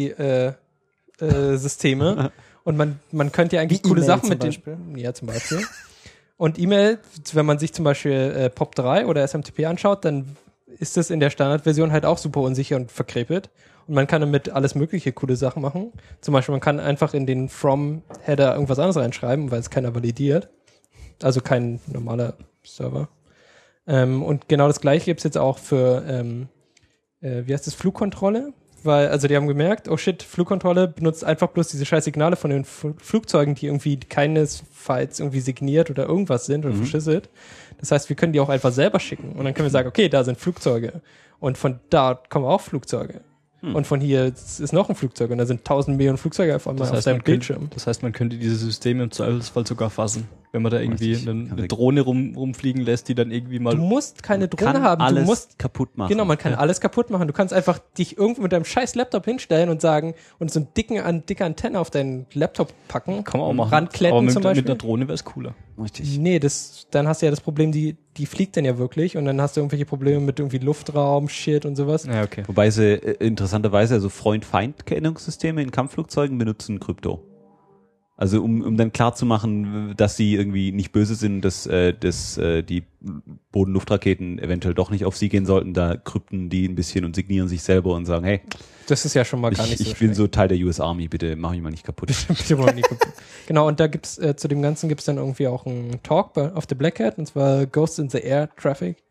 Legacy-Systeme und man könnte ja eigentlich coole Sachen mit denen. Ja, zum Beispiel. Und E-Mail, wenn man sich zum Beispiel POP3 oder SMTP anschaut, dann ist das in der Standardversion halt auch super unsicher und verkrepelt. Und man kann damit alles mögliche coole Sachen machen. Zum Beispiel, man kann einfach in den From-Header irgendwas anderes reinschreiben, weil es keiner validiert. Also kein normaler Server. Und genau das gleiche gibt's jetzt auch für, wie heißt das, Flugkontrolle? Weil, also die haben gemerkt, oh shit, Flugkontrolle benutzt einfach bloß diese scheiß Signale von den Flugzeugen, die irgendwie keinesfalls irgendwie signiert oder irgendwas sind oder verschlüsselt. Das heißt, wir können die auch einfach selber schicken. Und dann können wir sagen, okay, da sind Flugzeuge. Und von da kommen auch Flugzeuge. Und von hier ist noch ein Flugzeug. Und da sind 1000 Millionen Flugzeuge auf einmal auf seinem Bildschirm. Das heißt, man könnte diese Systeme im Zweifelsfall sogar fassen. Wenn man da irgendwie eine Drohne rumfliegen lässt, die dann irgendwie mal... Du musst keine Drohne haben. Alles du musst kaputt machen. Genau, man kann alles kaputt machen. Du kannst einfach dich irgendwo mit deinem scheiß Laptop hinstellen und sagen, und so eine dicke Antenne auf deinen Laptop packen. Kann man auch machen. Rankletten aber zum Beispiel. Mit einer Drohne wäre es cooler. Richtig. Nee, dann hast du ja das Problem, die fliegt dann ja wirklich und dann hast du irgendwelche Probleme mit irgendwie Luftraum, Shit und sowas. Ja, okay. Wobei sie interessanterweise also Freund-Feind-Kennungssysteme in Kampfflugzeugen benutzen Krypto. Also um dann klarzumachen, dass sie irgendwie nicht böse sind, dass die Boden-Luft-Raketen eventuell doch nicht auf sie gehen sollten, da krypten die ein bisschen und signieren sich selber und sagen, hey, das ist ja schon mal gar nicht so ich bin so Teil der US Army, bitte mach mich mal nicht kaputt. Bitte mal nicht kaputt. Genau, und da gibt's zu dem Ganzen gibt's dann irgendwie auch einen Talk auf der Black Hat, und zwar Ghosts in the Air Traffic.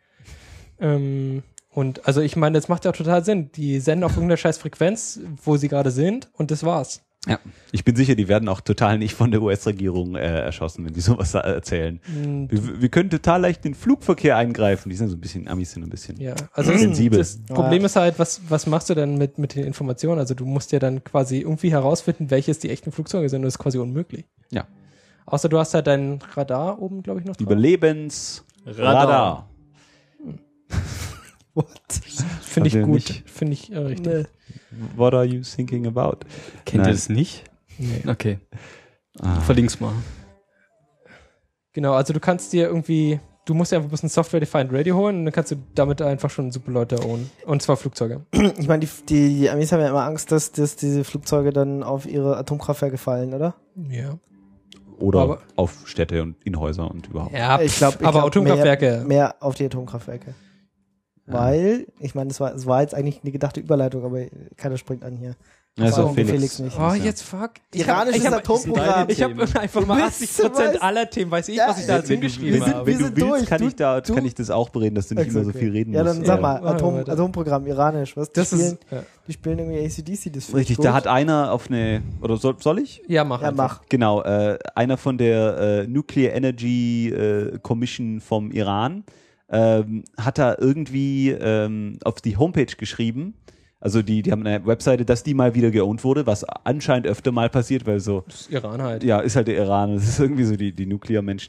Und also ich meine, das macht ja total Sinn. Die senden auf irgendeiner scheiß Frequenz, wo sie gerade sind, und das war's. Ja, ich bin sicher, die werden auch total nicht von der US-Regierung erschossen, wenn die sowas erzählen. Wir können total leicht in den Flugverkehr eingreifen. Die sind so ein bisschen, Amis sind ein bisschen also sensibel. Das Problem ist halt, was machst du dann mit den Informationen? Also du musst ja dann quasi irgendwie herausfinden, welches die echten Flugzeuge sind, und das ist quasi unmöglich. Ja. Außer du hast halt dein Radar oben, glaube ich, noch drauf. Überlebensradar. What? Finde ich Also gut. nicht. Finde ich richtig. Nee. What are you thinking about? Kennt Nein. ihr das nicht? Nee. Okay. Verlink's mal. Genau, also du kannst dir irgendwie, du musst dir einfach ein bisschen Software-Defined Radio holen und dann kannst du damit einfach schon super Leute ownen. Und zwar Flugzeuge. Ich meine, die Amis haben ja immer Angst, dass diese Flugzeuge dann auf ihre Atomkraftwerke fallen, oder? Ja. Oder auf Städte und in Häuser und überhaupt. Ja, Ich glaub, Atomkraftwerke. Mehr auf die Atomkraftwerke. Weil, ich meine, es war jetzt eigentlich eine gedachte Überleitung, aber keiner springt an hier. Also Warum Felix nicht? Oh, jetzt fuck. Iranisches Atomprogramm. Ich habe einfach mal 80% aller Themen, weiß ich, was ich da als hingeschrieben habe. wir sind durch. Kann ich das auch bereden, dass du nicht immer so viel reden musst. Ja, dann sag mal, weiter. Atomprogramm, iranisch. Was? Die spielen irgendwie AC/DC, das Richtig, gut. da hat einer auf eine, oder soll ich? Ja, mach. Ja, mach. Genau, einer von der Nuclear Energy Commission vom Iran hat da irgendwie auf die Homepage geschrieben, also die haben eine Webseite, dass die mal wieder geowned wurde, was anscheinend öfter mal passiert, weil so... Das ist Iran halt. Ja, ist halt der Iran, das ist irgendwie so die Nuklear-Menschen.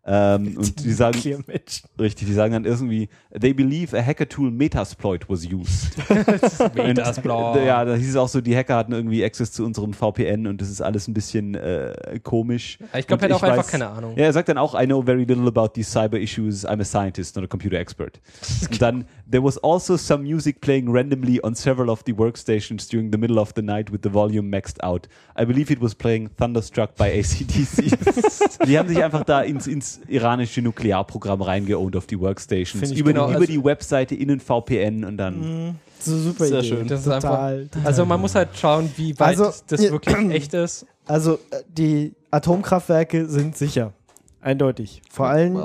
Und die sagen, richtig, die sagen dann irgendwie, they believe a hacker tool Metasploit was used. Metasploit. Ja, da hieß es auch so, die Hacker hatten irgendwie Access zu unserem VPN und das ist alles ein bisschen komisch. Ich glaube, er hat auch einfach keine Ahnung. Ja, er sagt dann auch, I know very little about these cyber issues, I'm a scientist, not a computer expert. Und dann, there was also some music playing randomly on several of the workstations during the middle of the night with the volume maxed out. I believe it was playing Thunderstruck by AC/DC. Die haben sich einfach da ins iranische Nuklearprogramm reingeowned auf die Workstations. Über die Webseite in den VPN und dann. So super sehr Idee. Schön. Das ist total, einfach, also man muss halt schauen, wie weit das wirklich echt ist. Also die Atomkraftwerke sind sicher. Eindeutig. Vor allem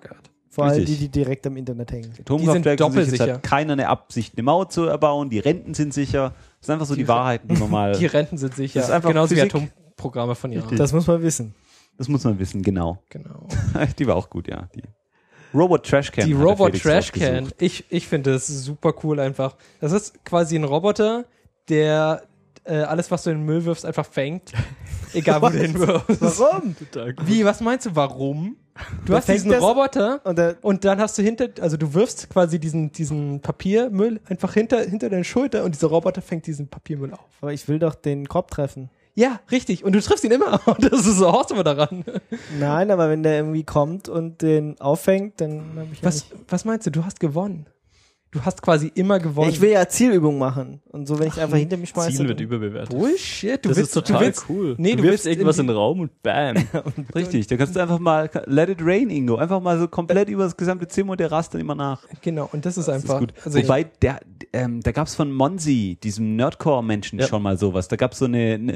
die direkt am Internet hängen. Atomkraftwerke sind doppelsicher. Hat keiner eine Absicht, eine Mauer zu erbauen. Die Renten sind sicher. Das sind einfach so die Wahrheiten, die man mal... Die Renten sind sicher. Das ist einfach genauso Physik. wie Atomprogramme von Iran. Das muss man wissen. Das muss man wissen, genau. Die war auch gut, ja. Die Robot Trashcan. Die Robot Trashcan. Ich finde das super cool einfach. Das ist quasi ein Roboter, der alles, was du in den Müll wirfst, einfach fängt. Egal, wo du hinwirfst. Warum? Wie, was meinst du, warum? Du hast diesen Roboter und dann hast du du wirfst quasi diesen Papiermüll einfach hinter deine Schulter und dieser Roboter fängt diesen Papiermüll auf. Aber ich will doch den Korb treffen. Ja, richtig. Und du triffst ihn immer. Und das ist so awesome daran. Nein, aber wenn der irgendwie kommt und den auffängt, dann habe ich Was meinst du? Du hast gewonnen. Du hast quasi immer gewonnen. Ich will ja Zielübung machen. Und so, wenn ich einfach hinter mich schmeiße. Ziel wird überbewertet. Bullshit. Das ist total cool. Nee, du wirfst irgendwas in den Raum und bam. Richtig, da kannst du einfach mal let it rain, Ingo. Einfach mal so komplett über das gesamte Zimmer und der rast dann immer nach. Genau, und das ist einfach... Das ist gut. Also wobei, da gab es von Monsi, diesem Nerdcore-Menschen, schon mal sowas. Da gab es so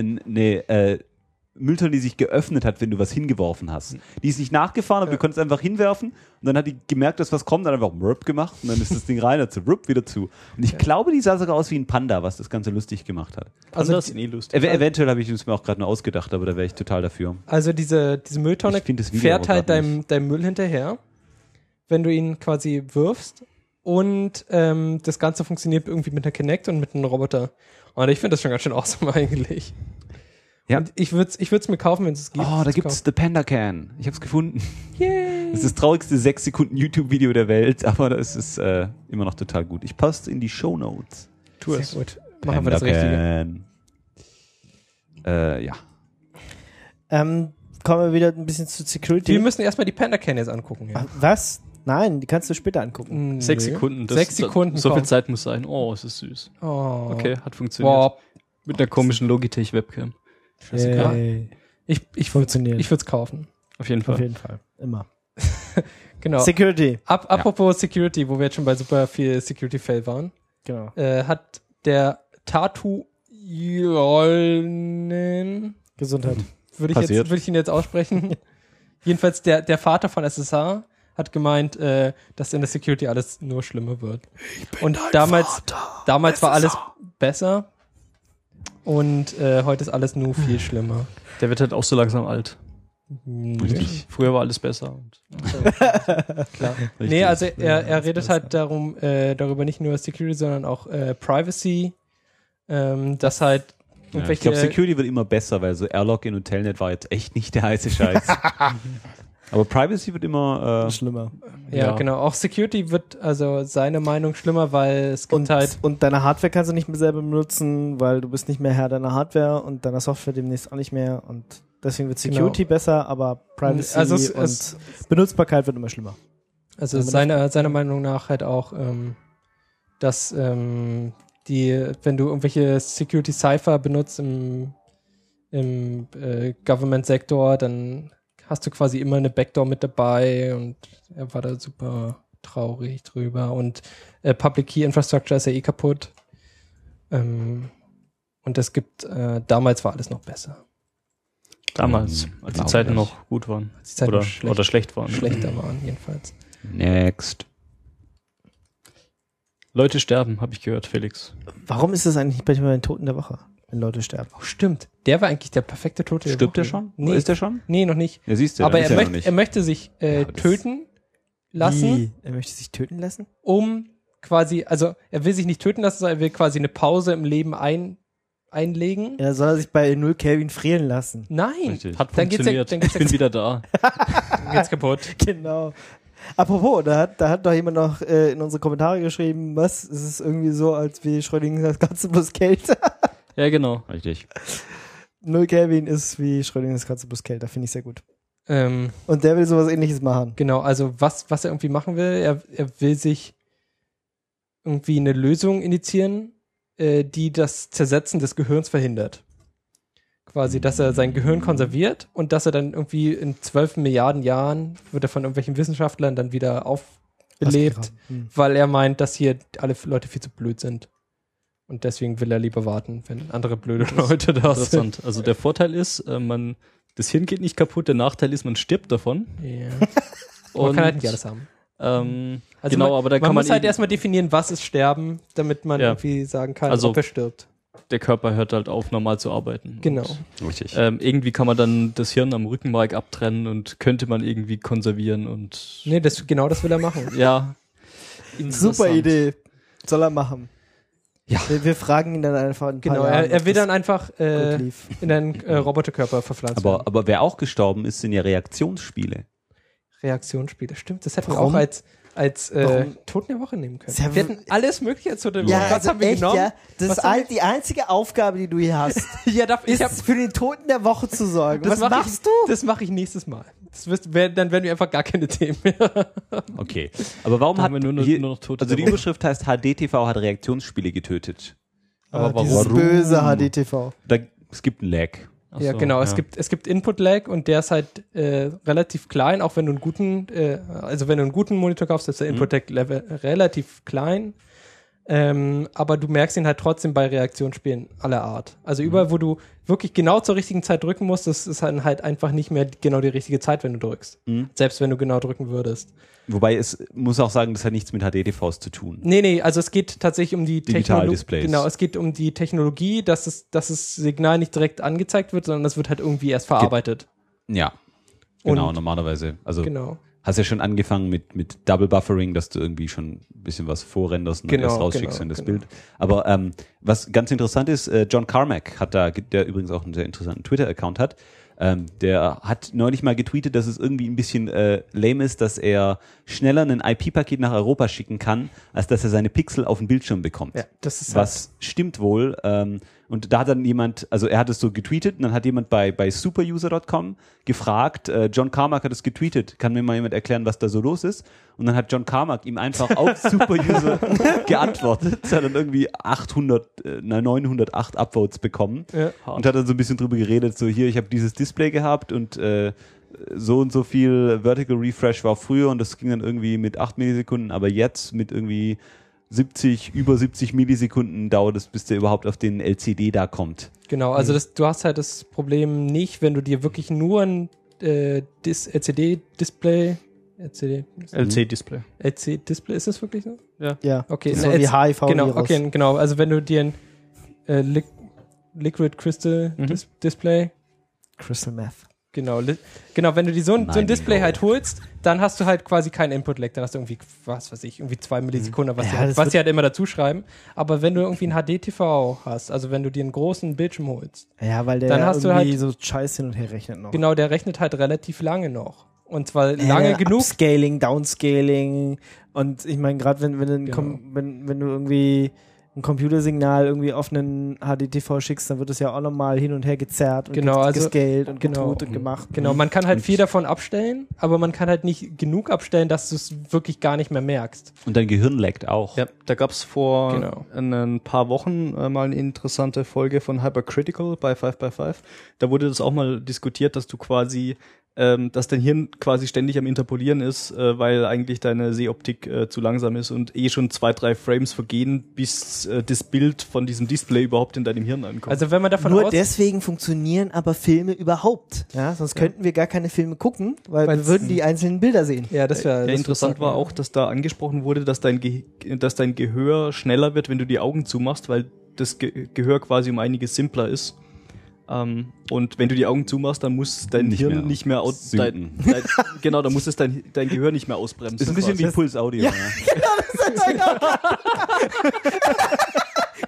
eine Mülltonne, die sich geöffnet hat, wenn du was hingeworfen hast. Die ist nicht nachgefahren, aber du konntest einfach hinwerfen und dann hat die gemerkt, dass was kommt, dann einfach Rup gemacht und dann ist das Ding rein, dazu Rup wieder zu. Und ich glaube, die sah sogar aus wie ein Panda, was das Ganze lustig gemacht hat. Also das ist nie lustig. Eventuell habe ich es mir auch gerade nur ausgedacht, aber da wäre ich total dafür. Also diese Mülltonne fährt halt deinem Müll hinterher, wenn du ihn quasi wirfst und das Ganze funktioniert irgendwie mit einer Kinect und mit einem Roboter. Und ich finde das schon ganz schön awesome eigentlich. Ja. Und ich würd's mir kaufen, wenn es gibt. Oh, da gibt's The Panda Can. Ich hab's gefunden. Yay. Das ist das traurigste 6 Sekunden YouTube-Video der Welt, aber das ist immer noch total gut. Ich poste in die Shownotes. Tu es. Sehr gut. Machen wir das Richtige. Ja. Kommen wir wieder ein bisschen zu Security. Wir müssen erstmal die Panda Can jetzt angucken. Ja. Was? Nein, die kannst du später angucken. 6 Sekunden. 6 Sekunden. So viel Zeit muss sein. Oh, es ist süß. Oh. Okay, hat funktioniert. Wow. Mit einer komischen Logitech-Webcam. Hey. Ich würde es kaufen. Auf jeden Fall. Auf jeden Fall. Immer. Genau. Security. Apropos Security, wo wir jetzt schon bei super viel Security-Fail waren. Genau. Hat der Tatu Jolnen Gesundheit. Würde ich ihn jetzt aussprechen. Jedenfalls der Vater von SSH hat gemeint, dass in der Security alles nur schlimmer wird. Und damals war alles besser. Und heute ist alles nur viel schlimmer. Der wird halt auch so langsam alt. Richtig. Früher war alles besser. Klar. Nee, also er redet halt darüber nicht nur Security, sondern auch Privacy. Dass halt ich glaube, Security wird immer besser, weil so Airlogin und Telnet war jetzt echt nicht der heiße Scheiß. Aber Privacy wird immer schlimmer. Ja, genau. Auch Security wird, also seine Meinung, schlimmer, weil es gibt und deine Hardware kannst du nicht mehr selber benutzen, weil du bist nicht mehr Herr deiner Hardware und deiner Software demnächst auch nicht mehr und deswegen wird Security besser, aber Privacy und Benutzbarkeit wird immer schlimmer. Also seiner Meinung nach halt auch, dass wenn du irgendwelche Security-Cipher benutzt im Government-Sektor, dann hast du quasi immer eine Backdoor mit dabei und er war da super traurig drüber und Public Key Infrastructure ist ja eh kaputt und es gibt damals war alles noch besser. Damals, als die Zeiten noch gut waren. Als die Zeiten oder schlecht waren. Schlechter waren jedenfalls. Next. Leute sterben, habe ich gehört, Felix. Warum ist das eigentlich nicht bei den Toten der Woche? Wenn Leute sterben. Oh, stimmt. Der war eigentlich der perfekte Tote der Woche. Stirbt der schon? Nee. Ist der schon? Nee, noch nicht. Ja, siehst du. Aber er möchte sich töten lassen. Wie? Er möchte sich töten lassen? Um quasi, also er will sich nicht töten lassen, sondern er will quasi eine Pause im Leben einlegen. Ja, soll er sich bei 0 Kelvin frieren lassen? Nein. Richtig. Hat funktioniert. Ich bin wieder da. geht's kaputt. Genau. Apropos, da hat doch jemand noch in unsere Kommentare geschrieben, was? Es ist irgendwie so, als wie Schrödingers Katze plus Kälte. Ja, genau. Richtig. 0 Kelvin ist wie Schrödingers Katze plus Kälte. Finde ich sehr gut. Und der will sowas Ähnliches machen. Genau, also was er irgendwie machen will, er will sich irgendwie eine Lösung initiieren, die das Zersetzen des Gehirns verhindert. Quasi, dass er sein Gehirn konserviert und dass er dann irgendwie in 12 Milliarden Jahren wird er von irgendwelchen Wissenschaftlern dann wieder aufbelebt, weil er meint, dass hier alle Leute viel zu blöd sind. Und deswegen will er lieber warten, wenn andere blöde Leute da sind. Interessant. Also der Vorteil ist, das Hirn geht nicht kaputt, der Nachteil ist, man stirbt davon. Ja. Man kann halt nicht alles haben. Also genau, aber da kann man muss halt erstmal definieren, was ist Sterben, damit man irgendwie sagen kann, ob er stirbt. Der Körper hört halt auf, normal zu arbeiten. Genau. Richtig. Irgendwie kann man dann das Hirn am Rückenmark abtrennen und könnte man irgendwie konservieren und... Nee, das will er machen. Ja. Super Idee. Soll er machen. Ja. Wir fragen ihn dann einfach ein paar Jahre. Genau, er will dann einfach in einen Roboterkörper verpflanzt werden. Aber wer auch gestorben ist, sind ja Reaktionsspiele. Reaktionsspiele, stimmt. Das hätten wir auch als Toten der Woche nehmen können. Wir hätten alles Mögliche als Toten der Woche. Ja, Was haben wir genommen? Ja, das ist die einzige Aufgabe, die du hier hast. Ist für den Toten der Woche zu sorgen. Was machst du? Das mache ich nächstes Mal. Dann werden wir einfach gar keine Themen mehr. Okay. Aber warum haben wir nur noch Tote? Also die Überschrift heißt HDTV hat Reaktionsspiele getötet. Aber warum? Böse HDTV. Es gibt einen Lag. Ja, genau. Ja. Es gibt Input-Lag und der ist halt relativ klein, auch wenn du einen guten Monitor kaufst, ist der Input-Lag-Level relativ klein. Aber du merkst ihn halt trotzdem bei Reaktionsspielen aller Art. Also überall, wo du wirklich genau zur richtigen Zeit drücken musst, das ist halt einfach nicht mehr genau die richtige Zeit, wenn du drückst. Selbst wenn du genau drücken würdest. Wobei es muss auch sagen, das hat nichts mit HDTVs zu tun. Nee, also es geht tatsächlich um die Digital-Displays. Genau, es geht um die Technologie, dass das Signal nicht direkt angezeigt wird, sondern das wird halt irgendwie erst verarbeitet. Ja, genau, normalerweise. Also genau. Hast ja schon angefangen mit Double Buffering, dass du irgendwie schon ein bisschen was vorrenderst und dann erst rausschickst in das Bild. Aber was ganz interessant ist, John Carmack der übrigens auch einen sehr interessanten Twitter-Account hat, der hat neulich mal getweetet, dass es irgendwie ein bisschen lame ist, dass er schneller ein IP-Paket nach Europa schicken kann, als dass er seine Pixel auf den Bildschirm bekommt. Ja, das ist was stimmt wohl. Und da hat dann jemand, also er hat es so getweetet und dann hat jemand bei superuser.com gefragt, John Carmack hat es getweetet, kann mir mal jemand erklären, was da so los ist? Und dann hat John Carmack ihm einfach auf Superuser geantwortet, hat dann irgendwie 908 Upvotes bekommen und hat dann so ein bisschen drüber geredet, so hier, ich habe dieses Display gehabt und so und so viel Vertical Refresh war früher und das ging dann irgendwie mit 8 Millisekunden, aber jetzt mit irgendwie über 70 Millisekunden dauert es, bis der überhaupt auf den LCD da kommt. Genau, also du hast halt das Problem nicht, wenn du dir wirklich nur ein LCD-Display LC-Display. LC-Display, ist das wirklich so? Ja. Okay. So wie HIV genau, also wenn du dir ein Liquid Crystal Display Crystal Meth. Genau, wenn du dir so ein Display halt holst, dann hast du halt quasi keinen Input-Lag, dann hast du irgendwie, irgendwie 2 Millisekunden, was sie halt immer dazu schreiben. Aber wenn du irgendwie ein HDTV hast, also wenn du dir einen großen Bildschirm holst, weil der dann hast du halt so Scheiß hin und her rechnet noch. Genau, der rechnet halt relativ lange noch. Und zwar lange genug. Upscaling, Downscaling und ich meine, gerade wenn du irgendwie ein Computersignal irgendwie auf einen HDTV schickst, dann wird es ja auch nochmal hin und her gezerrt und gescaled und getut und gemacht. Genau, man kann halt viel davon abstellen, aber man kann halt nicht genug abstellen, dass du es wirklich gar nicht mehr merkst. Und dein Gehirn laggt auch. Ja, da gab es vor ein paar Wochen mal eine interessante Folge von Hypercritical bei 5x5. Da wurde das auch mal diskutiert, dass du quasi dass dein Hirn quasi ständig am Interpolieren ist, weil eigentlich deine Sehoptik zu langsam ist und schon 2-3 Frames vergehen, bis das Bild von diesem Display überhaupt in deinem Hirn ankommt. Also wenn man davon Nur deswegen funktionieren aber Filme überhaupt. Ja? Sonst könnten wir gar keine Filme gucken, weil wir würden die einzelnen Bilder sehen. Ja, das wäre interessant war auch, dass da angesprochen wurde, dass dein Gehör schneller wird, wenn du die Augen zumachst, weil das Gehör quasi um einiges simpler ist. Und wenn du die Augen zumachst, dann muss dein Hirn nicht mehr genau, dann muss es dein Gehör nicht mehr ausbremsen. Ist ein bisschen wie Puls Audio. Ja, genau, das ist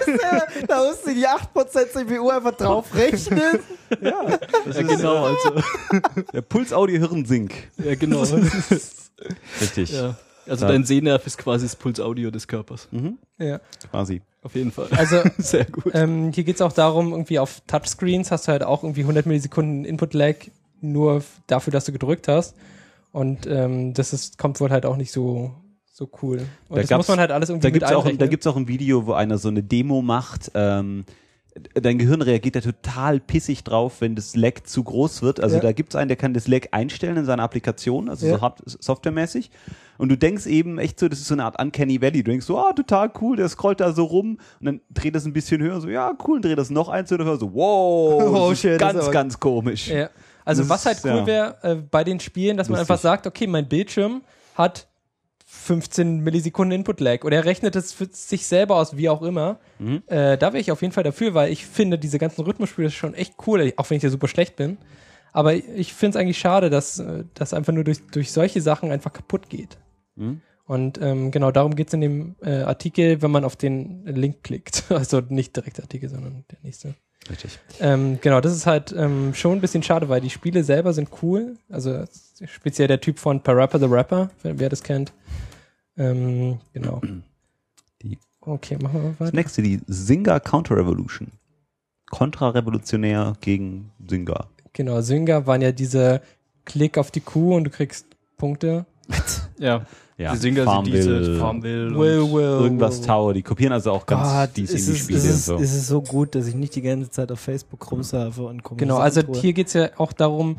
Da musst du die 8% CPU einfach draufrechnen. Ja, das ist genau. Also. Der Puls-Audio-Hirn-Sync. Ja, genau. Richtig. Ja. Also dein Sehnerv ist quasi das Pulsaudio des Körpers. Mhm. Ja. Quasi. Auf jeden Fall. Also sehr gut. Hier geht's auch darum, irgendwie auf Touchscreens hast du halt auch irgendwie 100 Millisekunden Input-Lag nur dafür, dass du gedrückt hast. Und kommt wohl halt auch nicht so cool. Und das muss man halt alles irgendwie mit einrechnen. Da gibt's auch ein Video, wo einer so eine Demo macht. Dein Gehirn reagiert da total pissig drauf, wenn das Lag zu groß wird. Also da gibt's einen, der kann das Lag einstellen in seiner Applikation, also so softwaremäßig. Und du denkst eben echt so, das ist so eine Art Uncanny Valley. Du denkst so, total cool, der scrollt da so rum und dann dreht das ein bisschen höher, so, ja, cool, und dreht das noch eins oder höher, so, wow, das ist ganz komisch. Ja. Also was halt cool wäre bei den Spielen, dass man einfach sagt, okay, mein Bildschirm hat 15 Millisekunden Input-Lag oder er rechnet es für sich selber aus, wie auch immer. Da wäre ich auf jeden Fall dafür, weil ich finde, diese ganzen Rhythmusspiele schon echt cool, auch wenn ich ja super schlecht bin. Aber ich finde es eigentlich schade, dass das einfach nur durch solche Sachen einfach kaputt geht. Und genau darum geht es in dem Artikel, wenn man auf den Link klickt. Also nicht direkt der Artikel, sondern der nächste. Richtig. Genau, das ist halt schon ein bisschen schade, weil die Spiele selber sind cool. Also speziell der Typ von Parappa the Rapper, wer das kennt. Genau. Okay, machen wir weiter. Das nächste, die Zynga Counter Revolution. Kontrarevolutionär gegen Zynga. Genau, Zynga waren ja diese Klick auf die Kuh und du kriegst Punkte. Ja. Ja, die Zynga sind Farmville irgendwas Tower. Die kopieren also auch ganz die Spiele. Es ist so gut, dass ich nicht die ganze Zeit auf Facebook rumsurfe und komme. Genau, also hier geht's ja auch darum,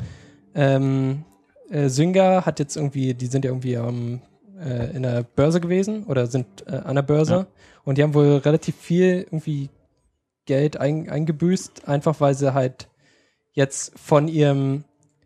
Zynga hat jetzt irgendwie, die sind ja irgendwie in der Börse gewesen oder sind an der Börse und die haben wohl relativ viel irgendwie Geld eingebüßt, einfach weil sie halt jetzt von ihrem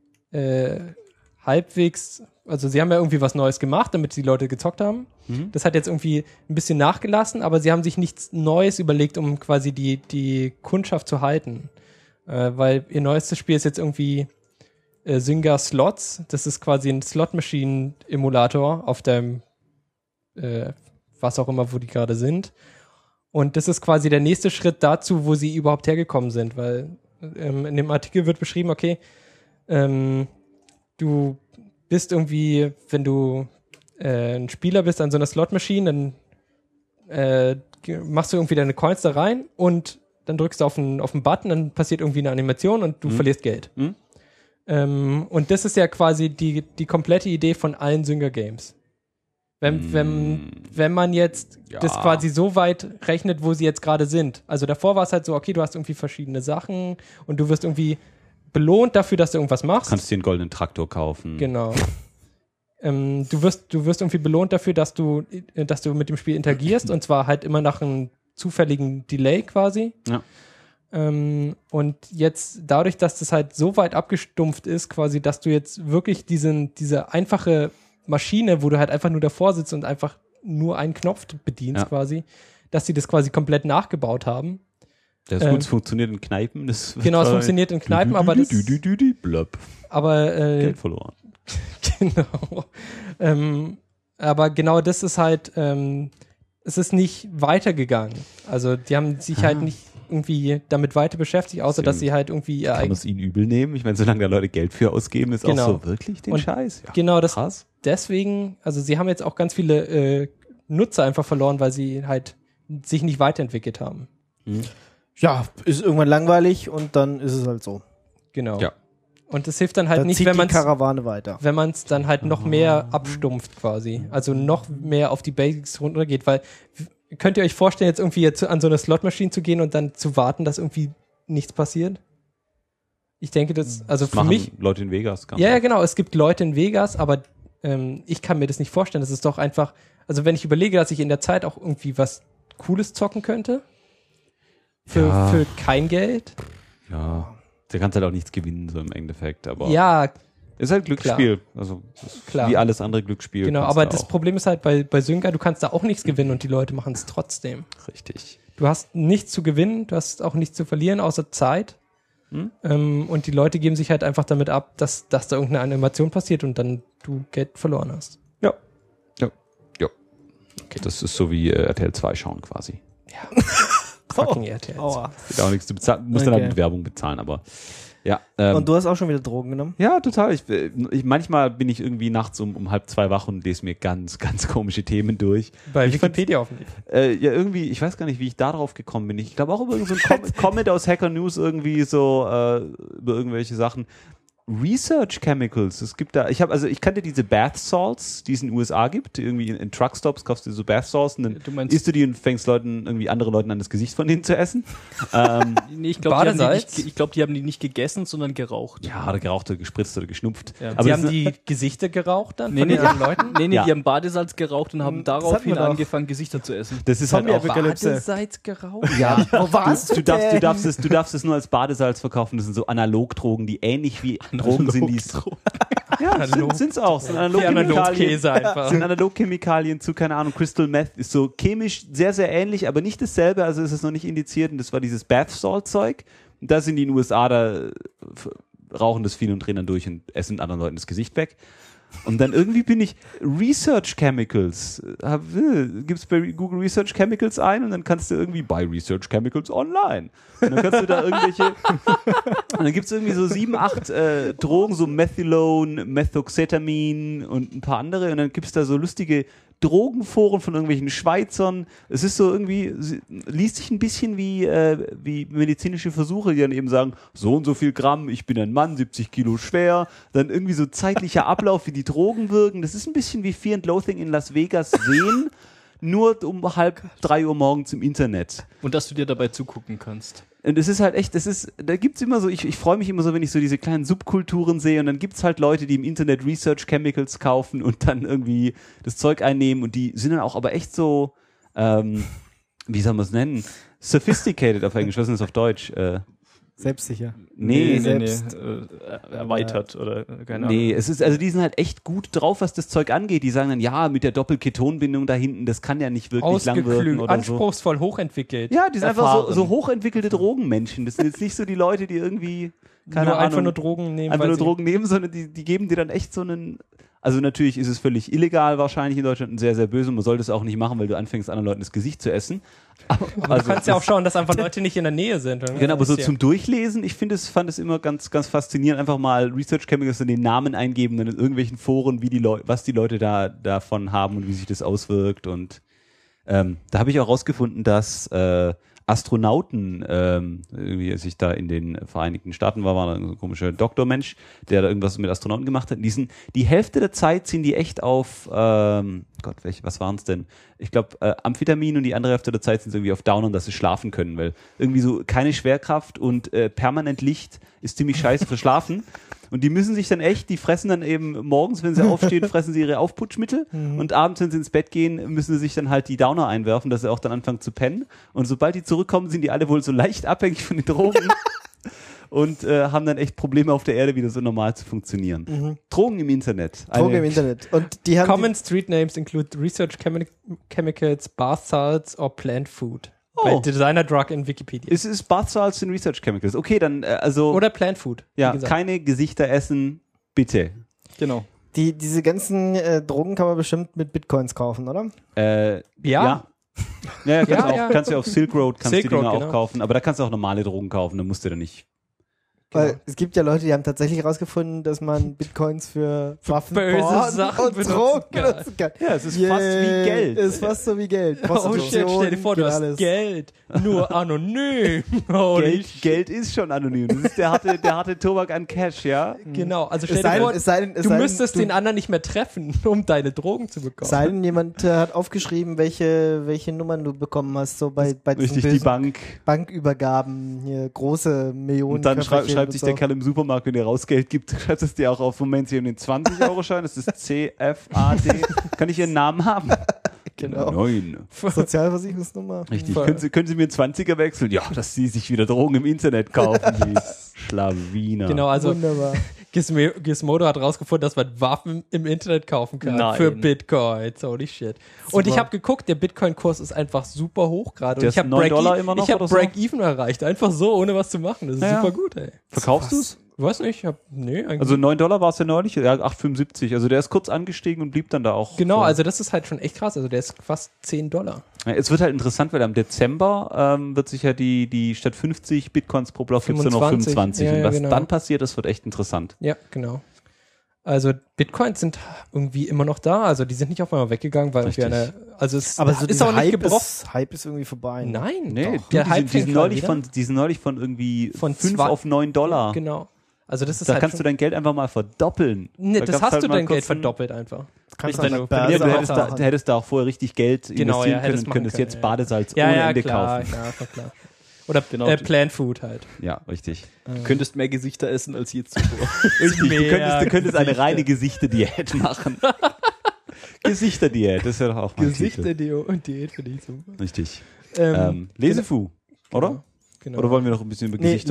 halbwegs, also sie haben ja irgendwie was Neues gemacht, damit die Leute gezockt haben. Das hat jetzt irgendwie ein bisschen nachgelassen, aber sie haben sich nichts Neues überlegt, um quasi die Kundschaft zu halten. Weil ihr neuestes Spiel ist jetzt irgendwie Zynga Slots. Das ist quasi ein Slot-Machine-Emulator auf dem was auch immer, wo die gerade sind. Und das ist quasi der nächste Schritt dazu, wo sie überhaupt hergekommen sind, weil in dem Artikel wird beschrieben, okay, du bist irgendwie, wenn du ein Spieler bist an so einer Slot-Machine, dann machst du irgendwie deine Coins da rein und dann drückst du auf einen Button, dann passiert irgendwie eine Animation und du verlierst Geld. Und das ist ja quasi die komplette Idee von allen Zynga-Games. Wenn man jetzt das quasi so weit rechnet, wo sie jetzt gerade sind. Also davor war es halt so, okay, du hast irgendwie verschiedene Sachen und du wirst irgendwie belohnt dafür, dass du irgendwas machst. Kannst dir einen goldenen Traktor kaufen. Genau. Du wirst irgendwie belohnt dafür, dass du mit dem Spiel interagierst und zwar halt immer nach einem zufälligen Delay quasi. Ja. Und jetzt dadurch, dass das halt so weit abgestumpft ist, quasi, dass du jetzt wirklich diese einfache Maschine, wo du halt einfach nur davor sitzt und einfach nur einen Knopf bedienst quasi, dass sie das quasi komplett nachgebaut haben. Das gut, es funktioniert in Kneipen. Genau, es funktioniert in Kneipen, aber das... Aber Geld verloren. Genau. Aber genau das ist halt, es ist nicht weitergegangen. Also die haben sich halt nicht irgendwie damit weiter beschäftigt, außer dass sie halt irgendwie ihr eigenes... Kann man es ihnen übel nehmen? Ich meine, solange da Leute Geld für ausgeben, ist auch so wirklich den Scheiß. Ja, genau, das krass. Deswegen, also sie haben jetzt auch ganz viele Nutzer einfach verloren, weil sie halt sich nicht weiterentwickelt haben. Ja, ist irgendwann langweilig und dann ist es halt so. Genau. Ja. Und es hilft dann halt dann nicht, zieht die Karawane weiter. Wenn man es dann halt noch mehr abstumpft quasi. Also noch mehr auf die Basics runtergeht, weil könnt ihr euch vorstellen, jetzt irgendwie an so eine Slot-Maschine zu gehen und dann zu warten, dass irgendwie nichts passiert? Ich denke, also für mich... Leute in Vegas. Ja, genau, es gibt Leute in Vegas, aber ich kann mir das nicht vorstellen. Das ist doch einfach, also wenn ich überlege, dass ich in der Zeit auch irgendwie was Cooles zocken könnte, für kein Geld. Ja, da kannst halt auch nichts gewinnen, so im Endeffekt, aber... Ja, ist halt Glücksspiel. Klar. Also klar. Wie alles andere Glücksspiel. Genau, aber das Problem ist halt bei Zynga, du kannst da auch nichts gewinnen und die Leute machen es trotzdem. Richtig. Du hast nichts zu gewinnen, du hast auch nichts zu verlieren, außer Zeit. Und die Leute geben sich halt einfach damit ab, dass da irgendeine Animation passiert und dann du Geld verloren hast. Ja. Okay. Das ist so wie RTL 2 schauen quasi. Ja. fucking RTL. Geht auch nichts zu bezahlen. Musst dann halt mit Werbung bezahlen, aber ja. Und du hast auch schon wieder Drogen genommen? Ja, total. Ich manchmal bin ich irgendwie nachts um 1:30 wach und lese mir ganz, ganz komische Themen durch. Bei Wikipedia hoffentlich. Ja, irgendwie, ich weiß gar nicht, wie ich da drauf gekommen bin. Ich glaube auch über so ein Comment aus Hacker News irgendwie so über irgendwelche Sachen. Research Chemicals, es gibt da, ich kannte diese Bath Salts, die es in den USA gibt, irgendwie in Truckstops kaufst du so Bath Salts und dann isst du die und fängst anderen Leuten an, das Gesicht von denen zu essen. Nee, ich glaube, die haben die nicht gegessen, sondern geraucht. Ja, oder geraucht oder gespritzt oder geschnupft. Ja. Aber die haben die Gesichter geraucht dann von den Leuten? Nee, die haben Badesalz geraucht und haben daraufhin angefangen, Gesichter zu essen. Das ist halt auch Badesalz geraucht? Ja, du darfst es nur als Badesalz verkaufen, das sind so Analogdrogen, die ähnlich wie Drogen sind, die ja, sind's auch. Sind Analogchemikalien zu, keine Ahnung, Crystal Meth ist so chemisch sehr, sehr ähnlich, aber nicht dasselbe, also ist es noch nicht indiziert und das war dieses Bath Salt Zeug. Und da sind die in den USA, da rauchen das viel und drehen dann durch und essen anderen Leuten das Gesicht weg. Und dann irgendwie bin ich Research Chemicals, gibst bei Google Research Chemicals ein und dann kannst du irgendwie bei Research Chemicals online. Und dann kannst du da irgendwelche, und dann gibt's irgendwie so 7, 8 Drogen, so Methylone, Methoxetamin und ein paar andere und dann gibt's da so lustige Drogenforen von irgendwelchen Schweizern. Es ist so irgendwie, liest sich ein bisschen wie medizinische Versuche, die dann eben sagen, so und so viel Gramm, ich bin ein Mann, 70 Kilo schwer. Dann irgendwie so zeitlicher Ablauf, wie die Drogen wirken. Das ist ein bisschen wie Fear and Loathing in Las Vegas sehen, nur um 2:30 Uhr morgens im Internet. Und dass du dir dabei zugucken kannst. Und es ist halt echt, da gibt's immer so, ich freue mich immer so, wenn ich so diese kleinen Subkulturen sehe und dann gibt's halt Leute, die im Internet Research Chemicals kaufen und dann irgendwie das Zeug einnehmen und die sind dann auch aber echt so, wie soll man es nennen? Sophisticated auf Englisch, was ist das auf Deutsch? Selbstsicher. Nee. Erweitert oder keine Ahnung. Nee, es ist, also die sind halt echt gut drauf, was das Zeug angeht. Die sagen dann, ja, mit der Doppelketonbindung da hinten, das kann ja nicht wirklich lang wirken oder anspruchsvoll hochentwickelt. Ja, die sind einfach so hochentwickelte Drogenmenschen. Das sind jetzt nicht so die Leute, die irgendwie, keine Ahnung, einfach nur Drogen nehmen, sondern die geben dir dann echt so einen. Also natürlich ist es völlig illegal wahrscheinlich in Deutschland und sehr, sehr böse. Man sollte es auch nicht machen, weil du anfängst, anderen Leuten das Gesicht zu essen. Aber du kannst ja auch schauen, dass einfach Leute nicht in der Nähe sind. Oder? Genau, aber so zum Durchlesen, fand es immer ganz, ganz faszinierend, einfach mal Research Chemicals in den Namen eingeben, dann in irgendwelchen Foren, was die Leute davon haben und wie sich das auswirkt. Und da habe ich auch rausgefunden, dass Astronauten, irgendwie, als ich da in den Vereinigten Staaten war da ein komischer Doktormensch, der da irgendwas mit Astronauten gemacht hat. Die Hälfte der Zeit sind die echt auf, was waren es denn? Ich glaube, Amphetamin und die andere Hälfte der Zeit sind sie irgendwie auf Downern, dass sie schlafen können, weil irgendwie so keine Schwerkraft und permanent Licht ist ziemlich scheiße für Schlafen. Und die müssen sich dann echt, die fressen dann eben morgens, wenn sie aufstehen, fressen sie ihre Aufputschmittel und abends, wenn sie ins Bett gehen, müssen sie sich dann halt die Downer einwerfen, dass sie auch dann anfangen zu pennen. Und sobald die zurückkommen, sind die alle wohl so leicht abhängig von den Drogen und haben dann echt Probleme auf der Erde wieder so normal zu funktionieren. Drogen im Internet. Und die haben Common street names include research chemicals, bath salts or plant food. Bei Designer Drug in Wikipedia. Es ist Bath Salts in Research Chemicals. Okay, dann oder Plant Food. Ja, keine Gesichter essen, bitte. Genau. Diese ganzen Drogen kann man bestimmt mit Bitcoins kaufen, oder? Ja, kannst du auf Silk Road die Dinger auch kaufen, aber da kannst du auch normale Drogen kaufen, da musst du dann nicht. Weil es gibt ja Leute, die haben tatsächlich herausgefunden, dass man Bitcoins für Waffen, böse Sachen und Drogen benutzen kann. Ja, es ist fast wie Geld. Es ist fast so wie Geld. Oh shit, stell dir vor, du hast Geld. Nur anonym. Geld ist schon anonym. Das ist der harte Tobak an Cash, ja? Genau, also stell dir vor, du müsstest den anderen nicht mehr treffen, um deine Drogen zu bekommen. Sei denn, jemand hat aufgeschrieben, welche Nummern du bekommen hast, so bei diesen die Bankübergaben, hier große Millionen. Und dann schreibt sich der Kerl im Supermarkt, wenn der Rausgeld gibt, schreibt es dir auch auf. Moment, Sie haben den 20-Euro-Schein, das ist CFAD. Kann ich Ihren Namen haben? Genau. 9. Sozialversicherungsnummer. Richtig. Können Sie mir einen 20er wechseln? Ja, dass Sie sich wieder Drogen im Internet kaufen, die Schlawiner. Genau, also wunderbar. Gizmodo hat rausgefunden, dass man Waffen im Internet kaufen kann. Nein. Für Bitcoins. Holy shit. Super. Und ich habe geguckt, der Bitcoin-Kurs ist einfach super hoch gerade. Der ich habe $9 immer noch Break-Even erreicht. Einfach so, ohne was zu machen. Das ist super gut, ey. Verkaufst du es? Weiß nicht, eigentlich. Also $9 war es ja neulich, ja, 8,75. Also der ist kurz angestiegen und blieb dann da auch. Genau, also das ist halt schon echt krass. Also der ist fast $10. Ja, es wird halt interessant, weil am Dezember wird sich ja die statt 50 Bitcoins pro Block gibt es nur noch 25. Und was dann passiert, das wird echt interessant. Ja, genau. Also Bitcoins sind irgendwie immer noch da, also die sind nicht auf einmal weggegangen, weil aber so ist auch nicht gebrochen. Hype ist irgendwie vorbei. Nein, nee, die sind neulich von irgendwie von 5 auf $9. Genau. Also das ist da halt kannst du dein Geld einfach mal verdoppeln. Nee, das hast du dein Geld verdoppelt einfach. Du hättest da auch vorher richtig Geld investieren können und könntest jetzt Badesalz ohne Ende kaufen. Ja, klar. Oder Plant Food halt. Ja, richtig. Du könntest mehr Gesichter essen als je zuvor. Richtig, du könntest eine reine Gesichter-Diät machen. Gesichter-Diät, das ist ja doch auch mein Gesichter-Diät finde ich super. Richtig. Lesefu, oder? Genau. Oder wollen wir noch ein bisschen über Gesichter?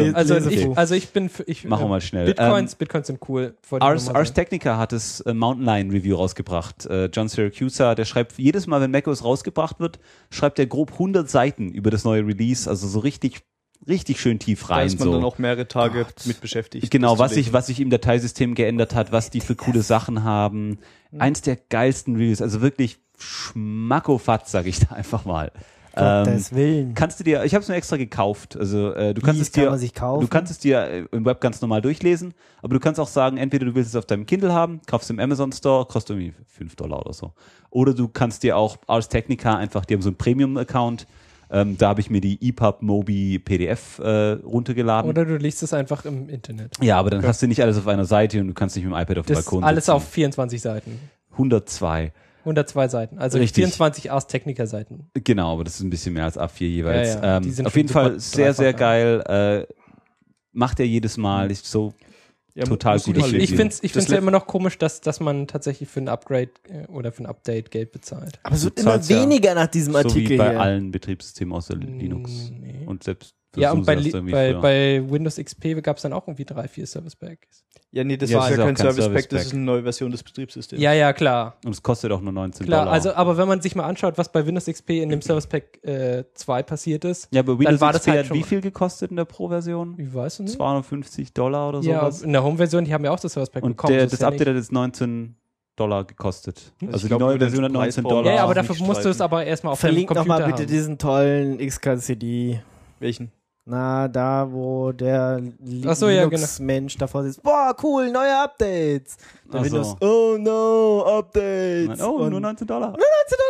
Machen wir mal schnell. Bitcoins sind cool. Ars Technica hat das Mountain Lion Review rausgebracht. John Siracusa, der schreibt jedes Mal, wenn macOS rausgebracht wird, schreibt er grob 100 Seiten über das neue Release, also so richtig schön tief rein. Da ist man dann auch mehrere Tage mit beschäftigt. Genau, was sich im Dateisystem geändert hat, was die für coole Sachen haben. Eins der geilsten Reviews, also wirklich schmackofatz, sag ich da einfach mal. Gottes Willen. Kannst du dir, ich habe es mir extra gekauft. Also du kannst es dir im Web ganz normal durchlesen, aber du kannst auch sagen, entweder du willst es auf deinem Kindle haben, kaufst im Amazon Store, kostet irgendwie $5 oder so. Oder du kannst dir auch Ars Technica einfach, die haben so einen Premium-Account, da habe ich mir die EPUB Mobi PDF runtergeladen. Oder du liest es einfach im Internet. Ja, aber dann hast du nicht alles auf einer Seite und du kannst nicht mit dem iPad auf dem Balkon sitzen. Alles auf 24 Seiten. 102 Seiten, also richtig. 24 Ars Technica Seiten. Genau, aber das ist ein bisschen mehr als A4 jeweils. Ja. Auf jeden Fall sehr, sehr geil. Macht er jedes Mal, ist so total gut. Ich finde es ja immer noch komisch, dass man tatsächlich für ein Upgrade oder für ein Update Geld bezahlt. Aber es wird immer weniger nach diesem Artikel. So wie bei allen Betriebssystemen außer Linux. Nee. Und selbst ja, und bei Windows XP gab es dann auch irgendwie 3-4 Service Packs. Ja, nee, das war ja kein Service Pack, das ist eine neue Version des Betriebssystems. Ja, klar. Und es kostet auch nur $19. Klar, aber wenn man sich mal anschaut, was bei Windows XP in dem Service Pack 2 passiert ist, ja, aber Windows dann war XP das halt hat wie viel gekostet in der Pro-Version? Ich weiß nicht. $250 oder sowas? Ja, in der Home-Version, die haben ja auch das Service Pack bekommen. Und das Update hat jetzt $19 gekostet. Also die neue Version hat $19. Ja, aber dafür musst du es aber erstmal auf dem Computer haben. Verlink nochmal bitte diesen tollen XKCD. Welchen? Na, da, wo der Linux-Mensch davor sitzt. Boah, cool, neue Updates. Der Windows, oh no, Updates. Oh, nur $19. Nur $19,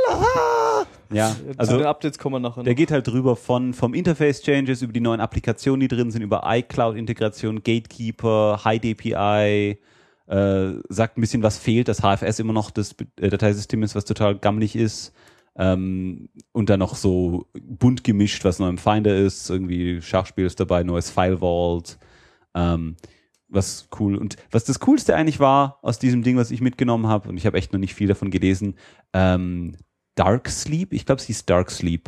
Ja, also zu den Updates kommen wir nachher noch. Der geht halt drüber vom Interface-Changes über die neuen Applikationen, die drin sind, über iCloud-Integration, Gatekeeper, HiDPI, sagt ein bisschen, was fehlt, dass HFS immer noch das Dateisystem ist, was total gammelig ist. Und dann noch so bunt gemischt, was neu im Finder ist, irgendwie Schachspiel ist dabei, neues File Vault, was cool. Und was das Coolste eigentlich war aus diesem Ding, was ich mitgenommen habe, und ich habe echt noch nicht viel davon gelesen, Dark Sleep, ich glaube es hieß Dark Sleep.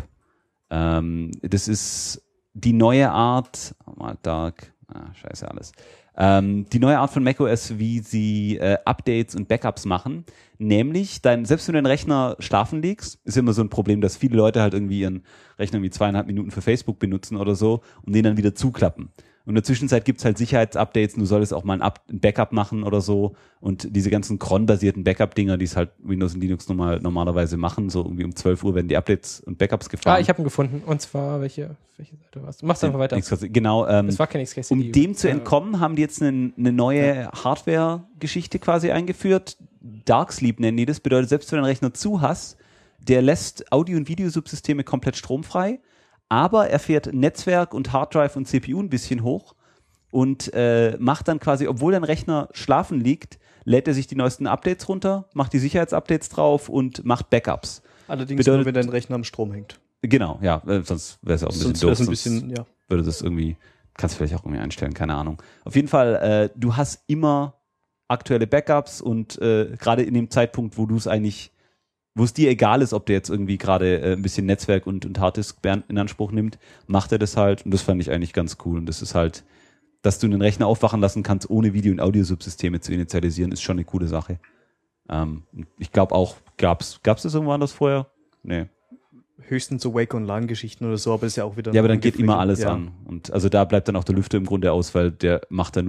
Das ist die neue Art, scheiße alles. Die neue Art von macOS, wie sie Updates und Backups machen, nämlich selbst wenn du deinen Rechner schlafen legst, ist immer so ein Problem, dass viele Leute halt irgendwie ihren Rechner wie 2,5 Minuten für Facebook benutzen oder so und den dann wieder zuklappen. Und in der Zwischenzeit gibt's halt Sicherheitsupdates, du solltest auch mal ein Backup machen oder so. Und diese ganzen cron-basierten Backup-Dinger, die es halt Windows und Linux normalerweise machen, so irgendwie um 12 Uhr werden die Updates und Backups gefahren. Ich habe ihn gefunden. Und zwar, welche Seite war's? Du machst einfach weiter. Genau. Das war kein XKCD. Um dem zu entkommen, haben die jetzt eine neue Hardware-Geschichte quasi eingeführt. Dark Sleep nennen die das. Bedeutet, selbst wenn du den Rechner zu hast, der lässt Audio- und Videosubsysteme komplett stromfrei. Aber er fährt Netzwerk und Harddrive und CPU ein bisschen hoch und macht dann quasi, obwohl dein Rechner schlafen liegt, lädt er sich die neuesten Updates runter, macht die Sicherheitsupdates drauf und macht Backups. Allerdings nur, wenn dein Rechner am Strom hängt. Genau, ja, sonst wäre es auch ein bisschen doof. Ja. Würde das irgendwie, kannst du vielleicht auch irgendwie einstellen, keine Ahnung. Auf jeden Fall, du hast immer aktuelle Backups und gerade in dem Zeitpunkt, wo es dir egal ist, ob der jetzt irgendwie gerade ein bisschen Netzwerk und Harddisk in Anspruch nimmt, macht er das halt und das fand ich eigentlich ganz cool. Und das ist halt, dass du einen Rechner aufwachen lassen kannst, ohne Video- und Audiosubsysteme zu initialisieren, ist schon eine coole Sache. Ich glaube auch, gab's das irgendwo anders vorher? Nee. Höchstens so Wake-on-LAN-Geschichten oder so, aber ist ja auch wieder... Ja, aber dann geht immer alles an. Und also da bleibt dann auch der Lüfter im Grunde aus, weil der macht dann nur auf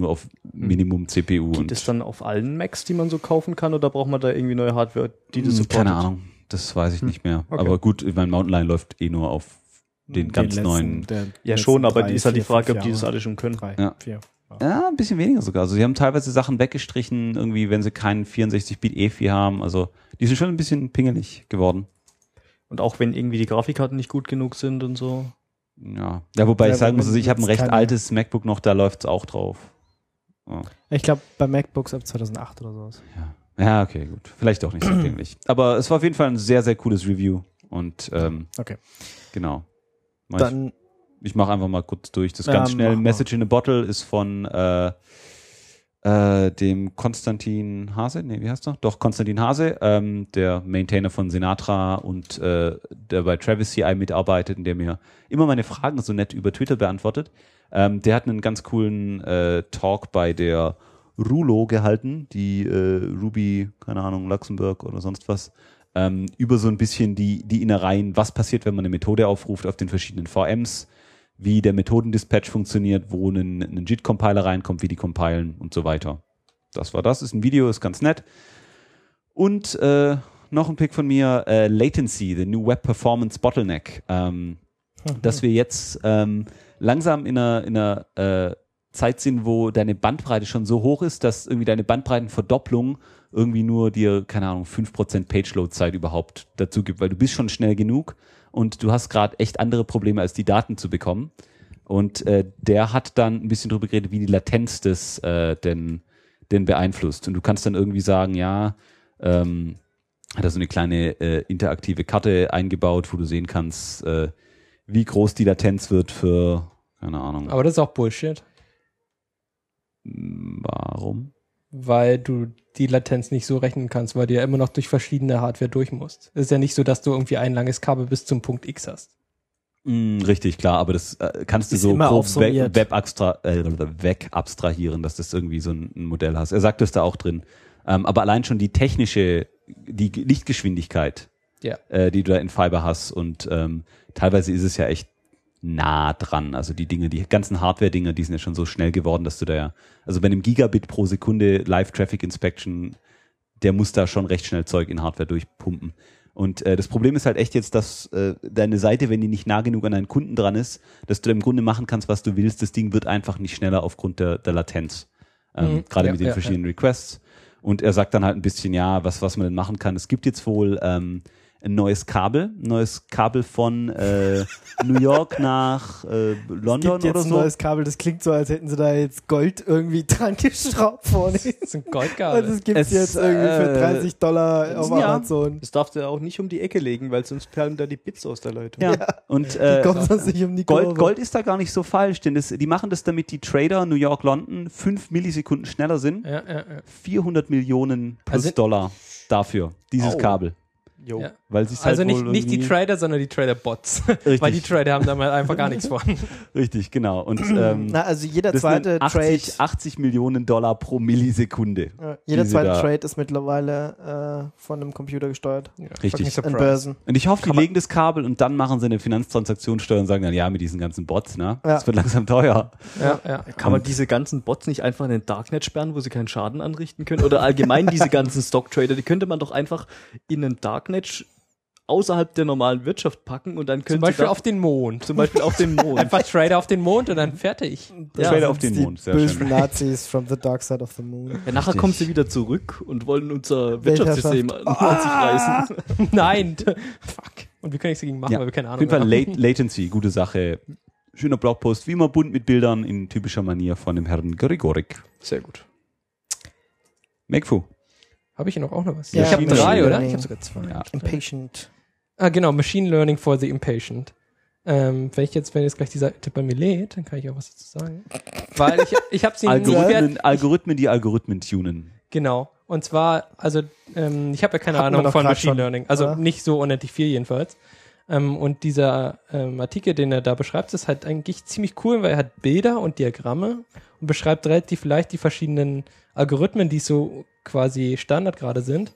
Minimum CPU. Gibt es dann auf allen Macs, die man so kaufen kann, oder braucht man da irgendwie neue Hardware, die das supportet? Keine Ahnung, das weiß ich nicht mehr. Okay. Aber gut, mein Mountain Lion läuft nur auf den ganz neuen. Ja schon, aber die ist halt die Frage, ob die das alle schon können. 3, 4. Ja, ein bisschen weniger sogar. Also sie haben teilweise Sachen weggestrichen, irgendwie, wenn sie keinen 64-Bit EFI haben. Also die sind schon ein bisschen pingelig geworden. Und auch wenn irgendwie die Grafikkarten nicht gut genug sind und so. Ja, wobei ich sagen muss, ich habe ein recht altes MacBook noch, da läuft es auch drauf. Ja. Ich glaube, bei MacBooks ab 2008 oder sowas. Ja, okay, gut. Vielleicht auch nicht so pingelig. Aber es war auf jeden Fall ein sehr, sehr cooles Review. Und okay. Genau. Dann ich mache einfach mal kurz durch. Das ganz schnell. Message in a Bottle ist von dem Konstantin Hase. Nee, wie heißt er? Doch, Konstantin Hase, der Maintainer von Sinatra und der bei Travis CI mitarbeitet und der mir immer meine Fragen so nett über Twitter beantwortet. Der hat einen ganz coolen Talk bei der Rulo gehalten, die Ruby, keine Ahnung, Luxemburg oder sonst was, über so ein bisschen die Innereien, was passiert, wenn man eine Methode aufruft auf den verschiedenen VMs, wie der Methodendispatch funktioniert, wo ein JIT-Compiler reinkommt, wie die compilen und so weiter. Das war das, ist ein Video, ist ganz nett. Und noch ein Pick von mir, Latency, the new Web Performance Bottleneck. Dass wir jetzt langsam in einer Zeit sind, wo deine Bandbreite schon so hoch ist, dass irgendwie deine Bandbreitenverdopplung irgendwie nur dir, keine Ahnung, 5% Page-Load-Zeit überhaupt dazu gibt, weil du bist schon schnell genug und du hast gerade echt andere Probleme, als die Daten zu bekommen. Und der hat dann ein bisschen drüber geredet, wie die Latenz das denn beeinflusst. Und du kannst dann irgendwie sagen, ja, hat er so eine kleine interaktive Karte eingebaut, wo du sehen kannst, wie groß die Latenz wird für, keine Ahnung. Aber das ist auch Bullshit. Warum? Weil du die Latenz nicht so rechnen kannst, weil du ja immer noch durch verschiedene Hardware durch musst. Es ist ja nicht so, dass du irgendwie ein langes Kabel bis zum Punkt X hast. Richtig, klar, aber das kannst du so grob weg abstrahieren, dass das irgendwie so ein Modell hast. Er sagt das da auch drin. Aber allein schon die Lichtgeschwindigkeit, die du da in Fiber hast und teilweise ist es ja echt nah dran. Also die Dinge, die ganzen Hardware-Dinger, die sind ja schon so schnell geworden, dass du da ja, also bei einem Gigabit pro Sekunde Live-Traffic-Inspection, der muss da schon recht schnell Zeug in Hardware durchpumpen. Und das Problem ist halt echt jetzt, dass deine Seite, wenn die nicht nah genug an deinen Kunden dran ist, dass du im Grunde machen kannst, was du willst. Das Ding wird einfach nicht schneller aufgrund der Latenz. Gerade mit den verschiedenen Requests. Und er sagt dann halt ein bisschen, ja, was man denn machen kann. Es gibt jetzt wohl ein neues Kabel von New York nach London oder so. Es gibt jetzt ein neues Kabel, das klingt so, als hätten sie da jetzt Gold irgendwie dran geschraubt vorne. Das ist ein Goldkabel. Und das gibt es jetzt irgendwie für $30 auf Amazon. Das darfst du ja auch nicht um die Ecke legen, weil sonst perlen da die Bits aus der Leitung. Ja. Und die kommen sonst nicht um die Kurve. Gold ist da gar nicht so falsch, denn die machen das, damit die Trader New York, London 5 Millisekunden schneller sind. 400 Millionen plus Dollar dafür, dieses Kabel. Ja. Weil sie also halt nicht die Trader, sondern die Trader-Bots. Weil die Trader haben da mal einfach gar nichts von. Richtig, genau. Und also jeder zweite Trade 80 Millionen Dollar pro Millisekunde. Jeder zweite Trade ist mittlerweile von einem Computer gesteuert. Ja. Richtig. An Börsen. Und ich hoffe, die legen das Kabel und dann machen sie eine Finanztransaktionssteuer und sagen dann, ja, mit diesen ganzen Bots, ne? Das wird langsam teuer. Kann man diese ganzen Bots nicht einfach in den Darknet sperren, wo sie keinen Schaden anrichten können? Oder allgemein diese ganzen Stock-Trader, die könnte man doch einfach in den Darknet außerhalb der normalen Wirtschaft packen und dann können zum Beispiel auf den Mond. Zum Beispiel auf den Mond. Einfach Trader auf den Mond und dann fertig. Trader auf den Mond. Sehr bösen schön. Nazis from the dark side of the moon. Ja, nachher kommen sie wieder zurück und wollen unser Wirtschaftssystem an sich reißen. Nein. Fuck. Und wir können nichts dagegen machen, weil wir keine Ahnung haben. Auf jeden Fall Latency, gute Sache. Schöner Blogpost, wie immer bunt mit Bildern in typischer Manier von dem Herrn Grigorik. Sehr gut. Mekfu. Habe ich hier auch noch was? Ja, ich habe 3, oder? Ich habe sogar 2. Ja. Impatient. Genau, Machine Learning for the Impatient. Wenn jetzt gleich die Seite bei mir lädt, dann kann ich auch was dazu sagen. Weil ich habe sie Algorithmen, die Algorithmen tunen. Genau. Und zwar, also ich habe ja keine Ahnung von Machine Learning. Also nicht so unendlich viel jedenfalls. Und dieser Artikel, den er da beschreibt, ist halt eigentlich ziemlich cool, weil er hat Bilder und Diagramme und beschreibt relativ leicht die verschiedenen Algorithmen, die so quasi Standard gerade sind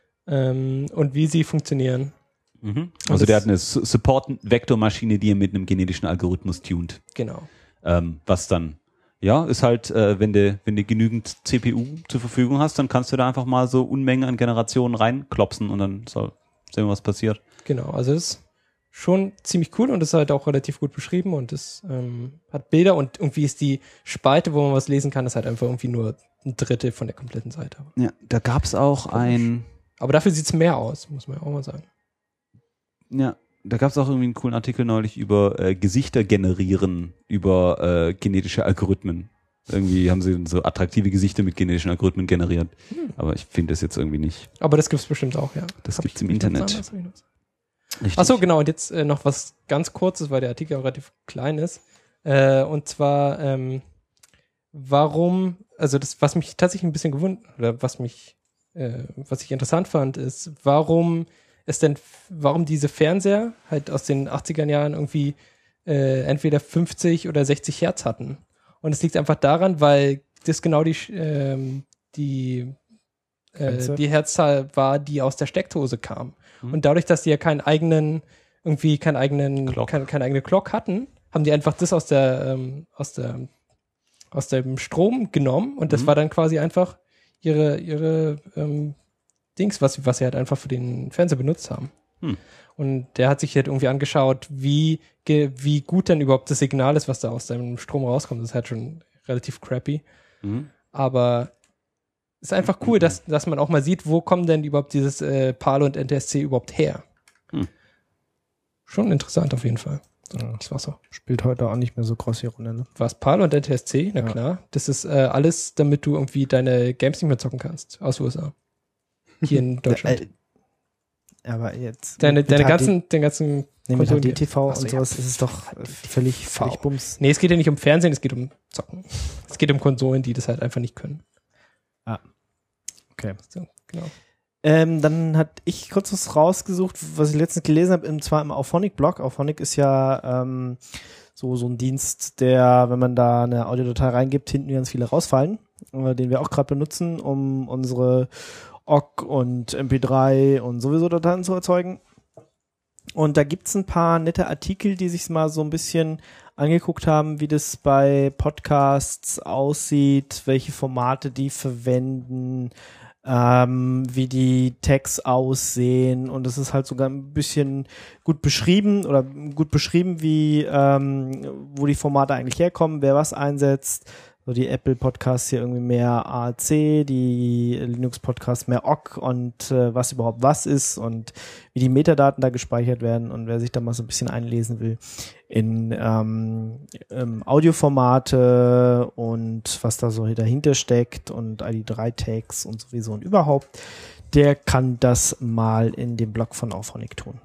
und wie sie funktionieren. Mhm. Also der hat eine Support-Vektormaschine, die er mit einem genetischen Algorithmus tunt. Genau. Was dann Ja, ist halt, wenn du genügend CPU zur Verfügung hast, dann kannst du da einfach mal so Unmengen an Generationen reinklopsen und dann sehen wir, was passiert. Genau, also das ist schon ziemlich cool und ist halt auch relativ gut beschrieben und es hat Bilder und irgendwie ist die Spalte, wo man was lesen kann, ist halt einfach irgendwie nur ein Drittel von der kompletten Seite. Ja, da gab's auch aber dafür sieht's mehr aus, muss man ja auch mal sagen. Ja, da gab's auch irgendwie einen coolen Artikel neulich über Gesichter generieren, über genetische Algorithmen. Irgendwie haben sie so attraktive Gesichter mit genetischen Algorithmen generiert. Aber ich finde das jetzt irgendwie nicht. Aber das gibt's bestimmt auch, ja. Das gibt's im Internet. Achso, genau. Und jetzt noch was ganz Kurzes, weil der Artikel auch relativ klein ist. Und zwar, warum, also das, was mich tatsächlich ein bisschen gewundert, oder was ich interessant fand, ist, warum diese Fernseher halt aus den 80er Jahren irgendwie entweder 50 oder 60 Hertz hatten. Und es liegt einfach daran, weil das genau die Herzzahl war, die aus der Steckdose kam. Und dadurch, dass die ja keine eigene Clock hatten, haben die einfach das aus dem Strom genommen und das war dann quasi einfach ihre Dings, was sie halt einfach für den Fernseher benutzt haben. Und der hat sich halt irgendwie angeschaut, wie gut denn überhaupt das Signal ist, was da aus dem Strom rauskommt. Das ist halt schon relativ crappy. Aber es ist einfach cool, dass man auch mal sieht, wo kommt denn überhaupt dieses PAL und NTSC überhaupt her. Schon interessant auf jeden Fall. Das war's auch. Spielt heute auch nicht mehr so groß die Runde, ne? Was, PAL und NTSC? Na klar. Das ist alles, damit du irgendwie deine Games nicht mehr zocken kannst aus USA. Hier in Deutschland. Aber jetzt. Den ganzen mit HDTV und sowas ist es doch völlig Bums. Nee, es geht ja nicht um Fernsehen, es geht um Zocken. Es geht um Konsolen, die das halt einfach nicht können. Okay. So, genau. Dann hatte ich kurz was rausgesucht, was ich letztens gelesen habe, und zwar im Auphonic-Blog. Auphonic ist ja so ein Dienst, der, wenn man da eine Audiodatei reingibt, hinten ganz viele rausfallen, den wir auch gerade benutzen, um unsere OGG und MP3 und sowieso Dateien zu erzeugen. Und da gibt's ein paar nette Artikel, die sich mal so ein bisschen angeguckt haben, wie das bei Podcasts aussieht, welche Formate die verwenden, wie die Tags aussehen, und es ist halt sogar ein bisschen gut beschrieben, wie wo die Formate eigentlich herkommen, wer was einsetzt. So die Apple Podcasts hier irgendwie mehr AAC, die Linux Podcasts mehr OGG und was überhaupt was ist und wie die Metadaten da gespeichert werden, und wer sich da mal so ein bisschen einlesen will in Audioformate und was da so dahinter steckt und ID3-Tags und sowieso und überhaupt, der kann das mal in dem Blog von Auphonic tun.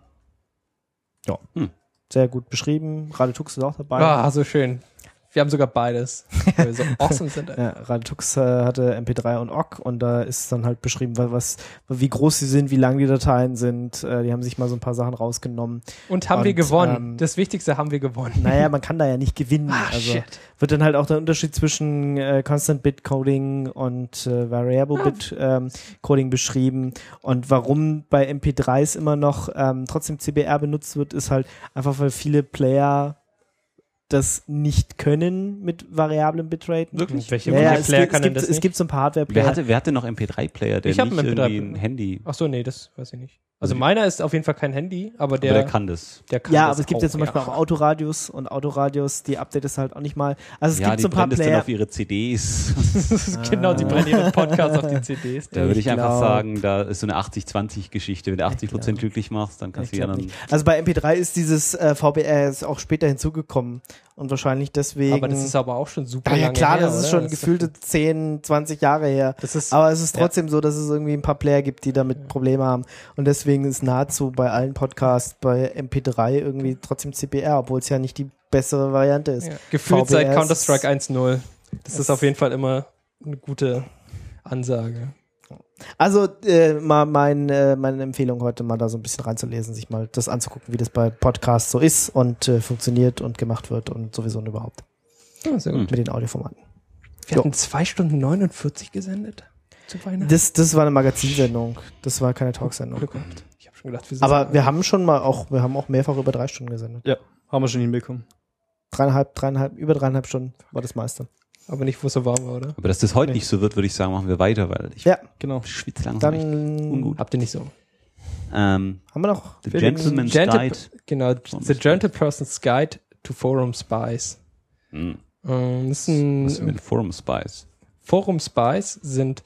Ja, sehr gut beschrieben. Radetux ist auch dabei. Ah, so schön. Wir haben sogar beides, weil wir so awesome sind. Ja, Radetux hatte MP3 und OGG, und da ist dann halt beschrieben, wie groß sie sind, wie lang die Dateien sind. Die haben sich mal so ein paar Sachen rausgenommen. Und haben wir gewonnen. Das Wichtigste, haben wir gewonnen. Naja, man kann da ja nicht gewinnen. Shit. Wird dann halt auch der Unterschied zwischen Constant Bit Coding und Variable Bit Coding beschrieben. Und warum bei MP3s immer noch trotzdem CBR benutzt wird, ist halt einfach, weil viele Player das nicht können mit variablem Bitrate. Wirklich? Welche Player kann denn das nicht? Es gibt so ein paar Hardware-Player. Wer hatte noch MP3-Player, der nicht irgendwie ein Handy? Ach so, nee, das weiß ich nicht. Also meiner ist auf jeden Fall kein Handy, aber der kann das. Ja, aber es gibt ja zum Beispiel auch Autoradios, und Autoradios, die Update ist halt auch nicht mal. Also es gibt so ein paar Player. Dann auf ihre CDs. Genau, die brennen ihre Podcasts auf die CDs. Da würde ich einfach sagen, da ist so eine 80-20-Geschichte. Wenn du 80% glücklich machst, dann kannst du die anderen. Also bei MP3 ist dieses VBR auch später hinzugekommen. Und wahrscheinlich deswegen. Aber das ist aber auch schon super lange her. Ja klar, das ist schon gefühlte 10, 20 Jahre her. Aber es ist trotzdem so, dass es irgendwie ein paar Player gibt, die damit Probleme haben. Und deswegen ist nahezu bei allen Podcasts bei MP3 irgendwie trotzdem CBR, obwohl es ja nicht die bessere Variante ist. Ja. Gefühlt seit Counter-Strike 1.0. Das ist auf jeden Fall immer eine gute Ansage. Also mal meine Empfehlung heute, mal da so ein bisschen reinzulesen, sich mal das anzugucken, wie das bei Podcasts so ist und funktioniert und gemacht wird und sowieso und überhaupt. Ja, sehr gut. Mit den Audioformaten. Wir hatten 2 Stunden 49 gesendet zu Weihnachten. Das war eine Magazinsendung. Das war keine Talksendung. Ich habe schon gedacht, wir sind aber wir haben auch mehrfach über 3 Stunden gesendet. Ja, haben wir schon hinbekommen. Über 3,5 Stunden war das meiste. Aber nicht, wo es so warm war, oder? Aber dass das heute nicht so wird, würde ich sagen, machen wir weiter, weil ich schwitze langsam echt ungut. Habt ihr nicht so. Haben wir noch The Gentleman's Guide. Genau, The Gentle Person's Guide to Forum Spies. Das ist Was mit Forum Spies? Forum Spies sind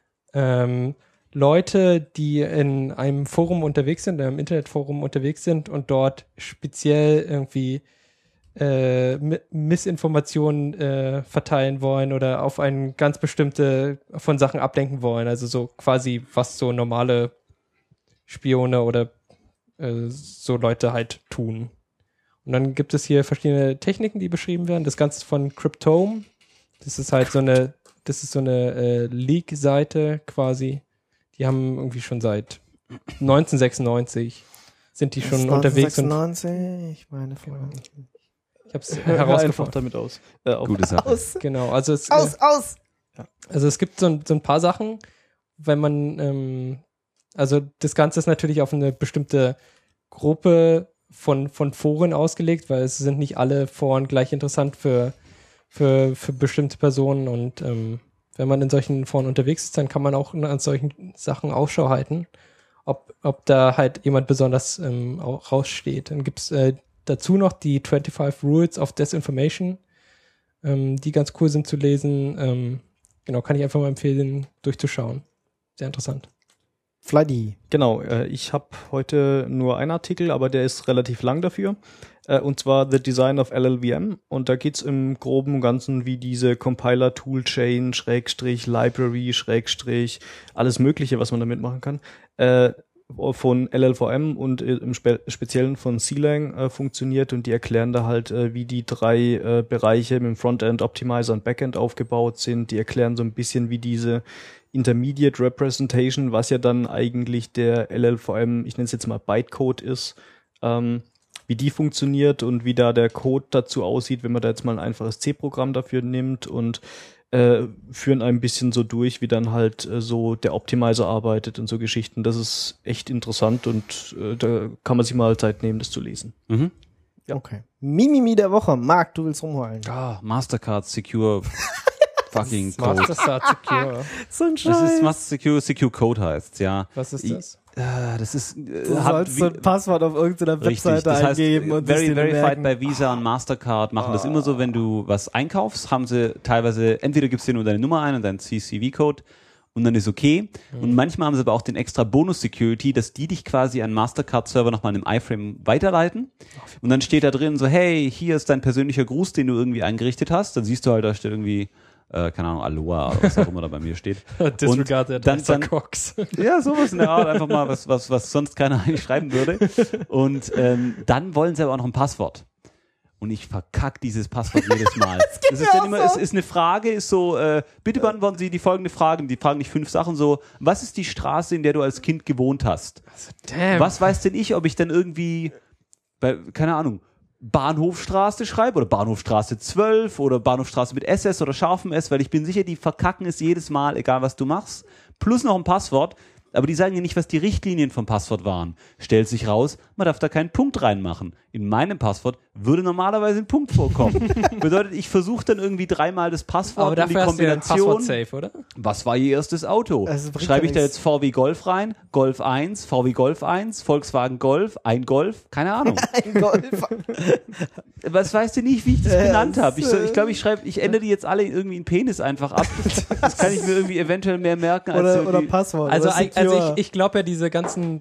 Leute, die in einem Forum unterwegs sind, in einem Internetforum unterwegs sind und dort speziell irgendwie Missinformationen verteilen wollen oder auf eine ganz bestimmte von Sachen ablenken wollen. Also so quasi, was so normale Spione oder so Leute halt tun. Und dann gibt es hier verschiedene Techniken, die beschrieben werden. Das Ganze von Cryptome. Das ist halt so eine Leak-Seite quasi. Die haben irgendwie schon seit 1996 sind die schon unterwegs. 1996, meine Freunde. Ich hab's herausgefunden. damit aus. Gute Sache. Aus. Genau, also es Also es gibt so ein paar Sachen, wenn man also das Ganze ist natürlich auf eine bestimmte Gruppe von Foren ausgelegt, weil es sind nicht alle Foren gleich interessant für bestimmte Personen und wenn man in solchen Foren unterwegs ist, dann kann man auch an solchen Sachen Ausschau halten, ob da halt jemand besonders auch raussteht. Dann gibt's dazu noch die 25 Rules of Disinformation, die ganz cool sind zu lesen. Genau, kann ich einfach mal empfehlen, durchzuschauen. Sehr interessant. Fladdy. Genau, ich habe heute nur einen Artikel, aber der ist relativ lang dafür. Und zwar The Design of LLVM. Und da geht's im Groben und Ganzen, wie diese Compiler-Toolchain, Schrägstrich, Library, Schrägstrich, alles Mögliche, was man damit machen kann, von LLVM und im Speziellen von CLang funktioniert. Und die erklären da halt, wie die drei Bereiche mit dem Frontend, Optimizer und Backend aufgebaut sind. Die erklären so ein bisschen, wie diese Intermediate Representation, was ja dann eigentlich der LLVM, ich nenne es jetzt mal Bytecode ist, wie die funktioniert und wie da der Code dazu aussieht, wenn man da jetzt mal ein einfaches C-Programm dafür nimmt und führen ein bisschen so durch, wie dann halt so der Optimizer arbeitet und so Geschichten. Das ist echt interessant und da kann man sich mal Zeit nehmen, das zu lesen. Mhm. Ja. Okay. Mimimi der Woche. Marc, du willst rumheulen. Mastercard Secure fucking Code. Mastercard Secure. So ein Das Scheiß. ist Secure Code heißt, ja. Was ist das? Das ist Du sollst so ein Passwort auf irgendeiner Webseite das heißt, eingeben und Verified bei Visa und Mastercard machen das immer so, wenn du was einkaufst, haben sie teilweise, entweder gibst du dir nur deine Nummer ein und deinen CCV-Code und dann ist okay. Und manchmal haben sie aber auch den extra Bonus-Security, dass die dich quasi an Mastercard-Server nochmal in einem iFrame weiterleiten. Und dann steht da drin so, hey, hier ist dein persönlicher Gruß, den du irgendwie eingerichtet hast. Dann siehst du halt, da steht irgendwie keine Ahnung, Aloha oder was auch immer da bei mir steht. Disregard dann Cox. Ja, sowas in der Art, einfach mal was sonst keiner eigentlich schreiben würde. Und dann wollen sie aber auch noch ein Passwort. Und ich verkack dieses Passwort jedes Mal. Das ist dann immer, es ist eine Frage, ist so, bitte beantworten Sie die folgende Frage. Die fragen nicht 5 Sachen so, was ist die Straße, in der du als Kind gewohnt hast? Damn. Was weiß denn ich, ob ich dann irgendwie, keine Ahnung, Bahnhofstraße schreibe oder Bahnhofstraße 12 oder Bahnhofstraße mit SS oder scharfem S, weil ich bin sicher, die verkacken es jedes Mal, egal was du machst. Plus noch ein Passwort, aber die sagen ja nicht, was die Richtlinien vom Passwort waren. Stellt sich raus, man darf da keinen Punkt reinmachen. In meinem Passwort würde normalerweise ein Punkt vorkommen. Bedeutet, ich versuche dann irgendwie 3-mal das Passwort aber und die dafür Kombination. Hast du ja ein Passwort safe, oder? Was war ihr erstes Auto? Schreibe ich da jetzt VW Golf rein, Golf 1, VW Golf 1, Volkswagen Golf, ein Golf, keine Ahnung. Ein Golf. Was weißt du nicht, wie ich das benannt habe? Ich glaube, ich ändere die jetzt alle irgendwie in Penis einfach ab. Das kann ich mir irgendwie eventuell mehr merken als oder Passwort. Also oder ich glaube ja, diese ganzen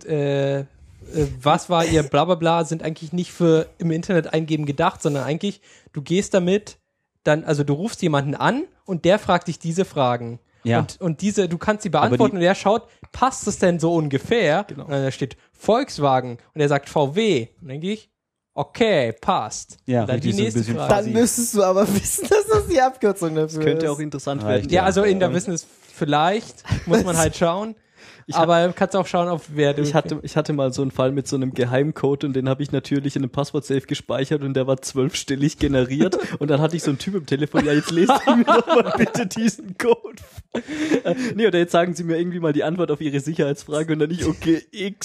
was war ihr Blablabla sind eigentlich nicht für im Internet eingeben gedacht, sondern eigentlich, du gehst damit, dann, also du rufst jemanden an und der fragt dich diese Fragen. Ja. Und diese, du kannst sie beantworten und der schaut, passt es denn so ungefähr? Genau. Und dann steht Volkswagen und er sagt VW. Und dann denke ich, okay, passt. Ja, und dann die richtig, so ein nächste bisschen Frage. Dann müsstest du aber wissen, dass das die Abkürzung dafür ist. Könnte auch interessant Reicht. werden. Ja, also in der Wissen ist vielleicht, muss man halt schauen. Aber kannst auch schauen, auf wer du... Ich hatte mal so einen Fall mit so einem Geheimcode und den habe ich natürlich in einem Passwort-Safe gespeichert und der war 12-stellig generiert und dann hatte ich so einen Typ im Telefon, ja, jetzt lest mir doch mal bitte diesen Code Nee, oder jetzt sagen sie mir irgendwie mal die Antwort auf ihre Sicherheitsfrage und dann nicht, okay,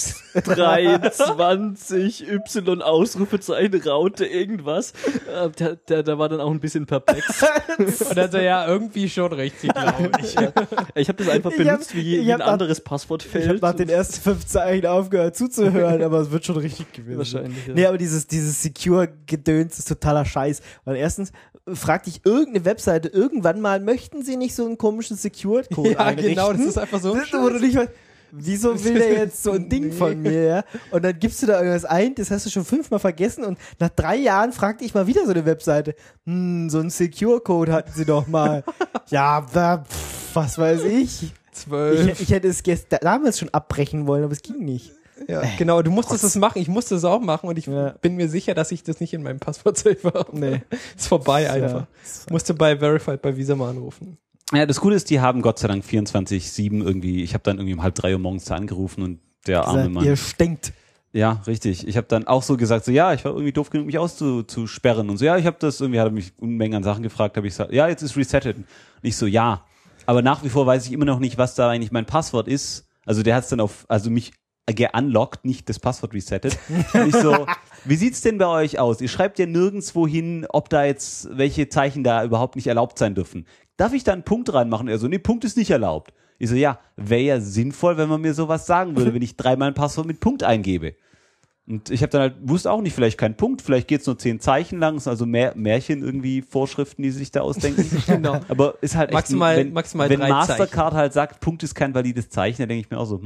X23, Y, Ausrufezeichen, Raute, irgendwas. Der war dann auch ein bisschen perplex. Und dann so, ja, irgendwie schon richtig, glaube ich. Ich habe das einfach benutzt wie ein anderes Passwortfeld. Ich habe nach den ersten 5 Zeichen aufgehört zuzuhören, aber es wird schon richtig gewesen. Wahrscheinlich, ja. Nee, aber dieses Secure-Gedöns ist totaler Scheiß. Weil erstens fragt dich irgendeine Webseite irgendwann mal, möchten sie nicht so einen komischen Secure-Code einrichten? Genau, das ist einfach so. Wo du nicht weißt, wieso will der jetzt so ein Ding von mir, ja? Und dann gibst du da irgendwas ein, das hast du schon 5-mal vergessen und nach 3 Jahren fragt dich mal wieder so eine Webseite, so einen Secure-Code hatten sie doch mal. Ja, was weiß ich. 12. Ich hätte es damals schon abbrechen wollen, aber es ging nicht. Ja, genau, du musstest es machen, ich musste es auch machen und ich bin mir sicher, dass ich das nicht in meinem Passwort-Safe habe. Nee. Ist vorbei einfach. Musste bei Verified bei Visa mal anrufen. Ja, das Coole ist, die haben Gott sei Dank 24/7 irgendwie, ich habe dann irgendwie um 2:30 Uhr morgens da angerufen und der arme Mann. Ihr stinkt. Ja, richtig. Ich habe dann auch so gesagt, so ja, ich war irgendwie doof genug, mich auszusperren und so, ja, ich habe das irgendwie, hat er mich Unmengen an Sachen gefragt, habe ich gesagt, ja, jetzt ist resettet. Und ich so, ja, aber nach wie vor weiß ich immer noch nicht, was da eigentlich mein Passwort ist. Also der hat es dann mich geunlockt, nicht das Passwort resettet. Und ich so, wie sieht's denn bei euch aus? Ihr schreibt ja nirgendwo hin, ob da jetzt welche Zeichen da überhaupt nicht erlaubt sein dürfen. Darf ich da einen Punkt reinmachen? Er so, nee, Punkt ist nicht erlaubt. Ich so, ja, wäre ja sinnvoll, wenn man mir sowas sagen würde, wenn ich 3-mal ein Passwort mit Punkt eingebe. Und ich habe dann halt, wusste auch nicht, vielleicht kein Punkt, vielleicht geht's nur 10 Zeichen lang, ist also Märchen irgendwie, Vorschriften, die sie sich da ausdenken. Genau. Aber ist halt echt, maximal wenn 3 Mastercard Zeichen. halt sagt, Punkt ist kein valides Zeichen, dann denke ich mir auch so,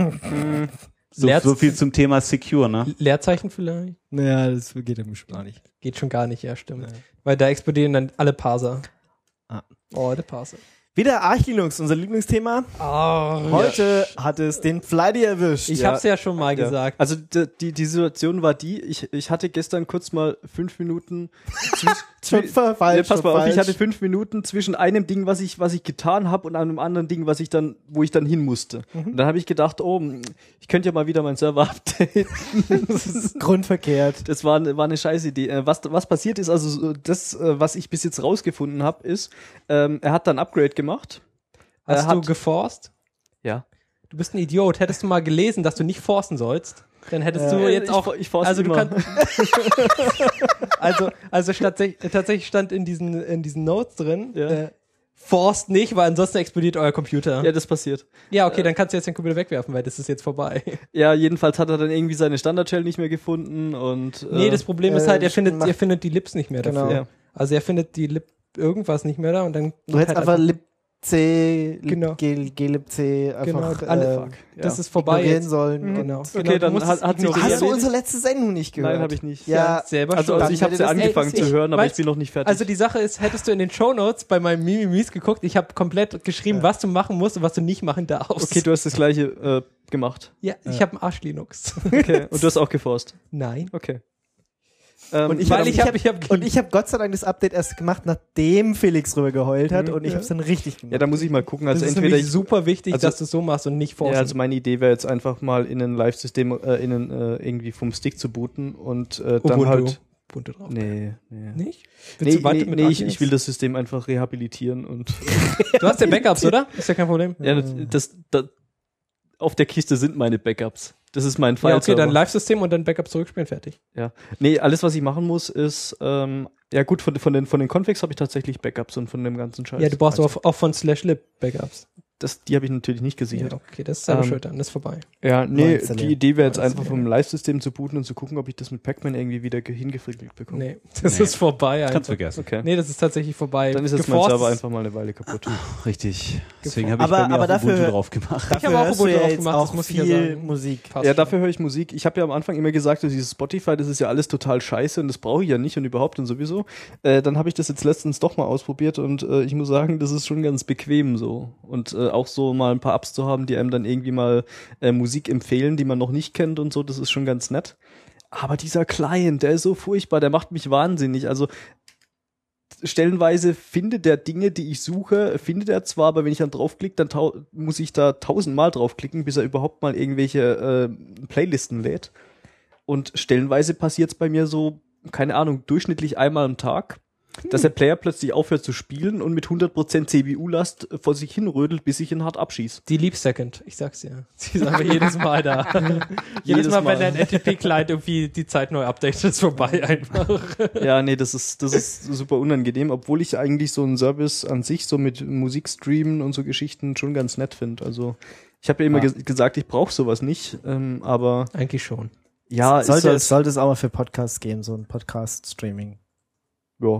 so viel zum Thema Secure, ne? Leerzeichen vielleicht? Naja, das geht irgendwie schon gar nicht. Geht schon gar nicht, ja, stimmt. Ja. Weil da explodieren dann alle Parser. Oh, der Parser. Wieder Arch Linux, unser Lieblingsthema. Heute hat es den Flighty erwischt. Ich hab's ja schon mal gesagt. Also die Situation war die, ich hatte gestern kurz mal 5 Minuten pass mal auf, ich hatte 5 Minuten zwischen einem Ding, was ich getan habe und einem anderen Ding, wo ich dann hin musste. Und dann habe ich gedacht, ich könnte ja mal wieder meinen Server updaten. Das ist grundverkehrt. Das war eine scheiß Idee. Was passiert ist, also das, was ich bis jetzt rausgefunden habe, ist, er hat dann Upgrade gemacht. Hast du geforst? Ja. Du bist ein Idiot. Hättest du mal gelesen, dass du nicht forsten sollst, dann hättest du jetzt auch. Ich forste also immer. du kannst. also tatsächlich stand in diesen Notes drin. Forst nicht, weil ansonsten explodiert euer Computer. Ja, das passiert. Ja, okay, dann kannst du jetzt den Computer wegwerfen, weil das ist jetzt vorbei. Ja, jedenfalls hat er dann irgendwie seine Standard-Shell nicht mehr gefunden und. Nee, das Problem ist halt, er findet die Libs nicht mehr dafür. Genau. Ja. Also er findet die Lib irgendwas nicht mehr da und dann. Du hättest halt einfach libc, Genau. glibc einfach alle, das ist vorbei ignorieren jetzt. sollen. Genau. Okay, dann hat sich Hast du unsere letzte Sendung nicht gehört? Nein, habe ich nicht. Ja, selber also schon. ich habe sie angefangen zu hören, aber ich bin noch nicht fertig. Also die Sache ist, hättest du in den Shownotes bei meinem Mimimis geguckt, ich habe komplett geschrieben, was du machen musst und was du nicht machen darfst. Okay, du hast das gleiche gemacht. Ja, ich habe einen Arsch Linux. Okay, und du hast auch geforst. Nein. Okay. Und ich habe Gott sei Dank das Update erst gemacht, nachdem Felix rüber geheult hat und ich habe es dann richtig gemacht. Ja, da muss ich mal gucken. Also das ist entweder super wichtig, dass du es so machst und nicht forsten. Ja, also meine Idee wäre jetzt einfach mal in ein Live-System irgendwie vom Stick zu booten und dann halt. Ubuntu drauf. Nee. Nicht? Ich will das System einfach rehabilitieren und. Du hast ja Backups, oder? Ist ja kein Problem. Ja, das auf der Kiste sind meine Backups. Das ist mein File. Ja, okay, dann Live-System und dann Backup zurückspielen, fertig. Ja. Nee, alles, was ich machen muss, ist, ja gut, von den Configs habe ich tatsächlich Backups und von dem ganzen Scheiß. Ja, du brauchst auch von /lib Backups. Die habe ich natürlich nicht gesichert. Ja, okay, das ist aber schön, dann ist vorbei. Ja, nee, die Idee wäre jetzt einfach vom Live-System zu booten und zu gucken, ob ich das mit Pacman irgendwie wieder hingefrickelt bekomme. Nee, das ist vorbei einfach. Kannst vergessen. Okay. Nee, das ist tatsächlich vorbei. Dann ist jetzt mein Server einfach mal eine Weile kaputt. Richtig. Deswegen habe ich bei mir auch Ubuntu drauf gemacht. Ich habe auch Ubuntu drauf gemacht, das muss ich ja sagen. Musik. Ja, dafür höre ich Musik. Ich habe ja am Anfang immer gesagt, dass dieses Spotify, das ist ja alles total scheiße und das brauche ich ja nicht und überhaupt und sowieso. Dann habe ich das jetzt letztens doch mal ausprobiert und ich muss sagen, das ist schon ganz bequem so. Und auch so mal ein paar Apps zu haben, die einem dann irgendwie mal Musik empfehlen, die man noch nicht kennt und so, das ist schon ganz nett. Aber dieser Client, der ist so furchtbar, der macht mich wahnsinnig. Also stellenweise findet der Dinge, die ich suche, findet er zwar, aber wenn ich dann draufklicke, dann muss ich da 1000-mal draufklicken, bis er überhaupt mal irgendwelche Playlisten lädt. Und stellenweise passiert es bei mir so, keine Ahnung, durchschnittlich einmal am Tag. dass der Player plötzlich aufhört zu spielen und mit 100% CPU-Last vor sich hinrödelt, bis ich ihn hart abschießt. Die Leap Second, ich sag's dir. Sie ist einfach jedes Mal da. jedes Mal, wenn dein NTP-Client irgendwie die Zeit neu updatet, ist vorbei einfach. Ja, nee, das ist super unangenehm, obwohl ich eigentlich so einen Service an sich, so mit Musikstreamen und so Geschichten schon ganz nett finde. Also ich habe ja immer gesagt, ich brauche sowas nicht, aber eigentlich schon. Ja, sollte es auch mal für Podcasts geben, so ein Podcast-Streaming. Ja.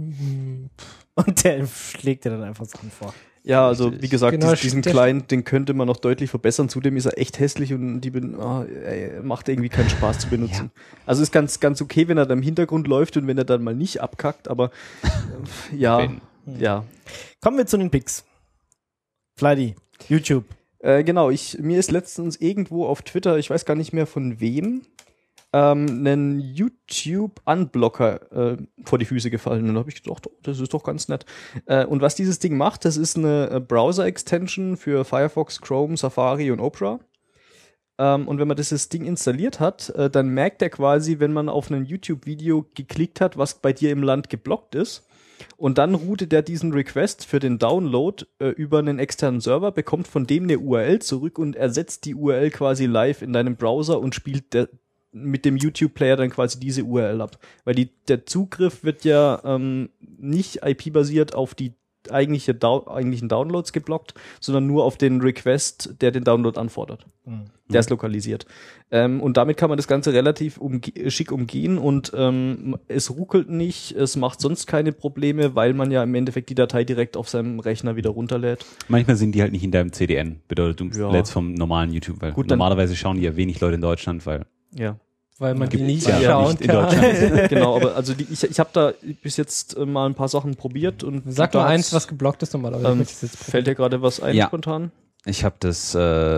Und der schlägt dir dann einfach Sachen vor. Ja, also wie gesagt, genau, diesen Client, den könnte man noch deutlich verbessern. Zudem ist er echt hässlich und macht irgendwie keinen Spaß zu benutzen. Ja. Also ist ganz okay, wenn er da im Hintergrund läuft und wenn er dann mal nicht abkackt, aber ja. Kommen wir zu den Picks. Flydy, YouTube. Genau, mir ist letztens irgendwo auf Twitter, ich weiß gar nicht mehr von wem, einen YouTube-Unblocker vor die Füße gefallen. Und dann habe ich gedacht, oh, das ist doch ganz nett. Und was dieses Ding macht, das ist eine Browser-Extension für Firefox, Chrome, Safari und Opera. Und wenn man dieses Ding installiert hat, dann merkt er quasi, wenn man auf ein YouTube-Video geklickt hat, was bei dir im Land geblockt ist. Und dann routet er diesen Request für den Download über einen externen Server, bekommt von dem eine URL zurück und ersetzt die URL quasi live in deinem Browser und spielt mit dem YouTube-Player dann quasi diese URL ab. Weil der Zugriff wird ja nicht IP-basiert auf die eigentlichen Downloads geblockt, sondern nur auf den Request, der den Download anfordert. Mhm. Der ist lokalisiert. Und damit kann man das Ganze relativ schick umgehen und es ruckelt nicht, es macht sonst keine Probleme, weil man ja im Endeffekt die Datei direkt auf seinem Rechner wieder runterlädt. Manchmal sind die halt nicht in deinem CDN, bedeutet du lädst vom normalen YouTube, weil normalerweise schauen die ja wenig Leute in Deutschland, weil man die nicht schauen kann. Genau, aber also ich habe da bis jetzt mal ein paar Sachen probiert und sag doch eins, was geblockt ist normalerweise. Fällt dir gerade was ein spontan? Ich habe das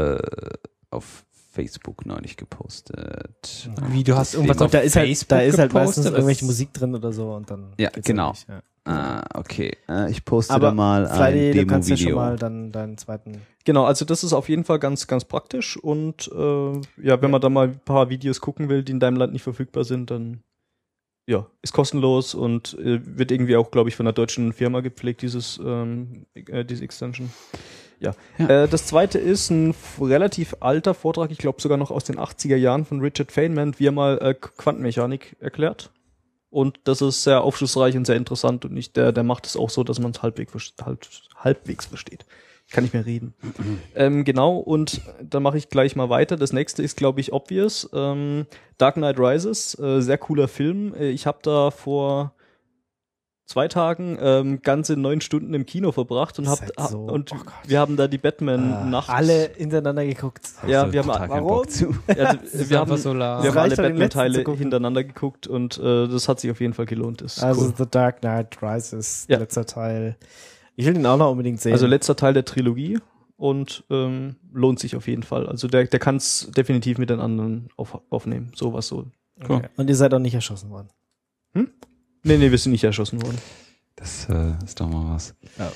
auf Facebook neulich gepostet. Wie, du hast irgendwas auf Facebook da ist halt meistens irgendwelche Musik drin oder so und dann genau. Nicht, ja. Okay. Ich poste da mal ein Demo-Video. Du kannst ja schon mal dann deinen zweiten... Genau, also das ist auf jeden Fall ganz, ganz praktisch und wenn man da mal ein paar Videos gucken will, die in deinem Land nicht verfügbar sind, dann ist kostenlos und wird irgendwie auch, glaube ich, von einer deutschen Firma gepflegt, diese Extension. Ja. Das zweite ist ein relativ alter Vortrag, ich glaube sogar noch aus den 80er Jahren von Richard Feynman, wie er mal Quantenmechanik erklärt. Und das ist sehr aufschlussreich und sehr interessant und der macht es auch so, dass man es halbwegs versteht. Ich kann nicht mehr reden. Genau, und dann mache ich gleich mal weiter. Das nächste ist, glaube ich, Obvious. Dark Knight Rises, sehr cooler Film. Ich habe da vor 2 Tagen ganze 9 Stunden im Kino verbracht und wir haben da die Batman-Nacht. Alle hintereinander geguckt. Ja, wir haben warum? Wir haben alle Batman-Teile hintereinander geguckt und das hat sich auf jeden Fall gelohnt. Also cool. The Dark Knight Rises, letzter Teil. Ich will den auch noch unbedingt sehen. Also letzter Teil der Trilogie und lohnt sich auf jeden Fall. Also der kann es definitiv mit den anderen aufnehmen. Sowas so. Okay. Cool. Und ihr seid auch nicht erschossen worden? Nee, wir sind nicht erschossen worden. Das ist doch mal was.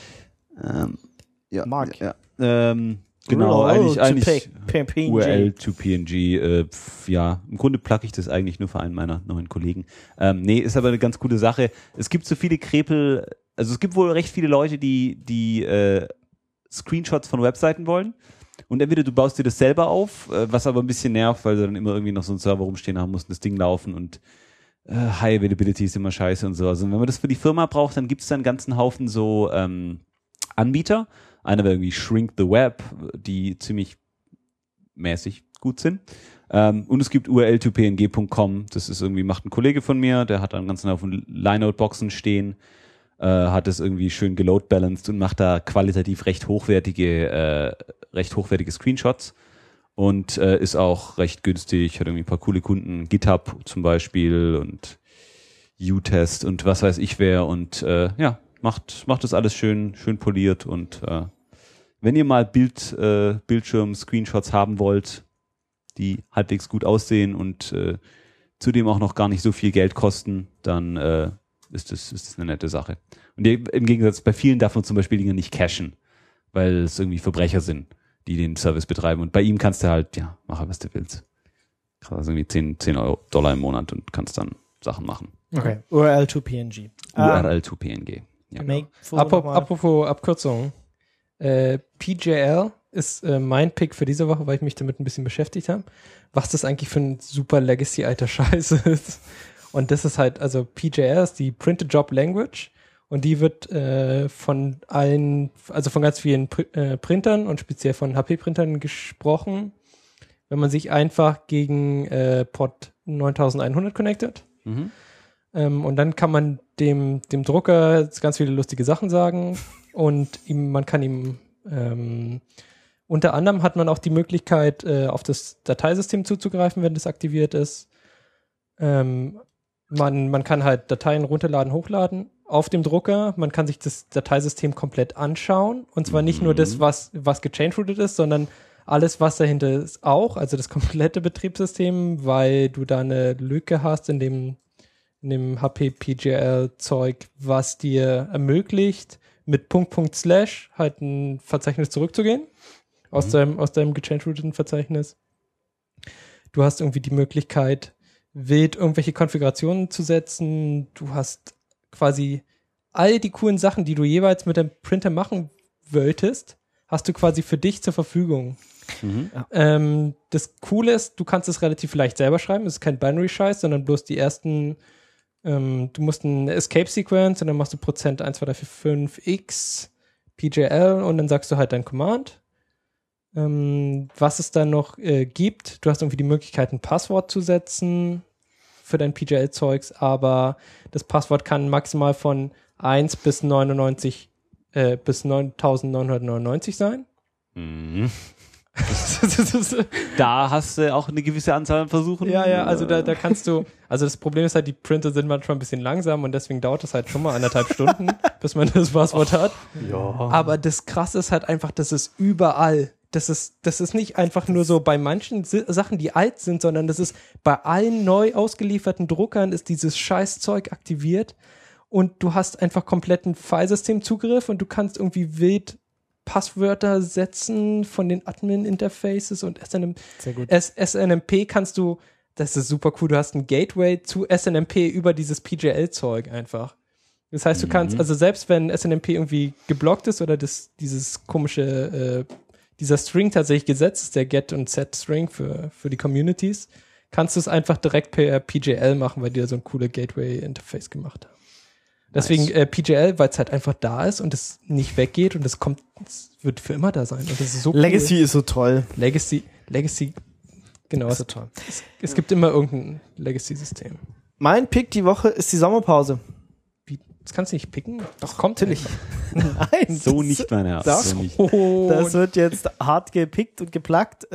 Ja. Mark. Ja. Genau, eigentlich URL to PNG. Im Grunde plugge ich das eigentlich nur für einen meiner neuen Kollegen. Ist aber eine ganz coole Sache. Es gibt so viele Krepel, also es gibt wohl recht viele Leute, die Screenshots von Webseiten wollen. Und entweder du baust dir das selber auf, was aber ein bisschen nervt, weil du dann immer irgendwie noch so einen Server rumstehen haben musst und das Ding laufen und High Availability ist immer scheiße und so. Also wenn man das für die Firma braucht, dann gibt es da einen ganzen Haufen so Anbieter. Einer wäre irgendwie Shrink the Web, die ziemlich mäßig gut sind. Und es gibt url2png.com, das ist irgendwie, macht ein Kollege von mir, der hat einen ganzen Haufen Lineout-Boxen stehen, hat es irgendwie schön geload-balanced und macht da qualitativ recht hochwertige Screenshots. Und ist auch recht günstig, hat irgendwie ein paar coole Kunden, GitHub zum Beispiel und U-Test und was weiß ich wer und macht das alles schön poliert und wenn ihr mal Bildschirm-Screenshots haben wollt, die halbwegs gut aussehen und zudem auch noch gar nicht so viel Geld kosten, dann ist das eine nette Sache. Und im Gegensatz, bei vielen darf man zum Beispiel Dinge nicht cachen, weil es irgendwie Verbrecher sind, die den Service betreiben. Und bei ihm kannst du halt, mach was du willst. Also irgendwie $10 im Monat und kannst dann Sachen machen. Okay. URL to PNG. URL to PNG. Ja. Apropos Abkürzung. PJL ist mein Pick für diese Woche, weil ich mich damit ein bisschen beschäftigt habe. Was das eigentlich für ein super Legacy-alter Scheiß ist. Und das ist halt, also PJL ist die Printed Job Language. Und die wird von ganz vielen Printern und speziell von HP-Printern gesprochen, wenn man sich einfach gegen Port 9100 connectet. Mhm. Und dann kann man dem Drucker ganz viele lustige Sachen sagen und man kann ihm unter anderem hat man auch die Möglichkeit, auf das Dateisystem zuzugreifen, wenn das aktiviert ist. Man kann halt Dateien runterladen, hochladen auf dem Drucker. Man kann sich das Dateisystem komplett anschauen. Und zwar nicht nur das, was gechange-rooted ist, sondern alles, was dahinter ist auch. Also das komplette Betriebssystem, weil du da eine Lücke hast in dem HP PGL-Zeug, was dir ermöglicht, mit .. halt ein Verzeichnis zurückzugehen. Aus deinem gechange-rooteten Verzeichnis. Du hast irgendwie die Möglichkeit, wild irgendwelche Konfigurationen zu setzen. Du hast quasi all die coolen Sachen, die du jeweils mit dem Printer machen wolltest, hast du quasi für dich zur Verfügung. Mhm. Das Coole ist, du kannst es relativ leicht selber schreiben. Es ist kein Binary-Scheiß, sondern bloß die ersten du musst eine Escape-Sequence und dann machst du %1,2,3,4,5 x PJL und dann sagst du halt dein Command. Was es dann noch gibt, du hast irgendwie die Möglichkeit, ein Passwort zu setzen für dein PJL-Zeugs, aber das Passwort kann maximal von 1 bis 9999 sein. Mhm. Da hast du auch eine gewisse Anzahl an Versuchen. Ja, also da kannst du, also das Problem ist halt, die Printer sind manchmal ein bisschen langsam und deswegen dauert das halt schon mal 1,5 Stunden, bis man das Passwort hat. Ja. Aber das Krasse ist halt einfach, das ist überall. Das ist nicht einfach nur so bei manchen Sachen, die alt sind, sondern das ist bei allen neu ausgelieferten Druckern ist dieses Scheißzeug aktiviert und du hast einfach kompletten Filesystem-Zugriff und du kannst irgendwie wild Passwörter setzen von den Admin-Interfaces und SNMP kannst du, das ist super cool, du hast ein Gateway zu SNMP über dieses PJL-Zeug einfach. Das heißt, du kannst, also selbst wenn SNMP irgendwie geblockt ist oder dieses komische, dieser String tatsächlich gesetzt ist, der Get- und Set-String für die Communities, kannst du es einfach direkt per PJL machen, weil die da so ein cooles Gateway-Interface gemacht haben. Deswegen PJL, weil es halt einfach da ist und es nicht weggeht und es wird für immer da sein. Und das ist so Legacy cool. ist so toll. Legacy, genau. Ist so toll. Es gibt immer irgendein Legacy-System. Mein Pick die Woche ist die Sommerpause. Das kannst du nicht picken? Doch, kommt natürlich. Nein. So nicht, mein Herr. Das wird jetzt hart gepickt und geplagt,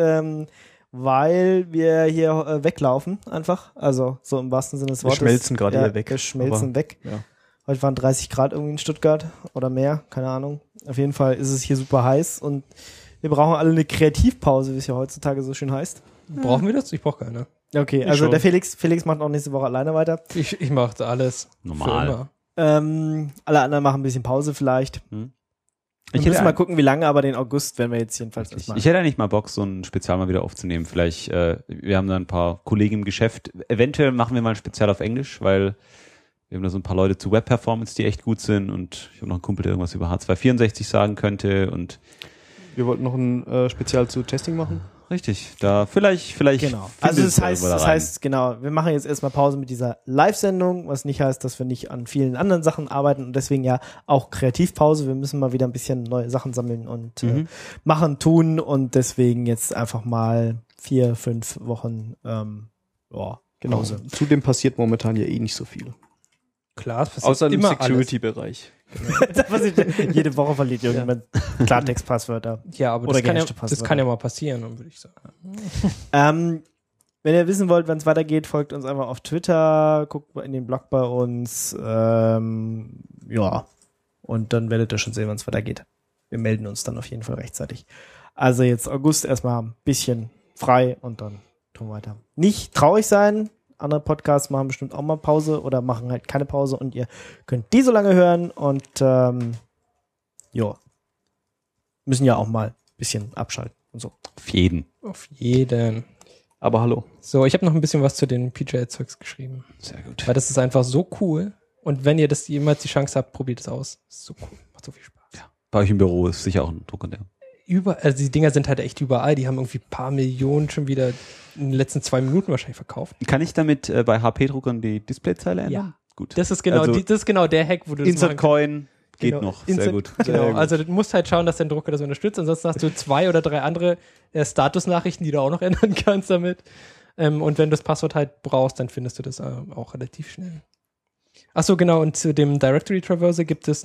weil wir hier weglaufen einfach. Also so im wahrsten Sinne des Wortes. Wir schmelzen gerade hier weg. Wir schmelzen weg. Ja. Heute waren 30 Grad irgendwie in Stuttgart oder mehr, keine Ahnung. Auf jeden Fall ist es hier super heiß und wir brauchen alle eine Kreativpause, wie es ja heutzutage so schön heißt. Brauchen wir das? Ich brauche keine. Okay, also der Felix macht auch nächste Woche alleine weiter. Ich mache alles. Normal. Alle anderen machen ein bisschen Pause vielleicht. Wir müssen mal gucken, wie lange, aber den August werden wir jetzt jedenfalls erstmal. Ich hätte eigentlich mal Bock, so ein Spezial mal wieder aufzunehmen. Vielleicht, wir haben da ein paar Kollegen im Geschäft. Eventuell machen wir mal ein Spezial auf Englisch, weil wir haben da so ein paar Leute zu Web-Performance, die echt gut sind und ich habe noch einen Kumpel, der irgendwas über H264 sagen könnte und wir wollten noch ein Spezial zu Testing machen. Richtig, da vielleicht. Genau. Also das heißt, genau, wir machen jetzt erstmal Pause mit dieser Live-Sendung, was nicht heißt, dass wir nicht an vielen anderen Sachen arbeiten und deswegen ja auch Kreativpause. Wir müssen mal wieder ein bisschen neue Sachen sammeln und machen, tun und deswegen jetzt einfach mal 4-5 Wochen genau. Pause. Zudem passiert momentan ja nicht so viel. Klar, es passiert außer im immer Security-Bereich. Jede Woche verliert irgendjemand Klartext-Passwörter. Ja, aber oder das kann ja mal passieren, würde ich sagen. Wenn ihr wissen wollt, wann es weitergeht, folgt uns einfach auf Twitter, guckt in den Blog bei uns, und dann werdet ihr schon sehen, wann es weitergeht. Wir melden uns dann auf jeden Fall rechtzeitig. Also jetzt August erstmal ein bisschen frei und dann tun wir weiter. Nicht traurig sein. Andere Podcasts machen bestimmt auch mal Pause oder machen halt keine Pause und ihr könnt die so lange hören und müssen ja auch mal ein bisschen abschalten und so. Auf jeden. Auf jeden. Aber hallo. So, ich habe noch ein bisschen was zu den PGA-Zeugs geschrieben. Sehr gut. Weil das ist einfach so cool. Und wenn ihr das jemals die Chance habt, probiert es aus. Das ist so cool. Macht so viel Spaß. Ja. Bei euch im Büro ist sicher auch ein Drucker, der. Also die Dinger sind halt echt überall. Die haben irgendwie ein paar Millionen schon wieder in den letzten 2 Minuten wahrscheinlich verkauft. Kann ich damit bei HP-Druckern die Displayzeile ändern? Ja. Gut. Das ist genau, also, das ist genau der Hack, wo du das Insert Coin geht genau. noch. Sehr gut. Genau, Sehr gut. also du musst halt schauen, dass dein Drucker das unterstützt. Ansonsten hast du 2 oder 3 andere Statusnachrichten, die du auch noch ändern kannst damit. Und wenn du das Passwort halt brauchst, dann findest du das auch relativ schnell. Achso, genau, und zu dem Directory Traversal gibt es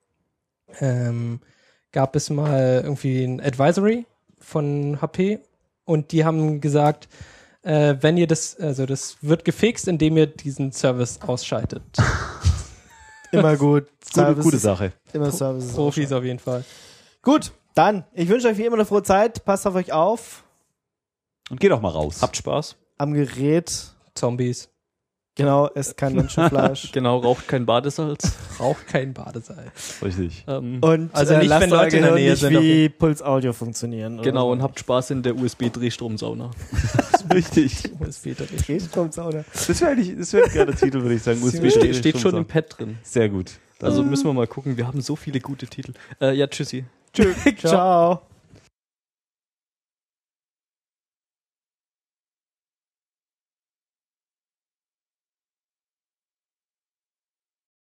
gab es mal irgendwie ein Advisory von HP und die haben gesagt, wenn ihr das wird gefixt, indem ihr diesen Service ausschaltet. Immer gut. Gute Sache. Immer Services. Profis auf jeden Fall. Gut, dann, ich wünsche euch wie immer eine frohe Zeit. Passt auf euch auf. Und geht doch mal raus. Habt Spaß. Am Gerät. Zombies. Genau, esst kein Menschenfleisch. Genau, raucht kein Badesalz. Raucht kein Badesalz. Richtig. Und also nicht, wenn Leute in der Nähe sind. Wie Puls Audio funktionieren. Genau, so. Und habt Spaß in der USB-Drehstromsauna. Richtig. USB-Drehstromsauna. Das wäre ein geiler Titel, würde ich sagen. Steht schon im Pad drin. Sehr gut. Also müssen wir mal gucken. Wir haben so viele gute Titel. Ja, tschüssi. Tschüss. Ciao.